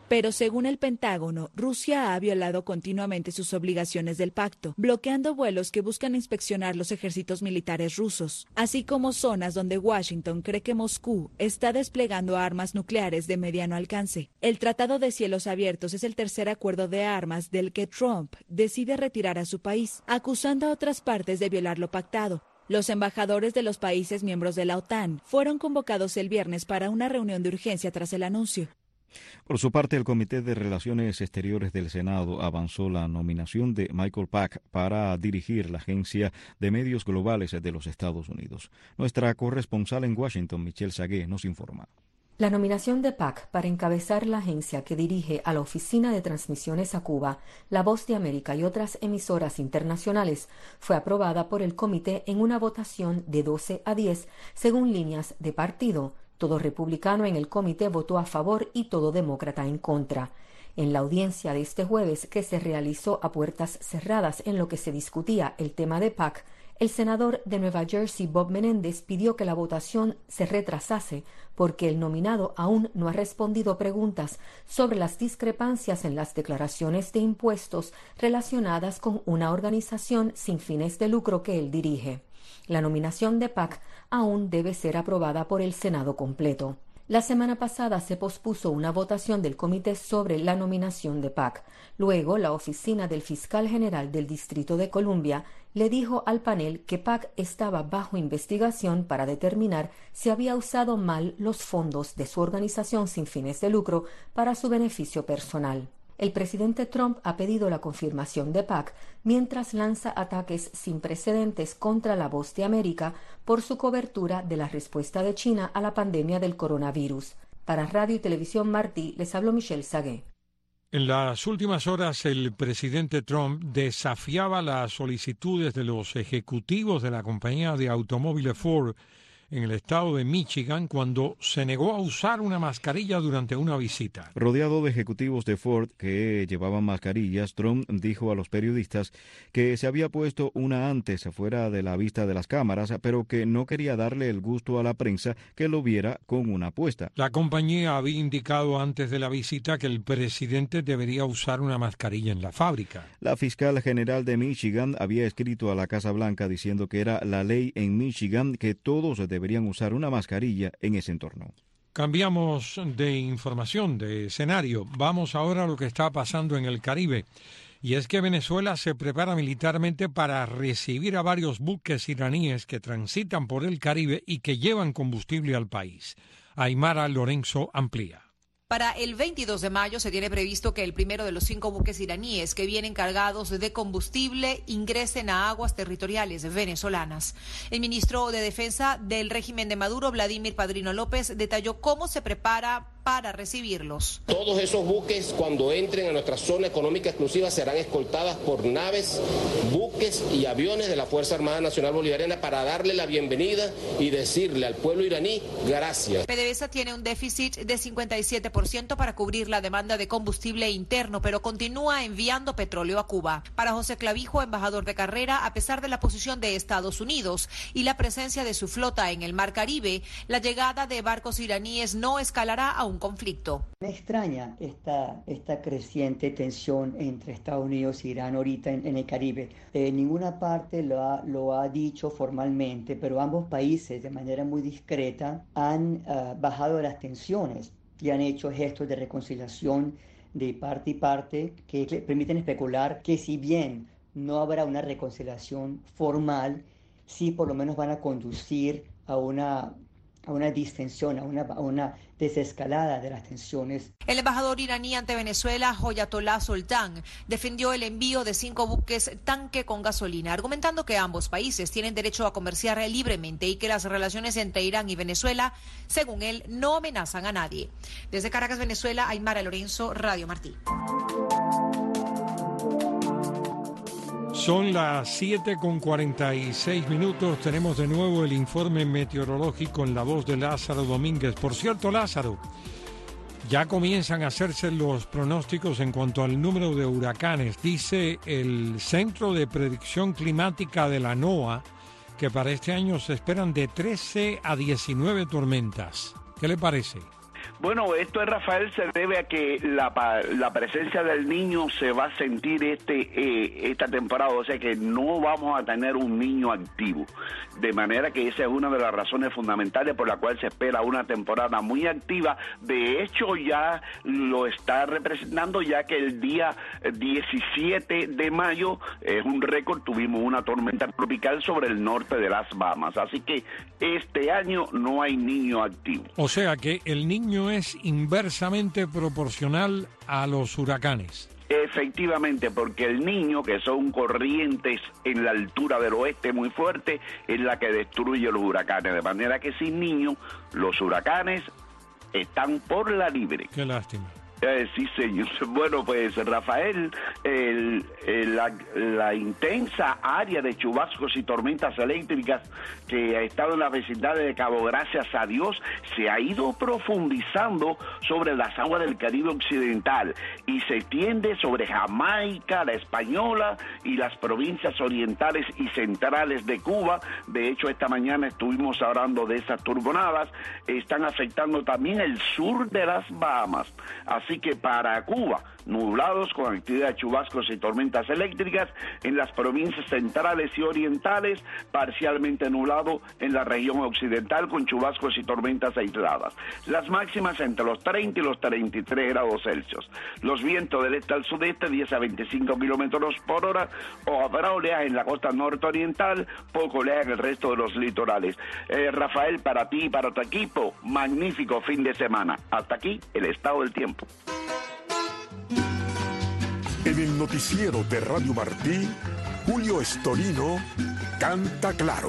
Pero según el Pentágono, Rusia ha violado continuamente sus obligaciones del pacto, bloqueando vuelos que buscan inspeccionar los ejércitos militares rusos, así como zonas donde Washington cree que Moscú está desplegando armas nucleares de mediano alcance. El Tratado de Cielos Abiertos es el tercer acuerdo de armas del que Trump decide retirar a su país, acusando a otras partes de violar lo pactado. Los embajadores de los países miembros de la OTAN fueron convocados el viernes para una reunión de urgencia tras el anuncio. Por su parte, el Comité de Relaciones Exteriores del Senado avanzó la nominación de Michael Pack para dirigir la Agencia de Medios Globales de los Estados Unidos. Nuestra corresponsal en Washington, Michelle Sagué, nos informa. La nominación de Pack para encabezar la agencia que dirige a la Oficina de Transmisiones a Cuba, La Voz de América y otras emisoras internacionales fue aprobada por el comité en una votación de doce a diez según líneas de partido. Todo republicano en el comité votó a favor y todo demócrata en contra. En la audiencia de este jueves, que se realizó a puertas cerradas en lo que se discutía el tema de Pack, el senador de Nueva Jersey, Bob Menéndez, pidió que la votación se retrasase porque el nominado aún no ha respondido preguntas sobre las discrepancias en las declaraciones de impuestos relacionadas con una organización sin fines de lucro que él dirige. La nominación de Pack aún debe ser aprobada por el Senado completo. La semana pasada se pospuso una votación del comité sobre la nominación de Pack. Luego, la oficina del fiscal general del Distrito de Columbia le dijo al panel que Pack estaba bajo investigación para determinar si había usado mal los fondos de su organización sin fines de lucro para su beneficio personal. El presidente Trump ha pedido la confirmación de Pack mientras lanza ataques sin precedentes contra La Voz de América por su cobertura de la respuesta de China a la pandemia del coronavirus. Para Radio y Televisión Martí, les habló Michelle Sagué. En las últimas horas, el presidente Trump desafiaba las solicitudes de los ejecutivos de la compañía de automóviles Ford en el estado de Michigan cuando se negó a usar una mascarilla durante una visita. Rodeado de ejecutivos de Ford que llevaban mascarillas, Trump dijo a los periodistas que se había puesto una antes fuera de la vista de las cámaras, pero que no quería darle el gusto a la prensa que lo viera con una puesta. La compañía había indicado antes de la visita que el presidente debería usar una mascarilla en la fábrica. La fiscal general de Michigan había escrito a la Casa Blanca diciendo que era la ley en Michigan que todos deberían deberían usar una mascarilla en ese entorno. Cambiamos de información, de escenario. Vamos ahora a lo que está pasando en el Caribe. Y es que Venezuela se prepara militarmente para recibir a varios buques iraníes que transitan por el Caribe y que llevan combustible al país. Aymara Lorenzo amplía. Para el veintidós de mayo se tiene previsto que el primero de los cinco buques iraníes que vienen cargados de combustible ingresen a aguas territoriales venezolanas. El ministro de Defensa del régimen de Maduro, Vladimir Padrino López, detalló cómo se prepara para recibirlos. Todos esos buques, cuando entren a nuestra zona económica exclusiva, serán escoltadas por naves, buques y aviones de la Fuerza Armada Nacional Bolivariana para darle la bienvenida y decirle al pueblo iraní gracias. PDVSA tiene un déficit de cincuenta y siete por ciento para cubrir la demanda de combustible interno, pero continúa enviando petróleo a Cuba. Para José Clavijo, embajador de carrera, a pesar de la posición de Estados Unidos y la presencia de su flota en el Mar Caribe, la llegada de barcos iraníes no escalará a un conflicto. Me extraña esta, esta creciente tensión entre Estados Unidos e Irán ahorita en, en el Caribe. Eh, ninguna parte lo ha, lo ha dicho formalmente, pero ambos países de manera muy discreta han uh, bajado las tensiones y han hecho gestos de reconciliación de parte y parte que permiten especular que si bien no habrá una reconciliación formal, sí por lo menos van a conducir a una a una distensión, a una, a una desescalada de las tensiones. El embajador iraní ante Venezuela, Hoyatollah Soltán, defendió el envío de cinco buques tanque con gasolina, argumentando que ambos países tienen derecho a comerciar libremente y que las relaciones entre Irán y Venezuela, según él, no amenazan a nadie. Desde Caracas, Venezuela, Aymara Lorenzo, Radio Martí. Son las siete con cuarenta y seis minutos. Tenemos de nuevo el informe meteorológico en la voz de Lázaro Domínguez. Por cierto, Lázaro, ya comienzan a hacerse los pronósticos en cuanto al número de huracanes. Dice el Centro de Predicción Climática de la NOAA que para este año se esperan de trece a diecinueve tormentas. ¿Qué le parece? Bueno, esto, Rafael, se debe a que la, la presencia del niño se va a sentir este eh, esta temporada, o sea que no vamos a tener un niño activo, de manera que esa es una de las razones fundamentales por la cual se espera una temporada muy activa. De hecho, ya lo está representando, ya que el día diecisiete de mayo es un récord, tuvimos una tormenta tropical sobre el norte de las Bahamas, así que este año no hay niño activo. O sea que el niño es inversamente proporcional a los huracanes. Efectivamente, porque el niño, que son corrientes en la altura del oeste muy fuerte, es la que destruye los huracanes, de manera que sin niño los huracanes están por la libre. Qué lástima. Eh, sí, señor. Bueno, pues, Rafael, el, el, la, la intensa área de chubascos y tormentas eléctricas que ha estado en la vecindad de Cabo, gracias a Dios, se ha ido profundizando sobre las aguas del Caribe occidental y se extiende sobre Jamaica, la Española y las provincias orientales y centrales de Cuba. De hecho, esta mañana estuvimos hablando de esas turbonadas. Están afectando también el sur de las Bahamas. Así que para Cuba, nublados con actividad de chubascos y tormentas eléctricas en las provincias centrales y orientales, parcialmente nublado en la región occidental con chubascos y tormentas aisladas. Las máximas entre los treinta y los treinta y tres grados Celsius. Los vientos del este al sudeste, diez a veinticinco kilómetros por hora, o habrá oleaje en la costa norte-oriental, poco oleaje en el resto de los litorales. Eh, Rafael, para ti y para tu equipo, magnífico fin de semana. Hasta aquí el estado del tiempo. En el noticiero de Radio Martí, Julio Estorino canta claro.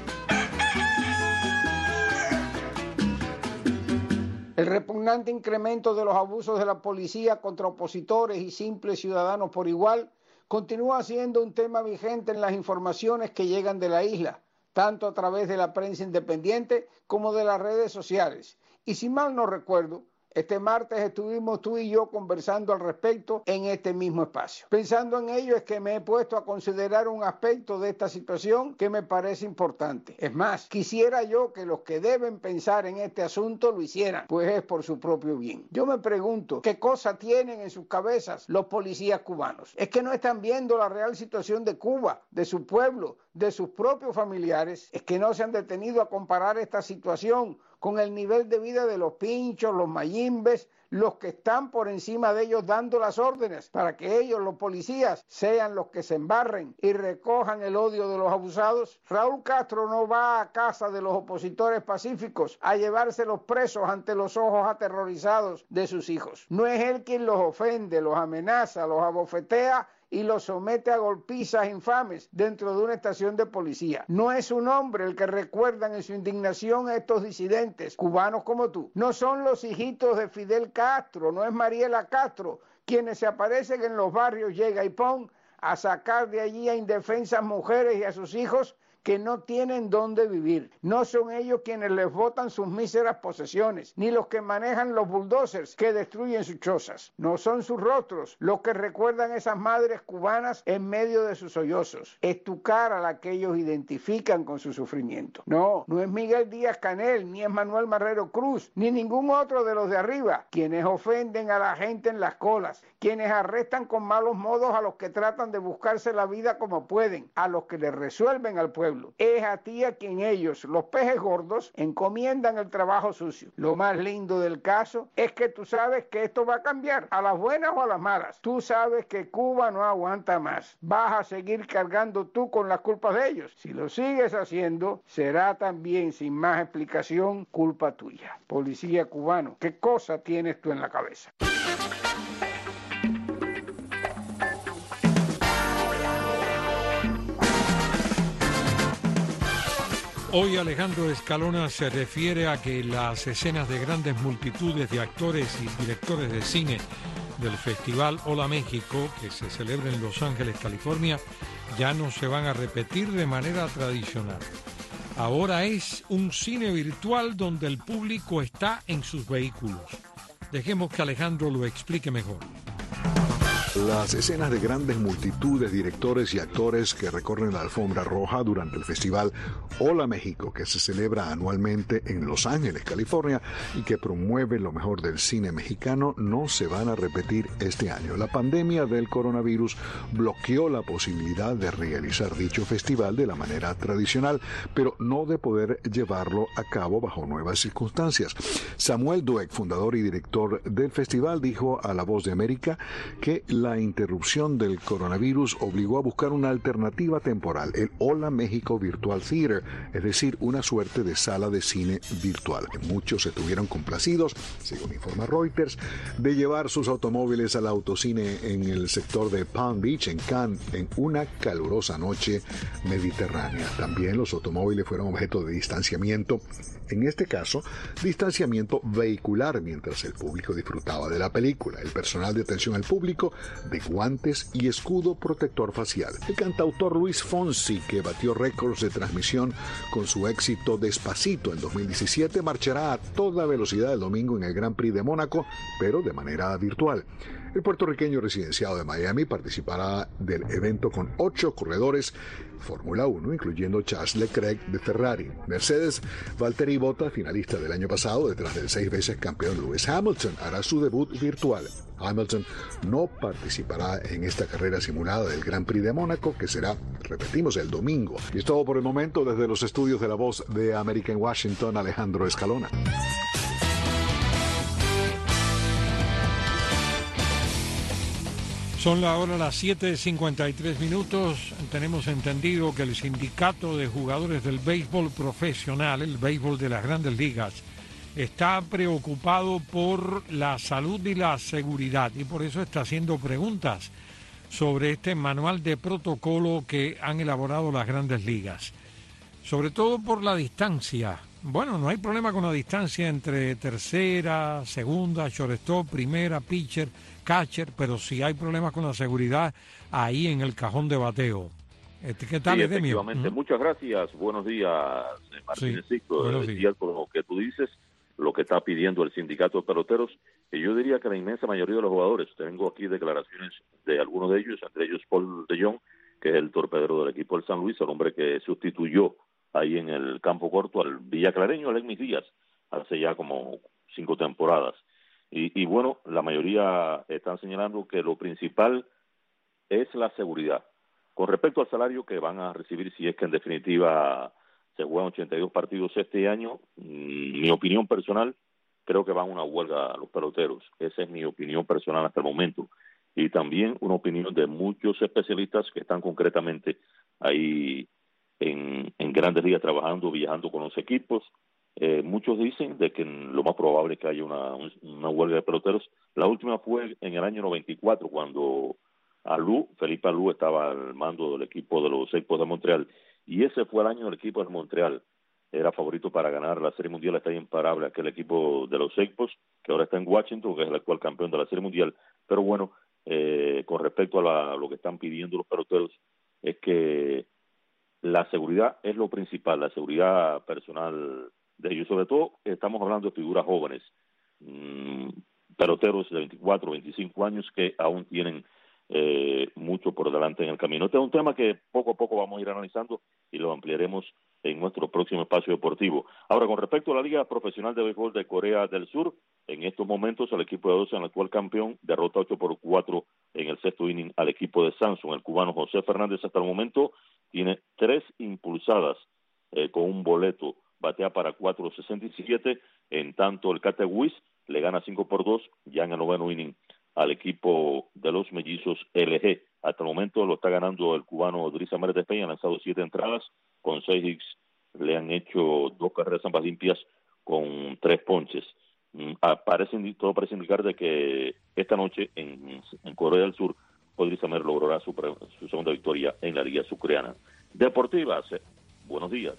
El repugnante incremento de los abusos de la policía contra opositores y simples ciudadanos por igual continúa siendo un tema vigente en las informaciones que llegan de la isla, tanto a través de la prensa independiente como de las redes sociales. Y si mal no recuerdo, este martes estuvimos tú y yo conversando al respecto en este mismo espacio. Pensando en ello es que me he puesto a considerar un aspecto de esta situación que me parece importante. Es más, quisiera yo que los que deben pensar en este asunto lo hicieran, pues es por su propio bien. Yo me pregunto, ¿qué cosa tienen en sus cabezas los policías cubanos? ¿Es que no están viendo la real situación de Cuba, de su pueblo, de sus propios familiares? ¿Es que no se han detenido a comparar esta situación con el nivel de vida de los pinchos, los mayimbes, los que están por encima de ellos dando las órdenes para que ellos, los policías, sean los que se embarren y recojan el odio de los abusados? Raúl Castro no va a casa de los opositores pacíficos a llevarse los presos ante los ojos aterrorizados de sus hijos. No es él quien los ofende, los amenaza, los abofetea y los somete a golpizas infames dentro de una estación de policía. No es un hombre el que recuerdan en su indignación a estos disidentes, cubanos como tú. No son los hijitos de Fidel Castro, no es Mariela Castro, quienes se aparecen en los barrios Llega y Pon a sacar de allí a indefensas mujeres y a sus hijos que no tienen dónde vivir. No son ellos quienes les botan sus míseras posesiones, ni los que manejan los bulldozers que destruyen sus chozas. No son sus rostros los que recuerdan a esas madres cubanas en medio de sus sollozos. Es tu cara la que ellos identifican con su sufrimiento. No, no es Miguel Díaz Canel, ni es Manuel Marrero Cruz, ni ningún otro de los de arriba, quienes ofenden a la gente en las colas, quienes arrestan con malos modos a los que tratan de buscarse la vida como pueden, a los que le resuelven al pueblo. Es a ti a quien ellos, los pejes gordos, encomiendan el trabajo sucio. Lo más lindo del caso es que tú sabes que esto va a cambiar, a las buenas o a las malas. Tú sabes que Cuba no aguanta más. Vas a seguir cargando tú con las culpas de ellos. Si lo sigues haciendo, será también, sin más explicación, culpa tuya. Policía cubano, ¿qué cosa tienes tú en la cabeza? Hoy Alejandro Escalona se refiere a que las escenas de grandes multitudes de actores y directores de cine del Festival Hola México, que se celebra en Los Ángeles, California, ya no se van a repetir de manera tradicional. Ahora es un cine virtual donde el público está en sus vehículos. Dejemos que Alejandro lo explique mejor. Las escenas de grandes multitudes, directores y actores que recorren la alfombra roja durante el festival Hola México, que se celebra anualmente en Los Ángeles, California, y que promueve lo mejor del cine mexicano, no se van a repetir este año. La pandemia del coronavirus bloqueó la posibilidad de realizar dicho festival de la manera tradicional, pero no de poder llevarlo a cabo bajo nuevas circunstancias. Samuel Dweck, fundador y director del festival, dijo a La Voz de América que la interrupción del coronavirus obligó a buscar una alternativa temporal, el Hola México Virtual Theater, es decir, una suerte de sala de cine virtual. Muchos estuvieron complacidos, según informa Reuters, de llevar sus automóviles al autocine en el sector de Palm Beach, en Cannes, en una calurosa noche mediterránea. También los automóviles fueron objeto de distanciamiento, en este caso, distanciamiento vehicular, mientras el público disfrutaba de la película. El personal de atención al público de guantes y escudo protector facial. El cantautor Luis Fonsi, que batió récords de transmisión con su éxito Despacito en dos mil diecisiete, marchará a toda velocidad el domingo en el Grand Prix de Mónaco, pero de manera virtual. El puertorriqueño residenciado de Miami participará del evento con ocho corredores Fórmula uno, incluyendo Charles Leclerc de Ferrari. Mercedes, Valtteri Bottas, finalista del año pasado, detrás del seis veces campeón Lewis Hamilton, hará su debut virtual. Hamilton no participará en esta carrera simulada del Grand Prix de Mónaco, que será, repetimos, el domingo. Y es todo por el momento desde los estudios de La Voz de América en Washington, Alejandro Escalona. Son la hora las siete cincuenta y tres minutos. Tenemos entendido que el sindicato de jugadores del béisbol profesional, el béisbol de las grandes ligas, está preocupado por la salud y la seguridad y por eso está haciendo preguntas sobre este manual de protocolo que han elaborado las grandes ligas. Sobre todo por la distancia. Bueno, no hay problema con la distancia entre tercera, segunda, shortstop, primera, pitcher, catcher, pero sí hay problemas con la seguridad ahí en el cajón de bateo. ¿Qué tal, sí, Edemio? Efectivamente. ¿Mm? Muchas gracias. Buenos días, Martínez. Sí, buenos días. Con lo que tú dices, lo que está pidiendo el sindicato de peloteros, y yo diría que la inmensa mayoría de los jugadores. Tengo aquí declaraciones de algunos de ellos, entre ellos Paul de Jong, que es el torpedero del equipo del San Luis, el hombre que sustituyó ahí en el campo corto al villaclareño Alemnis Díaz hace ya como cinco temporadas. Y, y bueno, la mayoría están señalando que lo principal es la seguridad. Con respecto al salario que van a recibir, si es que en definitiva se juegan ochenta y dos partidos este año, mi opinión personal, creo que van a una huelga a los peloteros. Esa es mi opinión personal hasta el momento. Y también una opinión de muchos especialistas que están concretamente ahí en, en Grandes Ligas trabajando, viajando con los equipos. Eh, muchos dicen de que lo más probable es que haya una, una huelga de peloteros. La última fue en el año noventa y cuatro, cuando Alou, Felipe Alou estaba al mando del equipo de los Expos de Montreal, y ese fue el año del equipo de Montreal. Era favorito para ganar la Serie Mundial, está imparable aquel equipo de los Expos, que ahora está en Washington, que es el actual campeón de la Serie Mundial. Pero bueno, eh, con respecto a, la, a lo que están pidiendo los peloteros, es que la seguridad es lo principal, la seguridad personal de ellos. Sobre todo, estamos hablando de figuras jóvenes, mmm, peloteros de veinticuatro, veinticinco años que aún tienen eh, mucho por delante en el camino. Este es un tema que poco a poco vamos a ir analizando y lo ampliaremos en nuestro próximo espacio deportivo. Ahora, con respecto a la Liga Profesional de Béisbol de Corea del Sur, en estos momentos el equipo de Dodgers, el actual campeón, derrota ocho por cuatro en el sexto inning al equipo de Samsung. El cubano José Fernández hasta el momento tiene tres impulsadas eh, con un boleto, batea para cuatro sesenta y siete, en tanto el Catewis le gana cinco por dos ya en el noveno inning al equipo de los mellizos L G. Hasta el momento lo está ganando el cubano Odriza Márez de Peña, ha lanzado siete entradas, con seis hits, le han hecho dos carreras ambas limpias con tres ponches. Mm, parece, todo parece indicar de que esta noche en, en Corea del Sur, Odriza Márez logrará su, su segunda victoria en la Liga Surcoreana. Deportivas, eh, buenos días.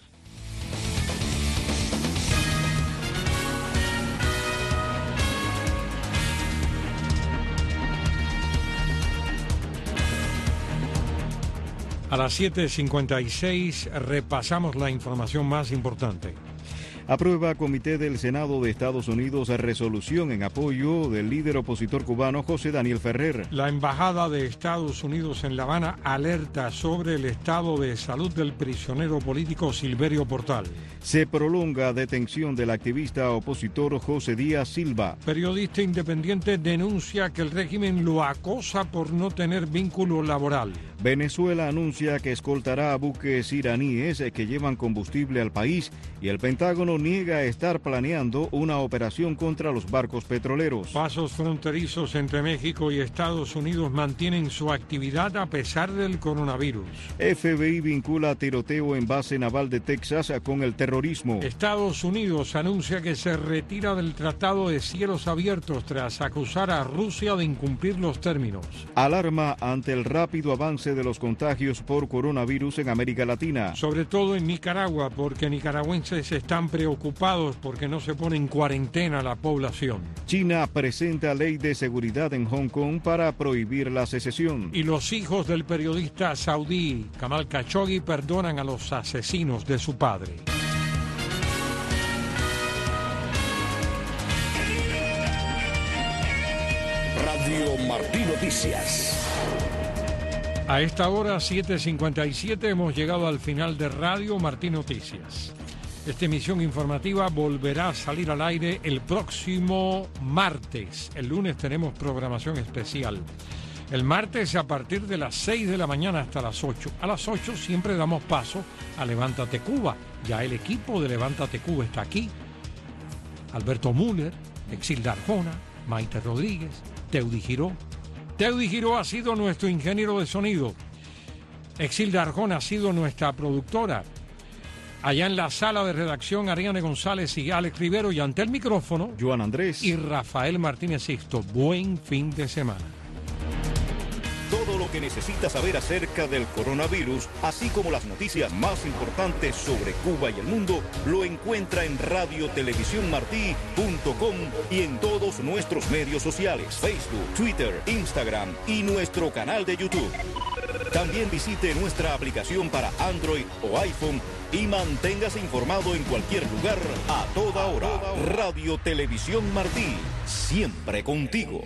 A las siete cincuenta y seis repasamos la información más importante. Aprueba Comité del Senado de Estados Unidos resolución en apoyo del líder opositor cubano José Daniel Ferrer. La Embajada de Estados Unidos en La Habana alerta sobre el estado de salud del prisionero político Silverio Portal. Se prolonga detención del activista opositor José Díaz Silva. Periodista independiente denuncia que el régimen lo acosa por no tener vínculo laboral. Venezuela anuncia que escoltará a buques iraníes que llevan combustible al país y el Pentágono niega estar planeando una operación contra los barcos petroleros. Pasos fronterizos entre México y Estados Unidos mantienen su actividad a pesar del coronavirus. F B I vincula tiroteo en base naval de Texas con el terrorismo. Estados Unidos anuncia que se retira del Tratado de Cielos Abiertos tras acusar a Rusia de incumplir los términos. Alarma ante el rápido avance de los contagios por coronavirus en América Latina. Sobre todo en Nicaragua, porque nicaragüenses están preocupados porque no se pone en cuarentena la población. China presenta ley de seguridad en Hong Kong para prohibir la secesión. Y los hijos del periodista saudí Jamal Khashoggi perdonan a los asesinos de su padre. Radio Martí Noticias. A esta hora, siete cincuenta y siete, hemos llegado al final de Radio Martí Noticias. Esta emisión informativa volverá a salir al aire el próximo martes. El lunes tenemos programación especial. El martes a partir de las seis de la mañana hasta las ocho. A las ocho siempre damos paso a Levántate Cuba. Ya el equipo de Levántate Cuba está aquí. Alberto Müller, Exilda Arjona, Maite Rodríguez, Teudi Giró. Teudi Giró ha sido nuestro ingeniero de sonido. Exilda Arjona ha sido nuestra productora. Allá en la sala de redacción, Ariane González y Alex Rivero, y ante el micrófono, Joan Andrés y Rafael Martínez Sisto. Buen fin de semana. Todo lo que necesita saber acerca del coronavirus, así como las noticias más importantes sobre Cuba y el mundo, lo encuentra en radio televisión martí punto com y en todos nuestros medios sociales, Facebook, Twitter, Instagram y nuestro canal de YouTube. También visite nuestra aplicación para Android o iPhone y manténgase informado en cualquier lugar, a toda hora. Radio Televisión Martí, siempre contigo.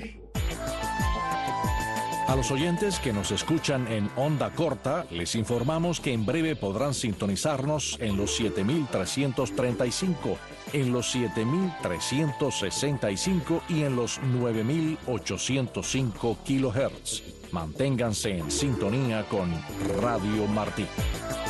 A los oyentes que nos escuchan en onda corta, les informamos que en breve podrán sintonizarnos en los siete mil trescientos treinta y cinco, en los siete mil trescientos sesenta y cinco y en los nueve mil ochocientos cinco kilohertz. Manténganse en sintonía con Radio Martí.